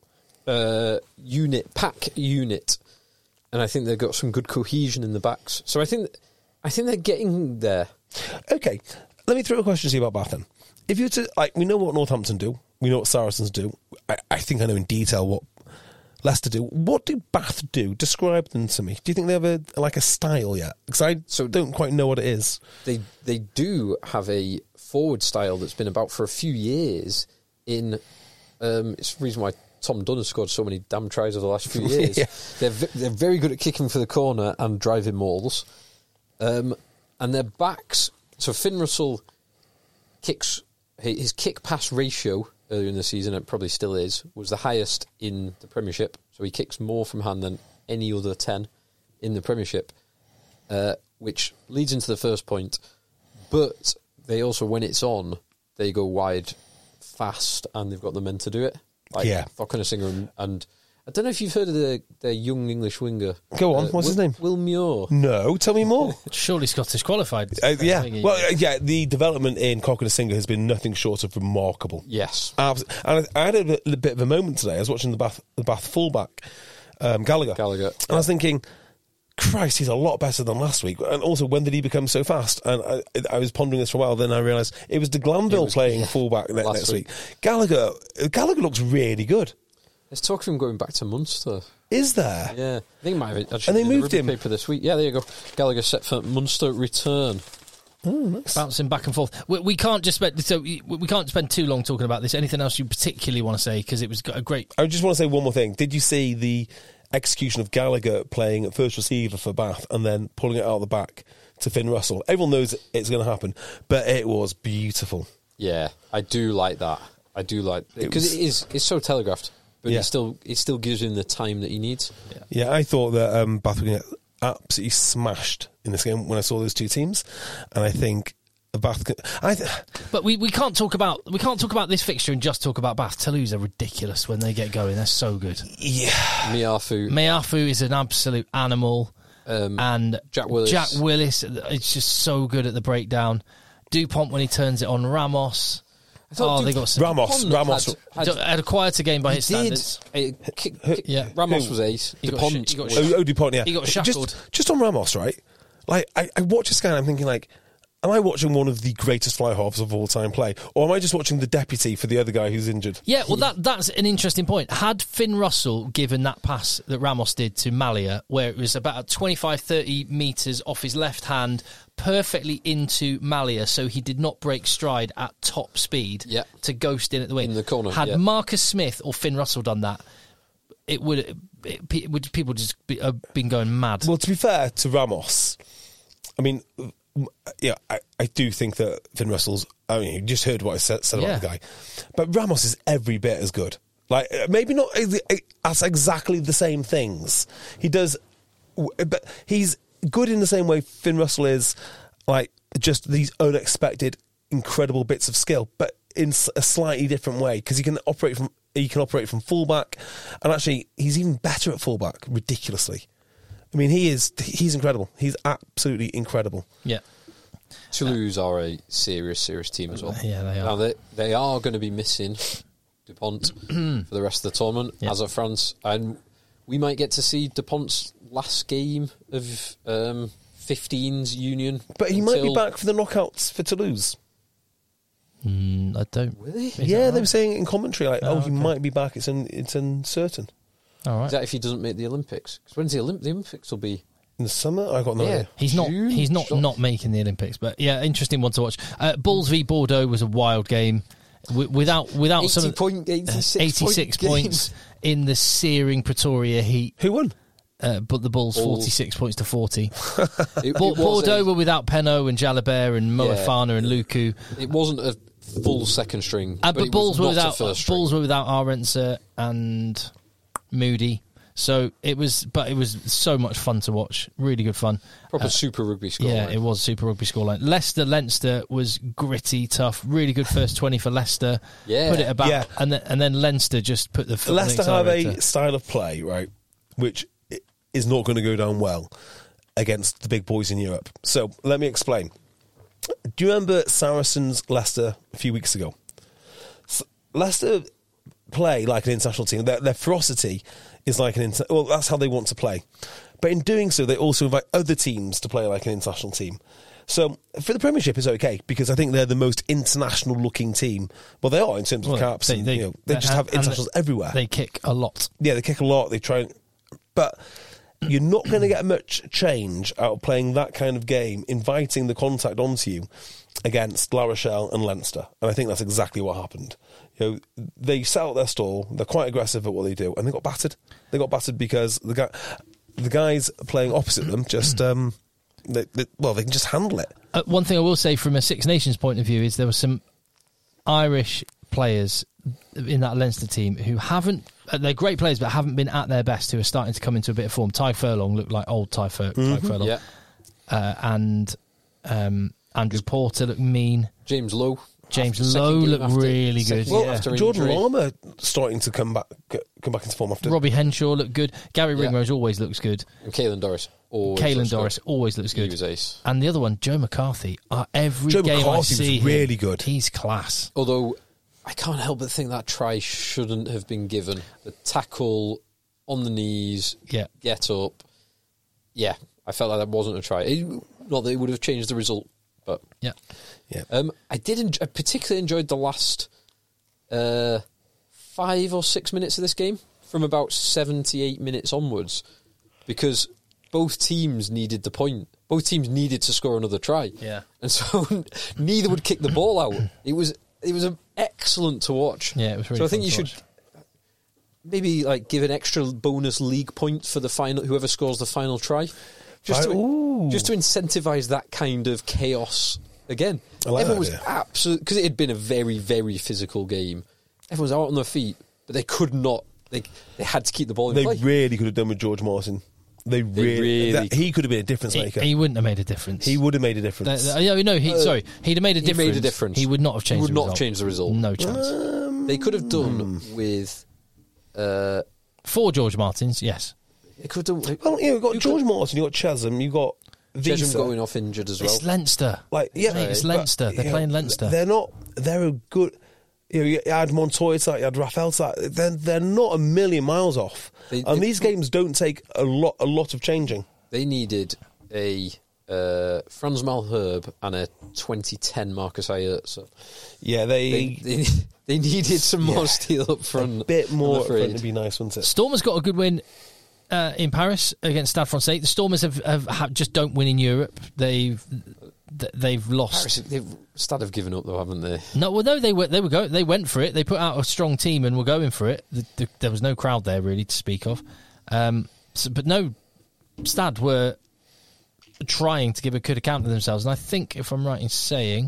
uh, unit, pack unit, and I think they've got some good cohesion in the backs. So I think I think they're getting there. Okay, let me throw a question to you about Bath then. If you were to, like, we know what Northampton do, we know what Saracens do. I, I think I know in detail what Leicester do. What do Bath do? Describe them to me. Do you think they have a like a style yet? Because I So- don't quite know what it is. They they do have a forward style that's been about for a few years. In um, it's the reason why Tom Dunn has scored so many damn tries over the last few years. Yeah. They're v- they're very good at kicking for the corner and driving mauls, um, and their backs. So Finn Russell kicks his kick pass ratio earlier in the season, it probably still is, was the highest in the Premiership. So he kicks more from hand than any other ten in the Premiership, uh, which leads into the first point. But they also, when it's on, they go wide fast and they've got the men to do it. Like Yeah. Falconer and, and I don't know if you've heard of the, the young English winger. Go on, Uh, what's his Will- name? Will Muir. No, tell me more. Surely Scottish qualified. Uh, yeah, Thingy. well, uh, yeah. The development in Cockney has been nothing short of remarkable. Yes. Abs- and I I had a bit, a bit of a moment today. I was watching the Bath, the Bath fullback, um, Gallagher. Gallagher. And I was thinking, Christ, he's a lot better than last week. And also, when did he become so fast? And I, I was pondering this for a while. Then I realised it was de Glanville was- playing yeah, fullback ne- last next week. week. Gallagher, Gallagher looks really good. There's talk of him going back to Munster. Is there? Yeah. I think he might have actually And they in the moved rugby him. paper this week. Yeah, there you go. Gallagher set for Munster return. Oh, nice. Bouncing back and forth. We, we can't just spend so we we can't spend too long talking about this. Anything else you particularly want to say? Because it was a great. I just want to say one more thing. Did you see the execution of Gallagher playing at first receiver for Bath and then pulling it out of the back to Finn Russell? Everyone knows it's going to happen, but it was beautiful. Yeah, I do like that. I do like because was- it is it's so telegraphed, but Yeah. it still it still gives him the time that he needs. Yeah, I thought that um, Bath were going to get absolutely smashed in this game when I saw those two teams, and I think Bath. Can, I th- But we, we can't talk about we can't talk about this fixture and just talk about Bath. Toulouse are ridiculous when they get going. They're so good. yeah, Miafu, Meafu is an absolute animal, um, and Jack Willis. Jack Willis, it's just so good at the breakdown. Dupont when he turns it on Ramos. thought Oh, they Dup- got some. Ramos. Dupont Ramos. had, had, had, a quieter game by he his did. standards. Uh, kick, kick, Yeah. Ramos Who? was ace. He got Dupont. sh- he got was- sh- Oh, oh, Dupont, yeah. He got just, shackled. just on Ramos, right? Like, I, I watch this guy and I'm thinking, like, am I watching one of the greatest fly halves of all time play? Or am I just watching the deputy for the other guy who's injured? Yeah, well, that that's an interesting point. Had Finn Russell given that pass that Ramos did to Malia, where it was about twenty-five, thirty metres off his left hand, perfectly into Malia, so he did not break stride at top speed Yeah. to ghost in at the wing. In the corner, Had yeah. Marcus Smith or Finn Russell done that, it would, it, it would people just be, uh, been going mad. Well, to be fair to Ramos, I mean, yeah, I, I do think that Finn Russell's. I mean, you just heard what I said, said Yeah. about the guy, but Ramos is every bit as good. Like maybe not as exactly the same things he does, but he's good in the same way Finn Russell is. Like just these unexpected, incredible bits of skill, but in a slightly different way because he can operate from he can operate from fullback, and actually he's even better at fullback. Ridiculously, I mean he is he's incredible. He's absolutely incredible. Yeah. Toulouse are a serious, serious team as well. Yeah, they are. Now they they are going to be missing Dupont for the rest of the tournament, Yeah. as are France, and we might get to see Dupont's last game of um, fifteens Union. But he might be until- back for the knockouts for Toulouse. Mm, I don't. Will he? Is Yeah, that they were right? saying in commentary like, Oh, "Oh, he okay. might be back." It's un, it's uncertain. All right. Is that if he doesn't make the Olympics? Because when's the, Olymp- the Olympics will be? In the summer, I got no Yeah. idea. He's not. June? He's not Sure. not making the Olympics, but yeah, interesting one to watch. Uh, Bulls v Bordeaux was a wild game. W- without without some eighty of- point, eighty-six, eighty-six point points game. in the searing Pretoria heat. Who won? Uh, but the Bulls Bulls. forty-six points to forty. It, it Bo- was Bordeaux a- were without Penaud and Jalabert and Moefana and Luku. It wasn't a full second string, Uh, but, but it Bulls was were not a without first string. Bulls were without Arenzer and Moody. So it was, but it was so much fun to watch. Really good fun. Proper Uh, Super Rugby score. Yeah, it was Super Rugby scoreline. Leicester Leinster was gritty, tough, really good first twenty for Leicester. Yeah. Put it about, Yeah. and then and then Leinster just put the foot on the Leicester have a accelerator. style of play, right, which i- is not going to go down well against the big boys in Europe. So let me explain. Do you remember Saracens Leicester a few weeks ago? S- Leicester play like an international team. Their, their ferocity is like an inter- well, that's how they want to play. But in doing so, they also invite other teams to play like an international team. So for the Premiership, it's okay because I think they're the most international-looking team. Well, they are in terms of Well, caps. they- and, they- you know, they just and- have and internationals they- everywhere. They kick a lot. Yeah, they kick a lot. They try, but you're not going to get much change out of playing that kind of game, inviting the contact onto you against La Rochelle and Leinster. And I think that's exactly what happened. You know, they set out their stall. They're quite aggressive at what they do, and they got battered. They got battered because the guy, the guys playing opposite them, just um, they, they, well, they can just handle it. Uh, one thing I will say from a Six Nations point of view is there were some Irish players in that Leinster team who haven't, uh, they're great players, but haven't been at their best, who are starting to come into a bit of form. Ty Furlong looked like old Ty, Fur- Ty Furlong. Yeah. Uh, and um, Andrew Porter looked mean. James Lowe. James after- second Lowe game looked after- really second good. game Yeah. after Jordan injury. Lorimer starting to come back, come back into form after. Robbie Henshaw looked good. Gary Yeah. Ringrose always looks good. And Caelan Doris. always Caelan looks Doris good. always looks He good. was ace. And the other one, Joe McCarthy. Uh, every Joe game I McCarthy was see him, really good. He's class. Although I can't help but think that try shouldn't have been given. The tackle on the knees, Yeah. get up. Yeah, I felt like that wasn't a try. It, not that it would have changed the result, but Yeah. Yeah. um, I did. Enjoy, I particularly enjoyed the last uh, five or six minutes of this game, from about seventy-eight minutes onwards, because both teams needed the point. Both teams needed to score another try. Yeah. And so neither would kick the ball out. It was it was a, excellent to watch. Yeah, it was really So I think fun you to should watch. maybe like give an extra bonus league point for the final, whoever scores the final try, just to Ooh. just to incentivize that kind of chaos again. I like Everyone that was idea. absolutely, because it had been a very very physical game. Everyone was out on their feet, but they could not. They they had to keep the ball in They play. really could have done with George Martin. They really, really that- could. he could have been a difference He, maker. he wouldn't have made a difference. He would have made a Th- difference. th- yeah, no, he, Uh, sorry, he'd have made a he difference. made a difference. He would not have He changed. would the not result. have changed the result. No chance. They could have done Hmm. with. Uh, For George Martins, yes. they could have done. well, you know, you've got You George could- Martin, you've got Chesham, you've got Chesham Visa. going off injured as well. It's Leinster. Like, yeah, Mate, it's but, Leinster. They're you playing know, Leinster. They're not. They're a good. You know, you had Montoya, to that, you had Rafael. to that. They're they're not a million miles off. They- and they- these games don't take a lot a lot of changing. They needed a uh, Franz Malherbe and a twenty ten Marcus Ayerza. Yeah, They, they, they they needed some more Yeah. steel up front. a bit more I'm up front afraid. would be nice, wouldn't it? Stormers got a good win uh, in Paris against Stade Francais. The Stormers have, have, have just don't win in Europe. They've th- they've lost. Paris, they've started giving up though, haven't they? No, well, no, they were they were go they went for it. They put out a strong team and were going for it. The, the, there was no crowd there really to speak of. Um, so, but no, Stade were trying to give a good account of themselves. And I think, if I'm right in saying,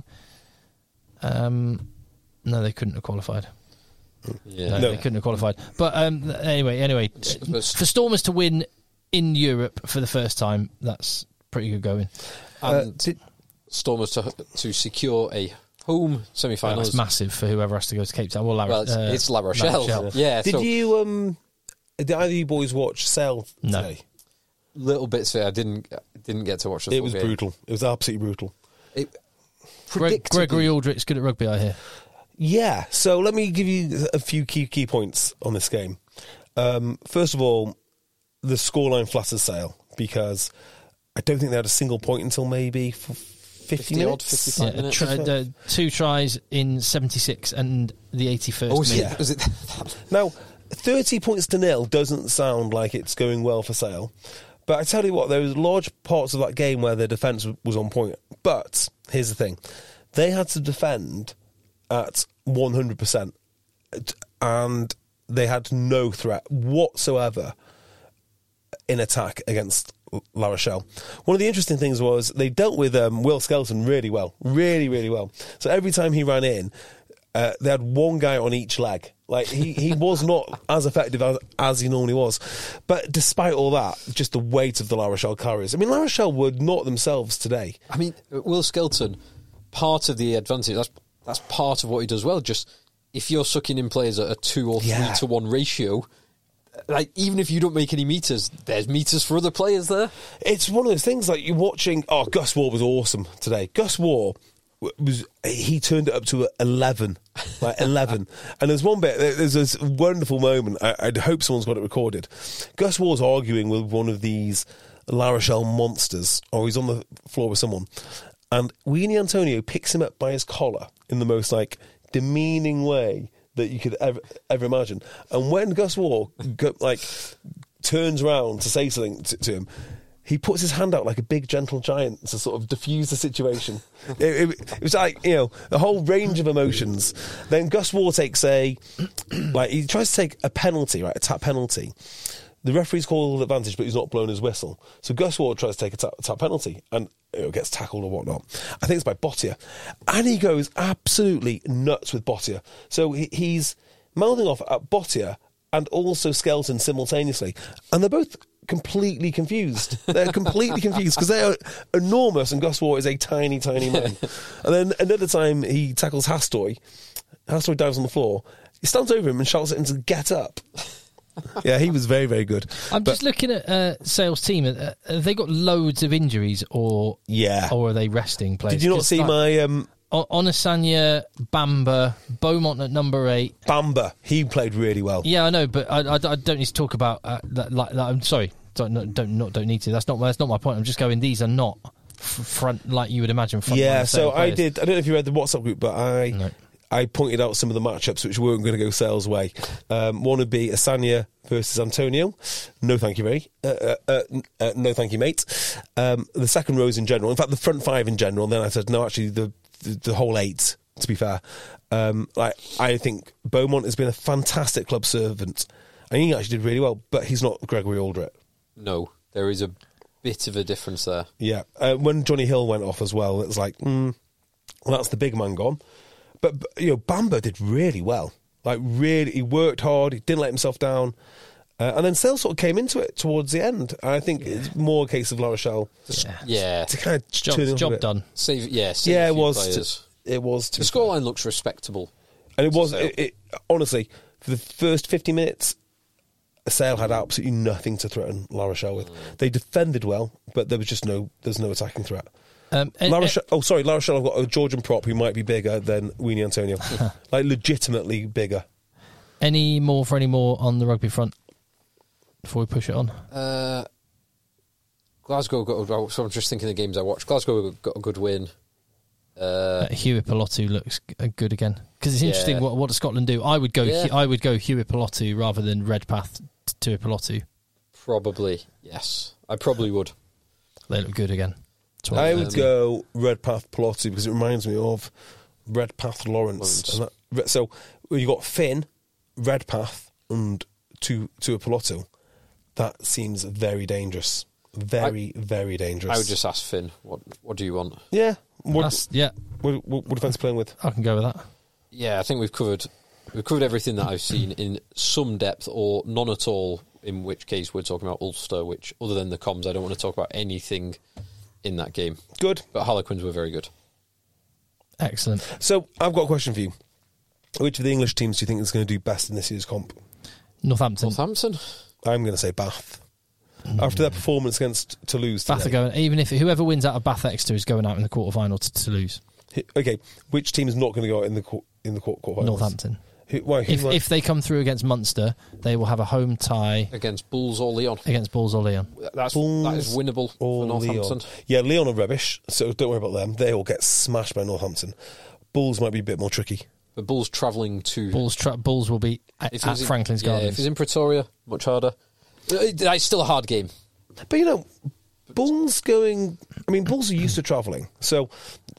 um, no, they couldn't have qualified. Yeah, no, no. they couldn't have qualified. But um, anyway, anyway, for Stormers to win in Europe for the first time, that's pretty good going. And Uh, did- Stormers to to secure a home semi-final. That's massive for whoever has to go to Cape Town. Well, La, Well, it's, uh, it's La Rochelle. La Rochelle. Yeah. Did so you um? Did either of you boys watch Sale No. today? little bits there. I didn't didn't get to watch the It full was game. brutal. It was absolutely brutal. It, Greg, predictably- Gregory Aldrich's good at rugby, I hear. Yeah, so let me give you a few key key points on this game. Um, first of all, the scoreline flatters Sale because I don't think they had a single point until maybe f- fifty, fifty odd, minutes. fifty-five Yeah, minutes. tri- uh, two tries in seventy-six and the eighty-first Oh, was minute. it? Was it Now, thirty points to nil doesn't sound like it's going well for Sale. But I tell you what, there was large parts of that game where their defence was on point. But here's the thing. They had to defend at one hundred percent. And they had no threat whatsoever in attack against La Rochelle. One of the interesting things was they dealt with um, Will Skelton really well. Really, really well. So every time he ran in, uh, they had one guy on each leg. Like, he, he was not as effective as, as he normally was. But despite all that, just the weight of the La Rochelle carriers. I mean, La Rochelle were not themselves today. I mean, Will Skelton, part of the advantage, that's, that's part of what he does well. Just if you're sucking in players at a two or three Yeah. to one ratio, like even if you don't make any meters, there's meters for other players there. It's one of those things like you're watching. Oh, Gus Waugh was awesome today. Gus Waugh was he turned it up to eleven, like eleven. And there's one bit. There's this wonderful moment. I, I hope someone's got it recorded. Gus Waugh's arguing with one of these La Rochelle monsters, or he's on the floor with someone, and Weenie Antonio picks him up by his collar in the most like demeaning way that you could ever ever imagine. And when Gus Waugh go, like turns around to say something to, to him, he puts his hand out like a big gentle giant to sort of diffuse the situation. it, it, it was like, you know, a whole range of emotions. Then Gus Waugh takes a like he tries to take a penalty, right, a tap penalty. The referee's called advantage, but he's not blown his whistle. So Gus Waugh tries to take a tap, tap penalty and you know, gets tackled or whatnot. I think it's by Bottier. And he goes absolutely nuts with Bottier. So he, he's mouthing off at Bottier and also Skelton simultaneously. And they're both completely confused. They're completely confused because they are enormous and Gus Waugh is a tiny, tiny man. And then another time he tackles Hastoy. Hastoy dives on the floor. He stands over him and shouts at him to get up. Yeah, he was very, very good. I'm But- just looking at uh, Sale's team. Uh, have they got loads of injuries, or Yeah. or are they resting players? Did you not 'Cause see like, my um, O- Onasanya, Bamba, Beaumont at number eight? Bamba? He played really well. Yeah, I know, but I, I, I don't need to talk about uh, that. Like, that. I'm sorry, don't not, don't not don't need to. That's not that's not my point. I'm just going. These are not f- front like you would imagine. Front Yeah, line so Sale I players. did. I don't know if you read the WhatsApp group, but I No. I pointed out some of the matchups which weren't going to go Sale's way. Um, one would be Asanya versus Antonio. No, thank you, very. Uh, uh, uh, uh, no, thank you, mate. Um, the second rows in general. In fact, the front five in general. And then I said, no, actually, the the, the whole eight. To be fair, um, like I think Beaumont has been a fantastic club servant. I think he actually did really well, but he's not Gregory Aldrich. No, there is a bit of a difference there. Yeah, uh, when Johnny Hill went off as well, it was like, mm, well, that's the big man gone. But, but you know, Bamba did really well. Like really, he worked hard. He didn't let himself down. Uh, and then Sale sort of came into it towards the end. And I think it's more a case of La Rochelle Yeah. Yeah, to kind of Job, turn it up a job bit. done. save yeah, save Yeah, a it few was. players. To, it was. To The scoreline looks respectable. and it was. Sale. It, it, honestly, for the first fifty minutes, Sale had absolutely nothing to threaten La Rochelle with. Mm. They defended well, but there was just no. There's no attacking threat. Um, and- La Rochelle, oh, sorry, La Rochelle have got a Georgian prop who might be bigger than Weenie Antonio. Like, legitimately bigger. Any more for any more on the rugby front before we push it on? Uh, Glasgow got. A, so I'm just thinking of the games I watched. Glasgow got a good win. Uh, Uh, Huey Pilotu looks g- good again because it's interesting. Yeah. What, what does Scotland do? I would go. Yeah. Hu- I would go Huey Pilotu rather than Redpath to Pilotu. probably yes, I probably would. They look good again. That's what I I'm would saying. go Redpath Pilotu because it reminds me of Redpath Lawrence. Lawrence. And that, so when you got Finn, Redpath, and to to a Pilotu, that seems very dangerous. Very, I, very dangerous. I would just ask Finn, what what do you want? Yeah. What, That's, yeah. What, what, what defence are you playing with? I can go with that. Yeah, I think we've covered we've covered everything that I've seen in some depth or none at all, in which case we're talking about Ulster, which, other than the comms, I don't want to talk about anything in that game. Good. But Harlequins were very good. Excellent. So, I've got a question for you. Which of the English teams do you think is going to do best in this year's comp? Northampton. Northampton? I'm going to say Bath. Mm. After their performance against Toulouse today. Bath are going, even if whoever wins out of Bath Exeter is going out in the quarter-final to Toulouse. Okay, which team is not going to go out in the in the quarter-finals? Northampton. Who, why, if, like? if they come through against Munster, they will have a home tie against Bulls or Leon. Against Bulls or Leon. That's Bulls that is winnable for Northampton. Leon. Yeah, Leon are rubbish, so don't worry about them. They will get smashed by Northampton. Bulls might be a bit more tricky. But Bulls travelling to Bulls. Tra- Bulls will be at, at in, Franklin's yeah, Gardens. If he's in Pretoria, much harder. It's still a hard game. But you know, Bulls going. I mean, Bulls are used to travelling, so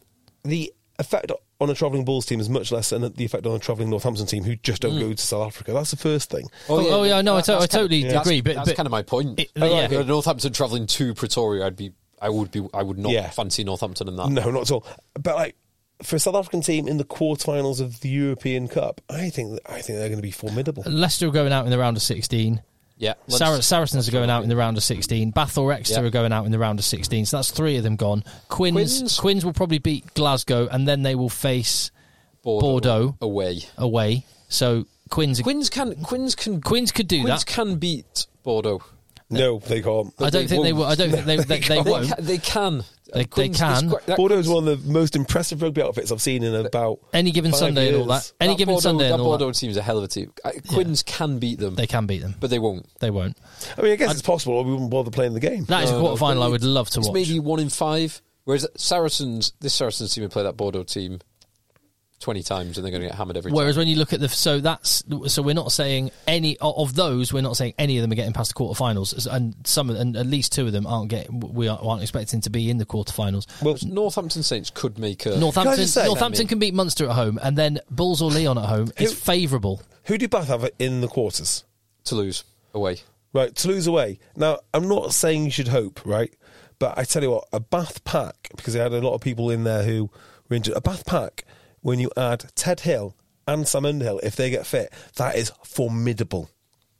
the effect on a travelling Bulls team is much less than the effect on a travelling Northampton team who just don't mm. go to South Africa. That's the first thing. Oh, yeah, oh, yeah no, I, to- I totally kind of, agree. Yeah. But that's but, kind of my point. It, oh, yeah. Northampton travelling to Pretoria, I'd be, I would be, I would not yeah. fancy Northampton in that. No, not at all. But like for a South African team in the quarterfinals of the European Cup, I think I think they're going to be formidable. Leicester are going out in the round of sixteen. Yeah, Sar- Saracens are going out in the round of sixteen. Bath or Exeter yeah. are going out in the round of sixteen. So that's three of them gone. Quins, Quins, Quins will probably beat Glasgow, and then they will face Bordeaux, Bordeaux away. Away. So Quins, Quins can Quins can Quins could do Quins that. Can beat Bordeaux. No, they can't. I don't they think won't. they will. I don't think they they, they, they won't. They can. They, they can. Bordeaux is one of the most impressive rugby outfits I've seen in about any given Sunday years. and all that. Any that given Bordeaux, Sunday that and all Bordeaux that. team's a hell of a team. Quins yeah. can beat them. They can beat them, but they won't. They won't. I mean, I guess I'd, it's possible, or we wouldn't bother playing the game. That is no, a quarter final. No, I would love to it's watch. It's maybe one in five. Whereas Saracens, this Saracens team would play that Bordeaux team twenty times and they're going to get hammered every Whereas time. when you look at the so that's so we're not saying any of those we're not saying any of them are getting past the quarterfinals, and some and at least two of them aren't getting we aren't expecting to be in the quarterfinals. Well, Northampton Saints could make a Northampton. Say, Northampton I mean, can beat Munster at home, and then Bulls or Leon at home is favourable. Who do Bath have in the quarters? Toulouse away. Right, Toulouse away. Now I'm not saying you should hope, right? But I tell you what, a Bath pack, because they had a lot of people in there who were injured. A Bath pack. When you add Ted Hill and Sam Underhill, if they get fit, that is formidable.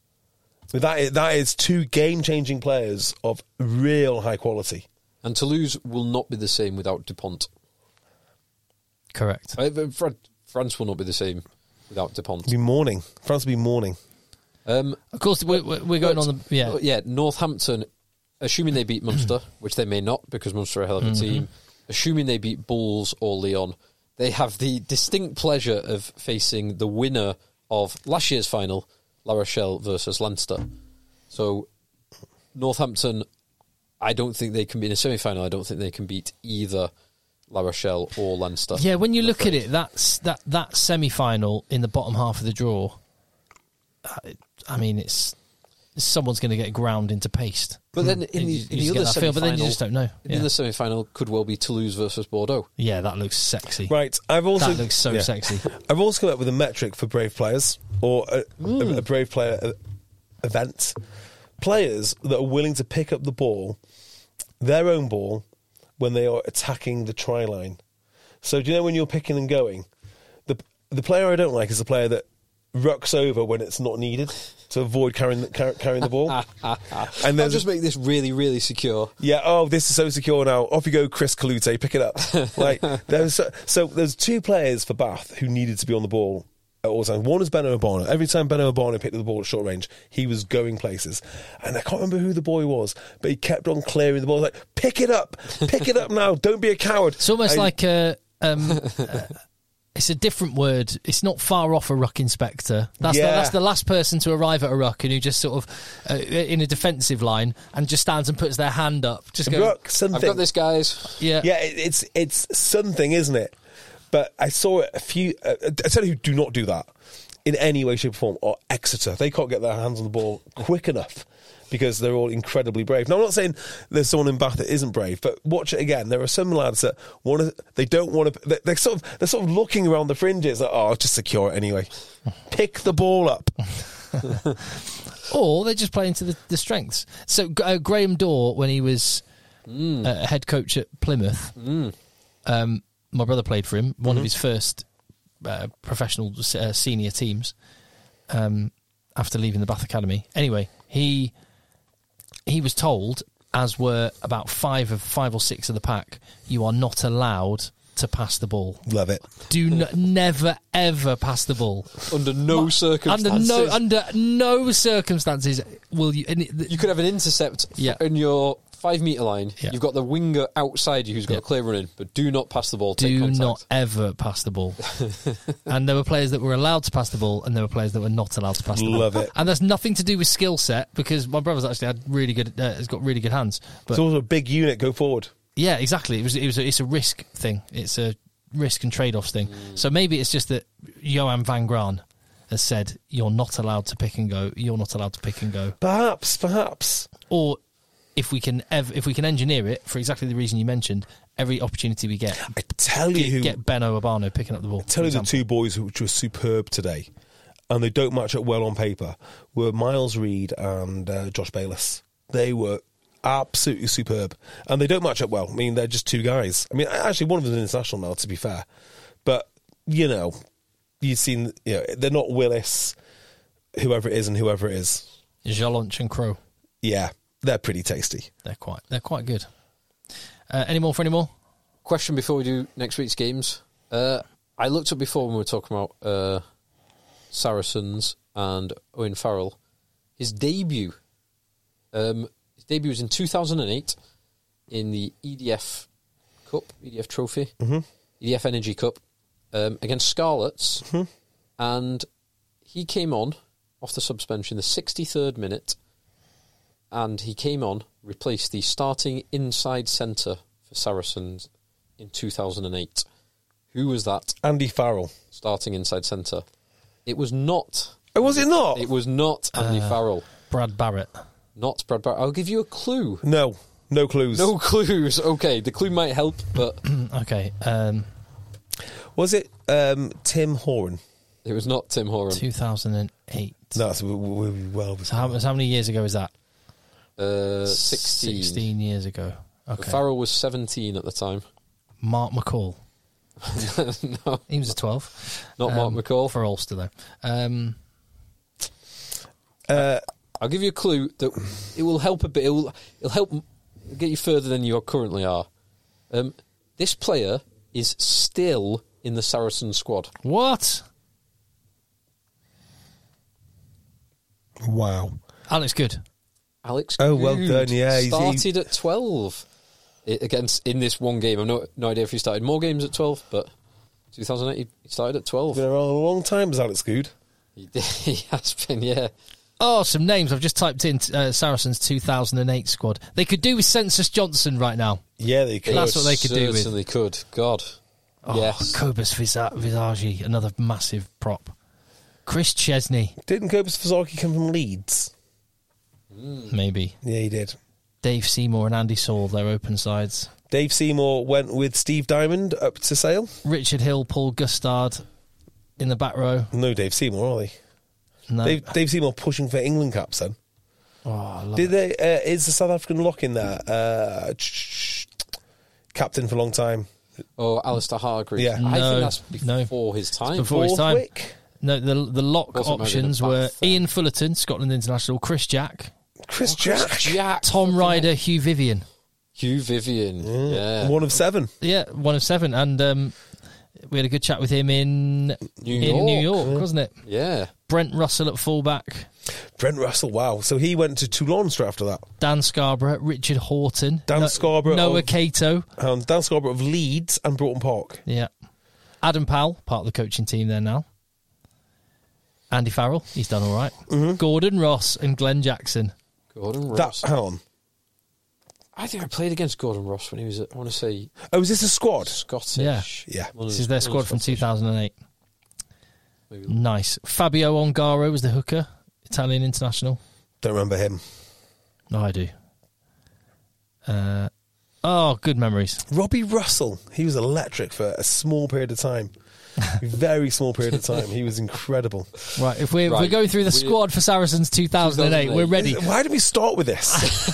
That is, that is two game-changing players of real high quality. And Toulouse will not be the same without Dupont. Correct. Uh, France will not be the same without Dupont. It'll be mourning. France will be mourning. Um, of course, we're, we're going but, on the... Yeah, yeah. Northampton, assuming they beat Munster, which they may not because Munster are a hell of a mm-hmm. team, assuming they beat Bulls or Leon... They have the distinct pleasure of facing the winner of last year's final, La Rochelle versus Leinster. So, Northampton, I don't think they can be in a semi-final. I don't think they can beat either La Rochelle or Leinster. Yeah, when you look at it, that's that that semi-final in the bottom half of the draw. I mean, it's someone's going to get ground into paste. But then in the, you, in you the other semi-final, but then you just don't know. In yeah. the semi-final, could well be Toulouse versus Bordeaux. Yeah, that looks sexy. Right, I've also that looks so yeah. sexy. I've also come up with a metric for brave players or a, mm. a, a brave player event. Players that are willing to pick up the ball, their own ball, when they are attacking the try line. So do you know when you're picking and going, the the player I don't like is the player that rucks over when it's not needed to avoid carrying the, car, carrying the ball. And I'll just make this really, really secure. Yeah, oh, this is so secure now. Off you go, Chris Kalute, pick it up. Like there's so, so there's two players for Bath who needed to be on the ball at all times. One is Benno Obana. Every time Benno Obana picked up the ball at short range, he was going places. And I can't remember who the boy was, but he kept on clearing the ball. Like, pick it up, pick it up now. Don't be a coward. It's almost I, like a. Um, uh, It's a different word. It's not far off a ruck inspector. That's, yeah. the, that's the last person to arrive at a ruck and who just sort of, uh, in a defensive line, and just stands and puts their hand up. Just go, ruck, something. I've got this, guys. Yeah, yeah. It, it's it's something, isn't it? But I saw it a few. Uh, I tell you who do not do that in any way, shape, or form. Or Exeter. They can't get their hands on the ball quick enough because they're all incredibly brave. Now, I'm not saying there's someone in Bath that isn't brave, but watch it again. There are some lads that want to. They don't want to. They're, they're sort of. They're sort of looking around the fringes. Like, oh, I'll just secure it anyway. Pick the ball up. Or they just play into the, the strengths. So uh, Graham Dorr, when he was mm. uh, head coach at Plymouth, mm. um, my brother played for him, one mm-hmm. of his first uh, professional uh, senior teams um, after leaving the Bath Academy. Anyway, he he was told, as were about five of five or six of the pack, you are not allowed to pass the ball. Love it. Do n- never ever pass the ball under no Ma- circumstances. Under no under no circumstances will you. And it, you could have an intercept yeah. in your five metre line. Yeah. You've got the winger outside you who's got yeah. a clear run in, but do not pass the ball. Take do contact. not ever pass the ball. And there were players that were allowed to pass the ball, and there were players that were not allowed to pass the ball. Love it. And that's nothing to do with skill set, because my brother's actually had really good. Uh, has got really good hands. But It's also a big unit. Go forward. yeah, exactly. It was. It was. A, it's a risk thing. It's a risk and trade-offs thing. Mm. So maybe it's just that Johan van Graan has said you're not allowed to pick and go. You're not allowed to pick and go. Perhaps, perhaps. Or if we can, ev- if we can engineer it for exactly the reason you mentioned, every opportunity we get, I tell get, you, who, get Benno Urbano picking up the ball. I tell you, the example. two boys who which were superb today, and they don't match up well on paper, were Miles Reed and uh, Josh Bayless. They were absolutely superb, and they don't match up well. I mean, they're just two guys. I mean, actually, one of them is international now, to be fair, but you know, you've seen, you know, they're not Willis, whoever it is, and whoever it is. Jalonch and Crow. Yeah, they're pretty tasty. They're quite. They're quite good. Uh, any more for any more? Question before we do next week's games. Uh, I looked up before when we were talking about uh, Saracens and Owen Farrell. His debut. Um, his debut was in two thousand eight in the E D F Cup, E D F Trophy, mm-hmm. E D F Energy Cup, um, against Scarlets. Mm-hmm. And he came on off the suspension in the sixty-third minute, and he came on, replaced the starting inside centre for Saracens in two thousand eight. Who was that? Andy Farrell. Starting inside centre. It was not. Oh, was it not? It was not Andy Uh, Farrell. Brad Barrett. Not Brad Barrett. I'll give you a clue. No, no clues. No clues. Okay, the clue might help, but Okay. Um, Was it um, Tim Horan? it was not Tim Horan. two thousand eight. No, that's we, we, we well. So how, so how many years ago is that? Uh, sixteen. sixteen years ago. Okay. Farrell was seventeen at the time. Mark McCall. No, He was a twelve. not Um, Mark McCall. For Ulster, though. Um, Uh, I'll give you a clue that it will help a bit. It will, it'll help get you further than you currently are. Um, this player is still in the Saracen squad. what? wow. Alex Good. Alex. Oh, well Good done, yeah, he's- started at twelve i- against in this one game. I've no no idea if he started more games at twelve, but two thousand eight he started at twelve. Been around a long time, as Alex Good. He, did, he has been, yeah. Oh, some names. I've just typed in uh, Saracens two thousand eight squad. They could do with Census Johnson right now. Yeah, they could. That's what they could do with- Certainly could. God. Oh, Yes. Kobus Visa- Visagi, another massive prop. Chris Chesney, Didn't Kobus Fazaki come from Leeds? maybe. Yeah, he did. Dave Seymour and Andy Saul, their open sides. Dave Seymour went with Steve Diamond up to Sale. Richard Hill, Paul Gustard in the back row. No, Dave Seymour, are they? No. Dave, Dave Seymour pushing for England caps then. Oh, I love Did it. they? Uh, is the South African lock in there? Uh, ch- ch- captain for a long time. Oh, Alistair Hargreaves. Yeah. I No, think that's no. before his time. before his time. Borthwick? No, the the lock Wasn't maybe in options the were bath then. Ian Fullerton, Scotland international, Chris Jack, Chris Oh, Chris Jack. Jack. Tom Ryder, Hugh Vivian. Hugh Vivian. Yeah. One of seven. Yeah, one of seven, and um, we had a good chat with him in New in New York. York, wasn't it? Yeah. Brent Russell at fullback, Brent Russell, wow. So he went to Toulon straight after that. Dan Scarborough, Richard Horton, Dan No- Scarborough Noah of- Cato, And Dan Scarborough of Leeds and Broughton Park. yeah, Adam Powell, part of the coaching team there now. Andy Farrell, he's done all right. Mm-hmm. Gordon Ross and Glenn Jackson. Gordon That, Ross. hang on. I think I played against Gordon Ross when he was, at, I want to say, Oh, is this a squad? Scottish. Yeah. Yeah. One of This his- is their one of squad his from Scottish. two thousand eight. Maybe. Nice. Fabio Ongaro was the hooker, Italian international. Don't remember him. No, I do. Uh, oh, good memories. Robbie Russell. He was electric for a small period of time. A very small period of time. He was incredible. Right, if we're, Right. we're going through the We're- squad for Saracens two thousand eight, we're ready. Why did we start with this?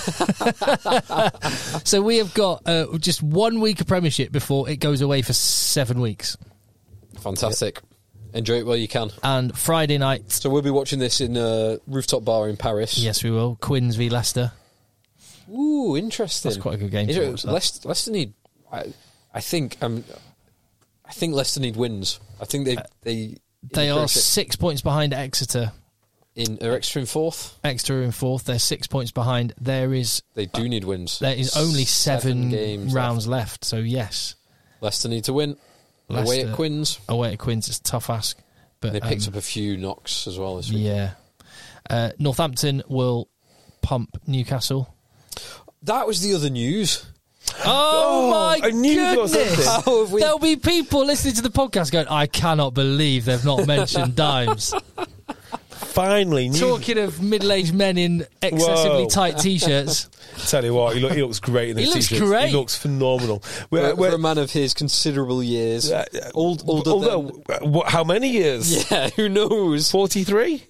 So we have got uh, just one week of Premiership before it goes away for seven weeks. Fantastic. Enjoy it while you can. And Friday night, So we'll be watching this in a rooftop bar in Paris. yes, we will. Quins v Leicester. Ooh, interesting. That's quite a good game Is to it- watch, that. Leicester, Leicester need. I, I think. Um, I think Leicester need wins. I think they they They in are Premiership- six points behind Exeter. in are Exeter in fourth. Exeter in fourth. They're six points behind. There is They do need wins. there is only seven, games rounds left. left. So yes, Leicester need to win. Away Leicester- at Quins. away at Quins is a tough ask. But They picked um, up a few knocks as well this week. yeah, uh, Northampton will pump Newcastle. That was the other news. Oh, my I knew you got goodness! something. How have we- There'll be people listening to the podcast going, "I cannot believe they've not mentioned Dimes." Finally, new- Talking of middle-aged men in excessively Whoa. tight t-shirts. Tell you what, he, look, he looks great in He his looks t-shirts. great. He looks phenomenal. For, We're- for we're- a man of his considerable years. uh, uh, Old, older although, uh, what, how many years? than... Yeah, who knows? forty-three?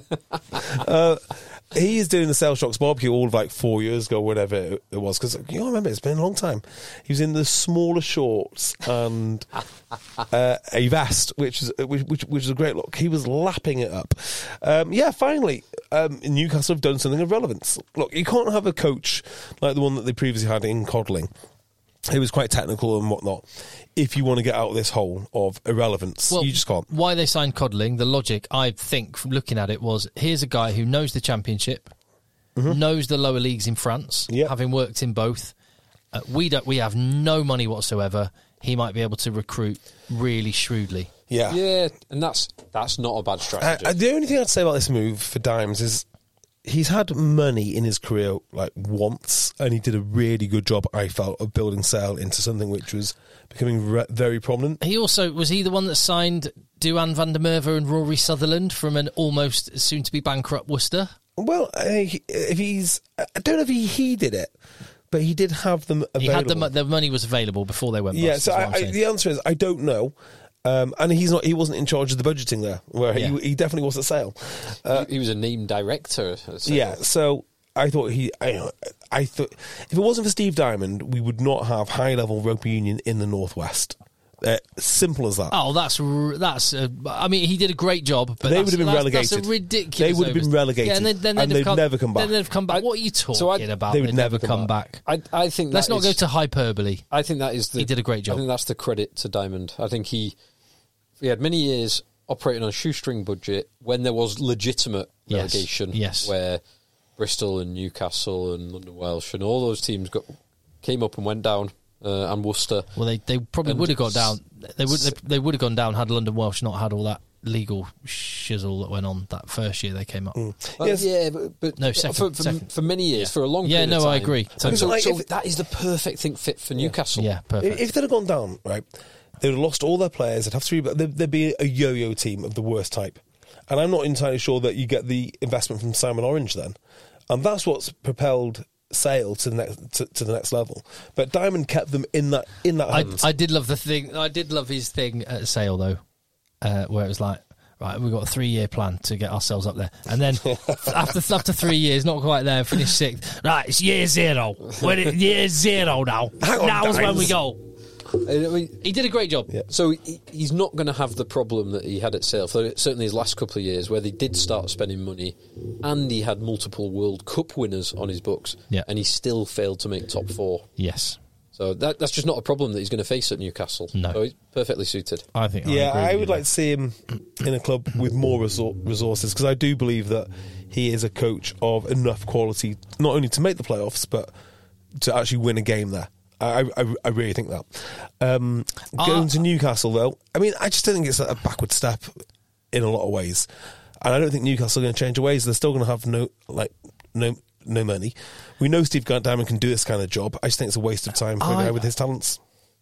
uh, he is doing the Sale Shocks barbecue all of like four years ago, whatever it, it was. Because you know, remember, it's been a long time. He was in the smaller shorts and uh, a vest, which is which, which, which is a great look. He was lapping it up. Um, yeah, finally, um, Newcastle have done something of relevance. Look, you can't have a coach like the one that they previously had in Codling. He was quite technical and whatnot. If you want to get out of this hole of irrelevance, you just can't. Why they signed Codling, the logic, I think, from looking at it, was here's a guy who knows the Championship, knows the lower leagues in France, Yep. having worked in both. Uh, we don't. We have no money whatsoever. He might be able to recruit really shrewdly. Yeah. Yeah, and that's that's not a bad Uh, strategy. uh, the only thing I'd say about this move for Dimes is he's had money in his career like once, and he did a really good job, I felt, of building Sale into something which was becoming re- very prominent. He also was he the one that signed Duan van der Merwe and Rory Sutherland from an almost soon-to-be bankrupt Worcester. Well, uh, he- if he's, I don't know if he, he did it, but he did have them available. He had the, mo- the money was available before they went bust. Yeah, so is what I, I'm I, saying. the answer is I don't know. Um, and he's not. He wasn't in charge of the budgeting there, where Yeah. he, he definitely was at Sale. Uh, he, he was a named director. at Sale. Yeah, so I thought he. I, I thought if it wasn't for Steve Diamond, we would not have high level rugby union in the Northwest. Uh, simple as that. Oh, that's r- that's. Uh, I mean, he did a great job, but They that's, would have been that's, relegated. That's a ridiculous. They would have been over- relegated, yeah, and then, then and they'd, have they'd never come back. Then they'd have come back. what are you talking so I- about? they would They'd never never come come back. I, I think Let's that not is- go to hyperbole. I think that is the. He did a great job. I think that's the credit to Diamond. I think he he had many years operating on a shoestring budget when there was legitimate Yes, relegation. yes. Where Bristol and Newcastle and London Welsh and all those teams got came up and went down, uh, and Worcester. Well, they, they probably And would have got down. They would s- they, they would have gone down had London Welsh not had all that legal shizzle that went on that first year they came up. Well, Yes. Yeah, but, but No, second- for, for, second. for many years, for a long Yeah, period no, of time. I agree. So, Because, like, so if- that is the perfect thing fit for Newcastle. Yeah, perfect. If they'd have gone down, right, they would have lost all their players. They'd have to. There'd, there'd be a yo-yo team of the worst type, and I'm not entirely sure that you get the investment from Simon Orange then, and that's what's propelled Sale to the next to, to the next level. But Diamond kept them in that in that. I, hand. I did love the thing. I did love his thing at Sale though, uh, where it was like, right, we've got a three-year plan to get ourselves up there, and then after after three years, not quite there, finish sixth. Right, it's year zero. We're at year zero now. Hang on, Now's when Dimes. we go. I mean, He did a great job. Yeah. So he, he's not going to have the problem that he had at Sale, for certainly his last couple of years, where they did start spending money, and he had multiple World Cup winners on his books, Yeah. and he still failed to make top four. Yes, So that, that's just not a problem that he's going to face at Newcastle. No. So he's perfectly suited. I think. yeah, I, agree I with would you like to see him in a club with more resor- resources because I do believe that he is a coach of enough quality, not only to make the playoffs, but to actually win a game there. I, I, I really think that. Um, going Uh, to Newcastle, though, I mean, I just don't think it's a backward step in a lot of ways, and I don't think Newcastle are going to change their ways. They're still going to have no like no no money. We know Steve Diamond can do this kind of job. I just think it's a waste of time for a I- guy with his talents.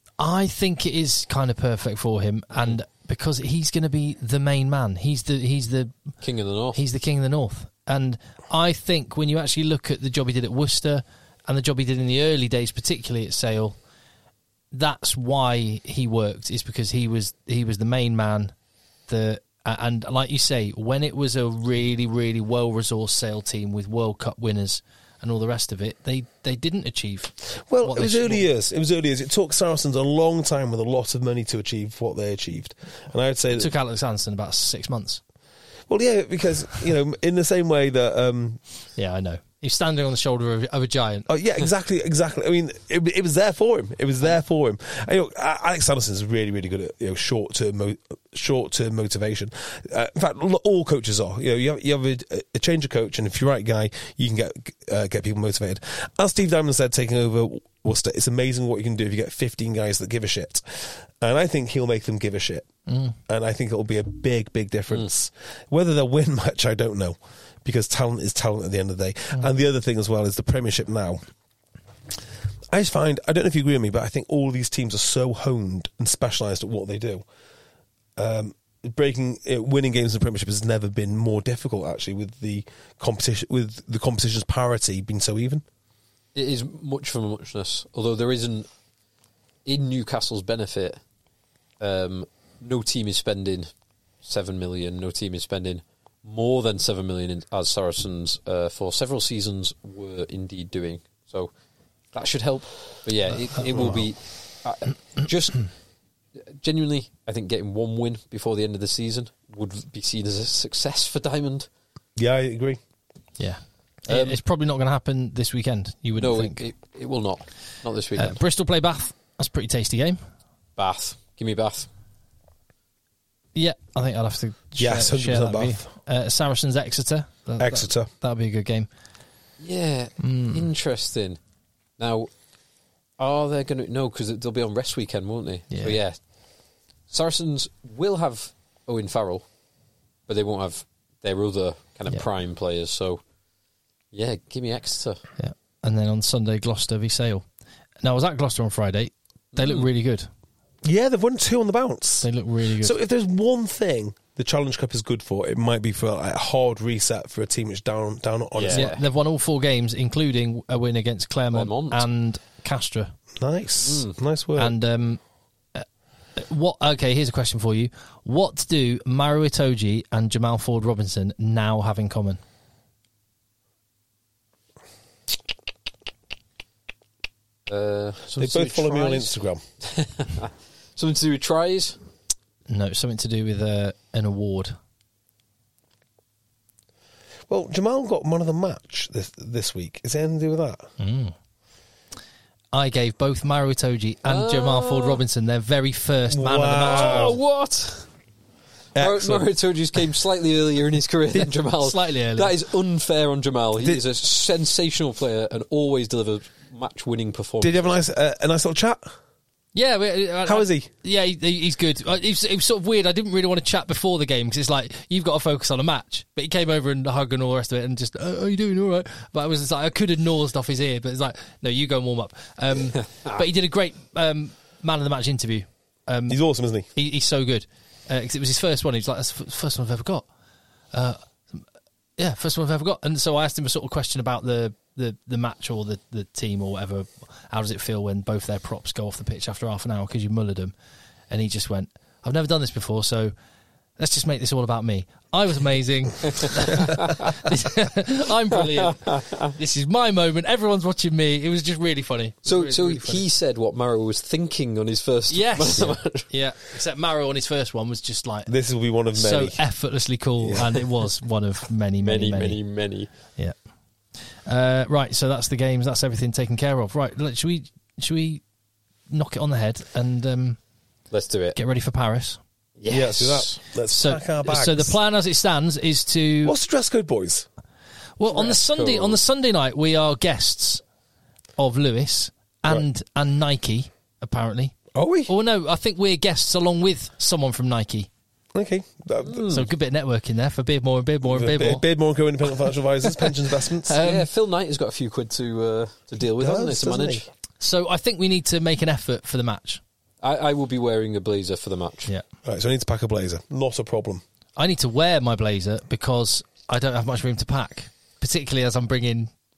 I think it is kind of perfect for him, and because he's going to be the main man. He's the he's the King of the North. he's the king of the north, and I think when you actually look at the job he did at Worcester and the job he did in the early days, particularly at Sale, that's why he worked, is because he was he was the main man. The and like you say, when it was a really really well resourced Sale team with World Cup winners and all the rest of it, they they didn't achieve. Well, what it was they early should. years. It was early years. It took Saracens a long time with a lot of money to achieve what they achieved, and I would say It that, took Alex Anderson about six months. well, yeah, because you know, in the same way that. Um, Yeah, I know. He's standing on the shoulder of, of a giant. Oh yeah, exactly, exactly. I mean, it, it was there for him. It was there for him. And, you know, Alex Anderson is really, really good at you know short term, mo- short term motivation. Uh, in fact, all coaches are. You know, you have, you have a, a change of coach, and if you're the right guy, you can get uh, get people motivated. As Steve Diamond said, taking over Worcester, it's amazing what you can do if you get fifteen guys that give a shit. And I think he'll make them give a shit. Mm. And I think it'll be a big, big difference. Mm. Whether they'll win much, I don't know. Because talent is talent at the end of the day. Mm. And the other thing as well is the Premiership now. I just find, I don't know if you agree with me, but I think all these teams are so honed and specialised at what they do. Um, breaking, you know, winning games in the Premiership has never been more difficult, actually, with the competition, with the competition's parity being so even. It is much for muchness, although there isn't, in Newcastle's benefit, um, no team is spending seven million, no team is spending more than seven million, in, as Saracens uh, for several seasons were indeed doing. So that should help. But yeah, it, it will be uh, just genuinely. I think getting one win before the end of the season would be seen as a success for Diamond. Yeah, I agree. Yeah, Um, it, it's probably not going to happen this weekend. You wouldn't no, think. it, it, it will not. Not this Uh, weekend. Bristol play Bath. That's a pretty tasty game. Bath, give me Bath. Yeah, I think I'll have to Yes, share, share that one hundred with percent you. Uh, Saracens Exeter. That, Exeter. That, that'll be a good game. Yeah, Mm. interesting. Now, are they going to... No, because they'll be on rest weekend, won't they? Yeah. So, yeah. Saracens will have Owen Farrell, but they won't have their other kind of Yeah. prime players. So, yeah, give me Exeter. Yeah, and then on Sunday, Gloucester v Sale. Now, I was at Gloucester on Friday. They look really good. Yeah, they've won two on the bounce. They look really good. So if there's one thing the Challenge Cup is good for, it might be for like, a hard reset for a team which down down on its Yeah. yeah, they've won all four games, including a win against Claremont, Claremont. and Castra. Nice, Mm. nice work. And um, uh, what? Okay, here's a question for you: what do Maro Itoje and Jamal Ford Robinson now have in common? Uh, they something to do both with follow me on tries? Instagram. Something to do with tries? No, something to do with uh, an award. Well, Jamal got man of the match this this week. Is there anything to do with that? I gave both Maro Itoje and Jamal Ford Robinson their very first man of the match Wow. Oh, award. what? Maro Excellent. Itoje's came slightly earlier in his career than Jamal. Slightly earlier. That is unfair on Jamal. He Did- is a sensational player and always delivers match-winning performance. Did you have a nice uh, a nice little chat? Yeah, but, uh, How I- is he? Yeah, he, he's good. Uh, It was, it was sort of weird. I didn't really want to chat before the game because it's like you've got to focus on a match. But he came over and hugged and all the rest of it, and just, oh, how you doing? All right. But I was just like, I could have nosed off his ear, but it's like, no, you go and warm up. Um, but he did a great um, man of the match interview. Um, He's awesome, isn't he? he, he's so good because it was his first one. He was like, that's the f- first one I've ever got. Uh, yeah, first one I've ever got. And so I asked him a sort of question about the the, the match or the, the team or whatever. How does it feel when both their props go off the pitch after half an hour because you mullered them? And he just went, I've never done this before, so let's just make this all about me. I was amazing. I'm brilliant. This is my moment. Everyone's watching me. It was just really funny. So, really, so really funny. he said what Maro was thinking on his first Yes. match. Yeah, except Maro on his first one was just like This will be one of so many. effortlessly cool, and it was one of many, many, many, many. many, many. Yeah. Uh, right, so that's the games. That's everything taken care of. Right, let- should we should we knock it on the head and um, Let's do it. get ready for Paris? Yes. Yeah, let's do that. Let's So, pack our bags. so the plan as it stands is to What's the dress code, boys? well on the dress Sunday code? on the Sunday night we are guests of Lewis and and Nike apparently. Are we? Oh no, I think we're guests along with someone from Nike. Okay. Uh, So a good bit of networking there for Beardmore and Beardmore and Beardmore. Beardmore Co Independent Financial Advisors, pension investments. Um, yeah, Phil Knight has got a few quid to uh, to deal with, He hasn't he, does, to doesn't manage? he? So I think we need to make an effort for the match. I, I will be wearing a blazer for the match. Yeah. Right, so I need to pack a blazer. Not a problem. I need to wear my blazer because I don't have much room to pack, particularly as I'm bringing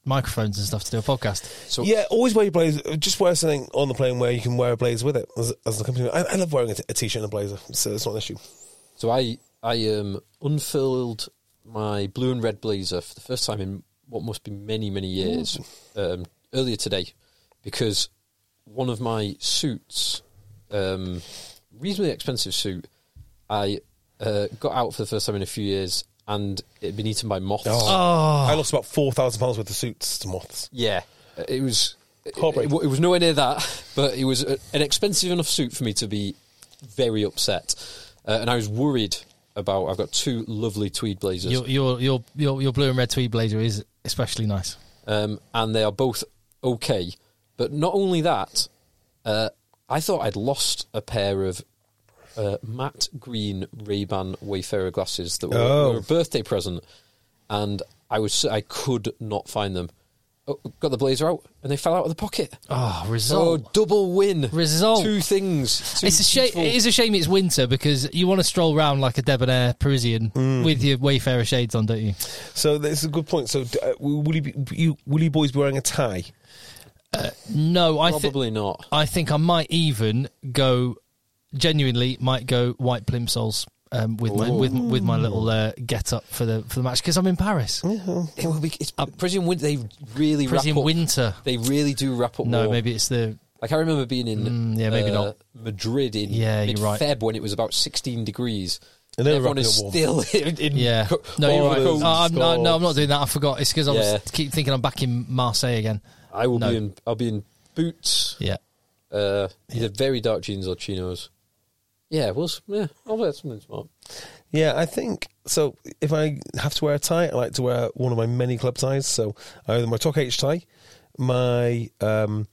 microphones and stuff to do a podcast. So Yeah, always wear your blazer. Just wear something on the plane where you can wear a blazer with it. As, as the company, I, I love wearing a, t- a t-shirt and a blazer, so it's not an issue. So I I um, unfurled my blue and red blazer for the first time in what must be many, many years um, earlier today, because one of my suits, um, reasonably expensive suit, I uh, got out for the first time in a few years, and it had been eaten by moths. Oh. I lost about four thousand pounds worth of suits to moths. Yeah, it was. It, Heartbreak. it was nowhere near that, but it was a, an expensive enough suit for me to be very upset, uh, and I was worried about. I've got two lovely tweed blazers. Your your your your, your blue and red tweed blazer is especially nice, um, and they are both okay. But not only that, uh, I thought I'd lost a pair of uh, matte green Ray-Ban Wayfarer glasses that were, Oh. were a birthday present, and I was I could not find them. Oh, got the blazer out, and they fell out of the pocket. Oh, So result. double win. Result. Two things. Two It's a shame. beautiful- It is a shame it's winter because you want to stroll around like a debonair Parisian with your Wayfarer shades on, don't you? So that's a good point. So uh, will you, be, you will you boys be wearing a tie? No, I think Probably not. I think I might even go. Genuinely, might go white plimsolls um, with my with with my little uh, get up for the for the match because I'm in Paris. It will be. It's Parisian winter. They really Parisian wrap up. winter. They really do wrap up. No, more. maybe it's the Like I remember being in Mm, yeah, maybe uh, not. Madrid in Yeah, you're right. mid-Feb when it was about sixteen degrees. And they were everyone wrapping is up warm. still in, in yeah. co- No, you're right. overcoats. Oh, I'm, no, no, I'm not doing that. I forgot. It's because I Yeah. was keep thinking I'm back in Marseille again. I will No. be in. I'll be in boots. Yeah. Uh, either very dark jeans or chinos. Yeah, well, s- yeah, I'll wear something smart. Yeah, I think so. If I have to wear a tie, I like to wear one of my many club ties. So either my Talk H tie, my um,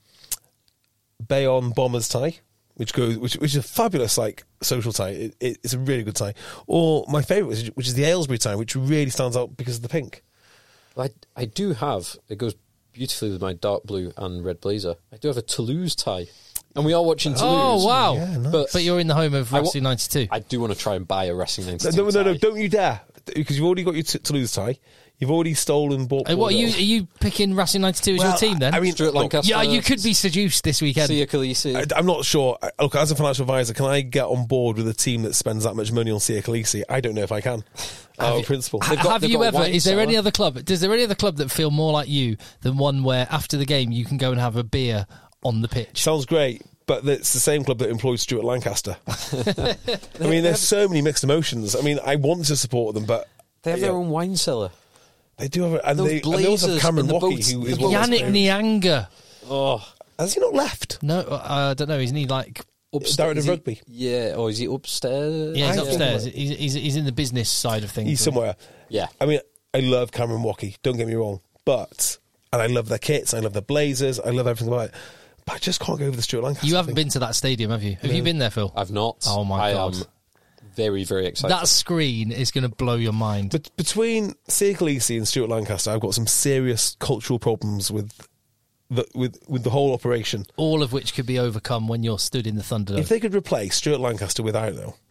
Bayonne Bombers tie, which goes, which, which is a fabulous like social tie. It, it, it's a really good tie. Or my favourite, which, which is the Aylesbury tie, which really stands out because of the pink. I I do have. It goes beautifully with my dark blue and red blazer. I do have a Toulouse tie, and we are watching Toulouse. Oh wow! Yeah, nice. But But you're in the home of I wa- Rhapsody ninety-two. I do want to try and buy a Wrestling No, ninety-two no, no, no, tie. don't you dare, because you've already got your t- Toulouse tie. You've already stolen. Bought. Hey, what are you? Bordeaux. Are you picking Racing ninety-two as Well, your team then? I mean, Stuart look, Lancaster. yeah, you could be seduced this weekend. Sia Khaleesi. I, I'm not sure. I- Look, as a financial advisor, can I get on board with a team that spends that much money on Sia Khaleesi? I don't know if I can. Out of principle. They've got- Have they've you got a ever? wine Is there any cellar. other club? Does there any other club that feel more like you than one where after the game you can go and have a beer on the pitch? Sounds great, but it's the same club that employs Stuart Lancaster. I mean, there's so many mixed emotions. I mean, I want to support them, but They have yeah, their own wine cellar. They do have, a, and Those they, and they also have Blazers Cameron and the Rocky, boats- who the is one of Yannick those- Nyanga. Oh, Has he not left? No, uh, I don't know. Isn't he like? upstairs. Director of Is he- rugby. Yeah, or is he upstairs? Yeah, he's I think upstairs. that- He's, he's he's in the business side of things. He's somewhere. Yeah. I mean, I love Cameron Rocky. Don't get me wrong, but and I love their kits. I love their blazers. I love everything about it. But I just can't go over the Stuart Lancaster. You haven't thing. been to that stadium, have you? Have you been there, Phil? I've not. Oh, my I God. am very, very excited. That screen is going to blow your mind. But between Sia Khaleesi and Stuart Lancaster, I've got some serious cultural problems with the with with the whole operation. All of which could be overcome when you're stood in the Thunderdome. If they could replace Stuart Lancaster with, I don't know,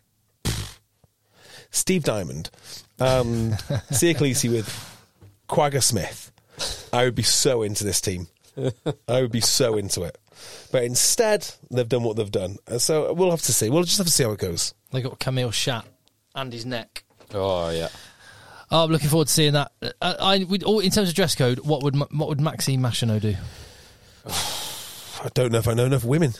Steve Diamond, um, Sia Khaleesi with Quagga Smith, I would be so into this team. I would be so into it. But instead, they've done what they've done. And so we'll have to see. We'll just have to see how it goes. They got Camille Shat and his neck. oh, yeah. Oh, I'm looking forward to seeing that. Uh, I, we, oh, in terms of dress code, what would Ma- what would Maxime Machino do? I don't know if I know enough women.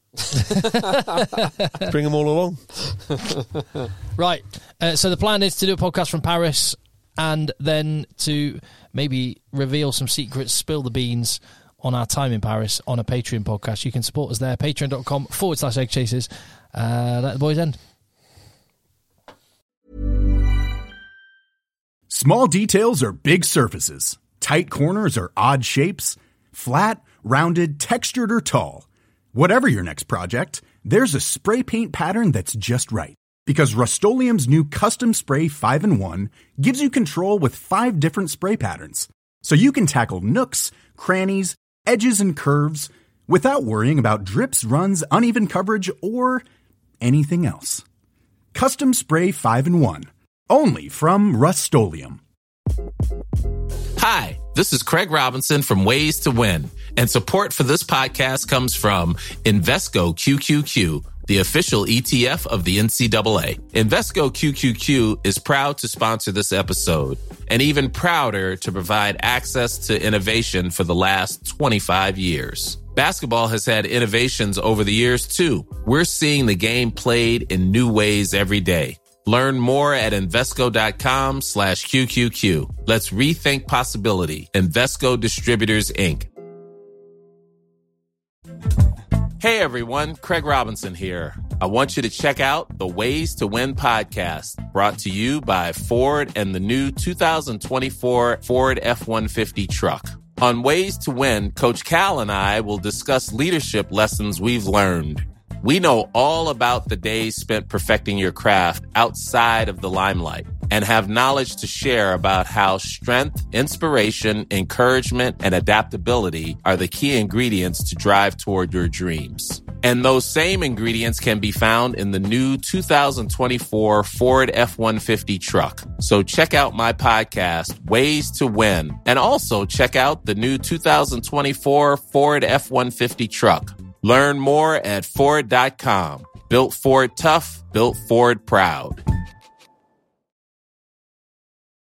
Bring them all along. Right. Uh, so the plan is to do a podcast from Paris and then to maybe reveal some secrets, spill the beans on our time in Paris on a Patreon podcast. You can support us there, patreon.com forward slash egg chasers. Uh, let the boys end. Small details are big surfaces. Tight corners are odd shapes. Flat, rounded, textured, or tall. Whatever your next project, there's a spray paint pattern that's just right. Because Rust-Oleum's new Custom Spray five in one gives you control with five different spray patterns. So you can tackle nooks, crannies, edges, and curves without worrying about drips, runs, uneven coverage, or anything else. Custom Spray five in one. Only from Rust-Oleum. Hi, This is Craig Robinson from Ways to Win, and support for this podcast comes from Invesco Q Q Q, the official E T F of the N C double A. Invesco Q Q Q is proud to sponsor this episode, and even prouder to provide access to innovation for the last twenty-five years. Basketball has had innovations over the years, too. We're seeing the game played in new ways every day. Learn more at Invesco.com slash QQQ. Let's rethink possibility. Invesco Distributors, Incorporated. Hey everyone, Craig Robinson here. I want you to check out the Ways to Win podcast, brought to you by Ford and the new two thousand twenty-four Ford F one fifty truck. On Ways to Win, Coach Cal and I will discuss leadership lessons we've learned. We know all about the days spent perfecting your craft outside of the limelight and have knowledge to share about how strength, inspiration, encouragement, and adaptability are the key ingredients to drive toward your dreams. And those same ingredients can be found in the new two thousand twenty-four Ford F one fifty truck. So check out my podcast, Ways to Win, and also check out the new two thousand twenty-four Ford F one fifty truck. Learn more at Ford dot com. Built Ford tough, built Ford proud.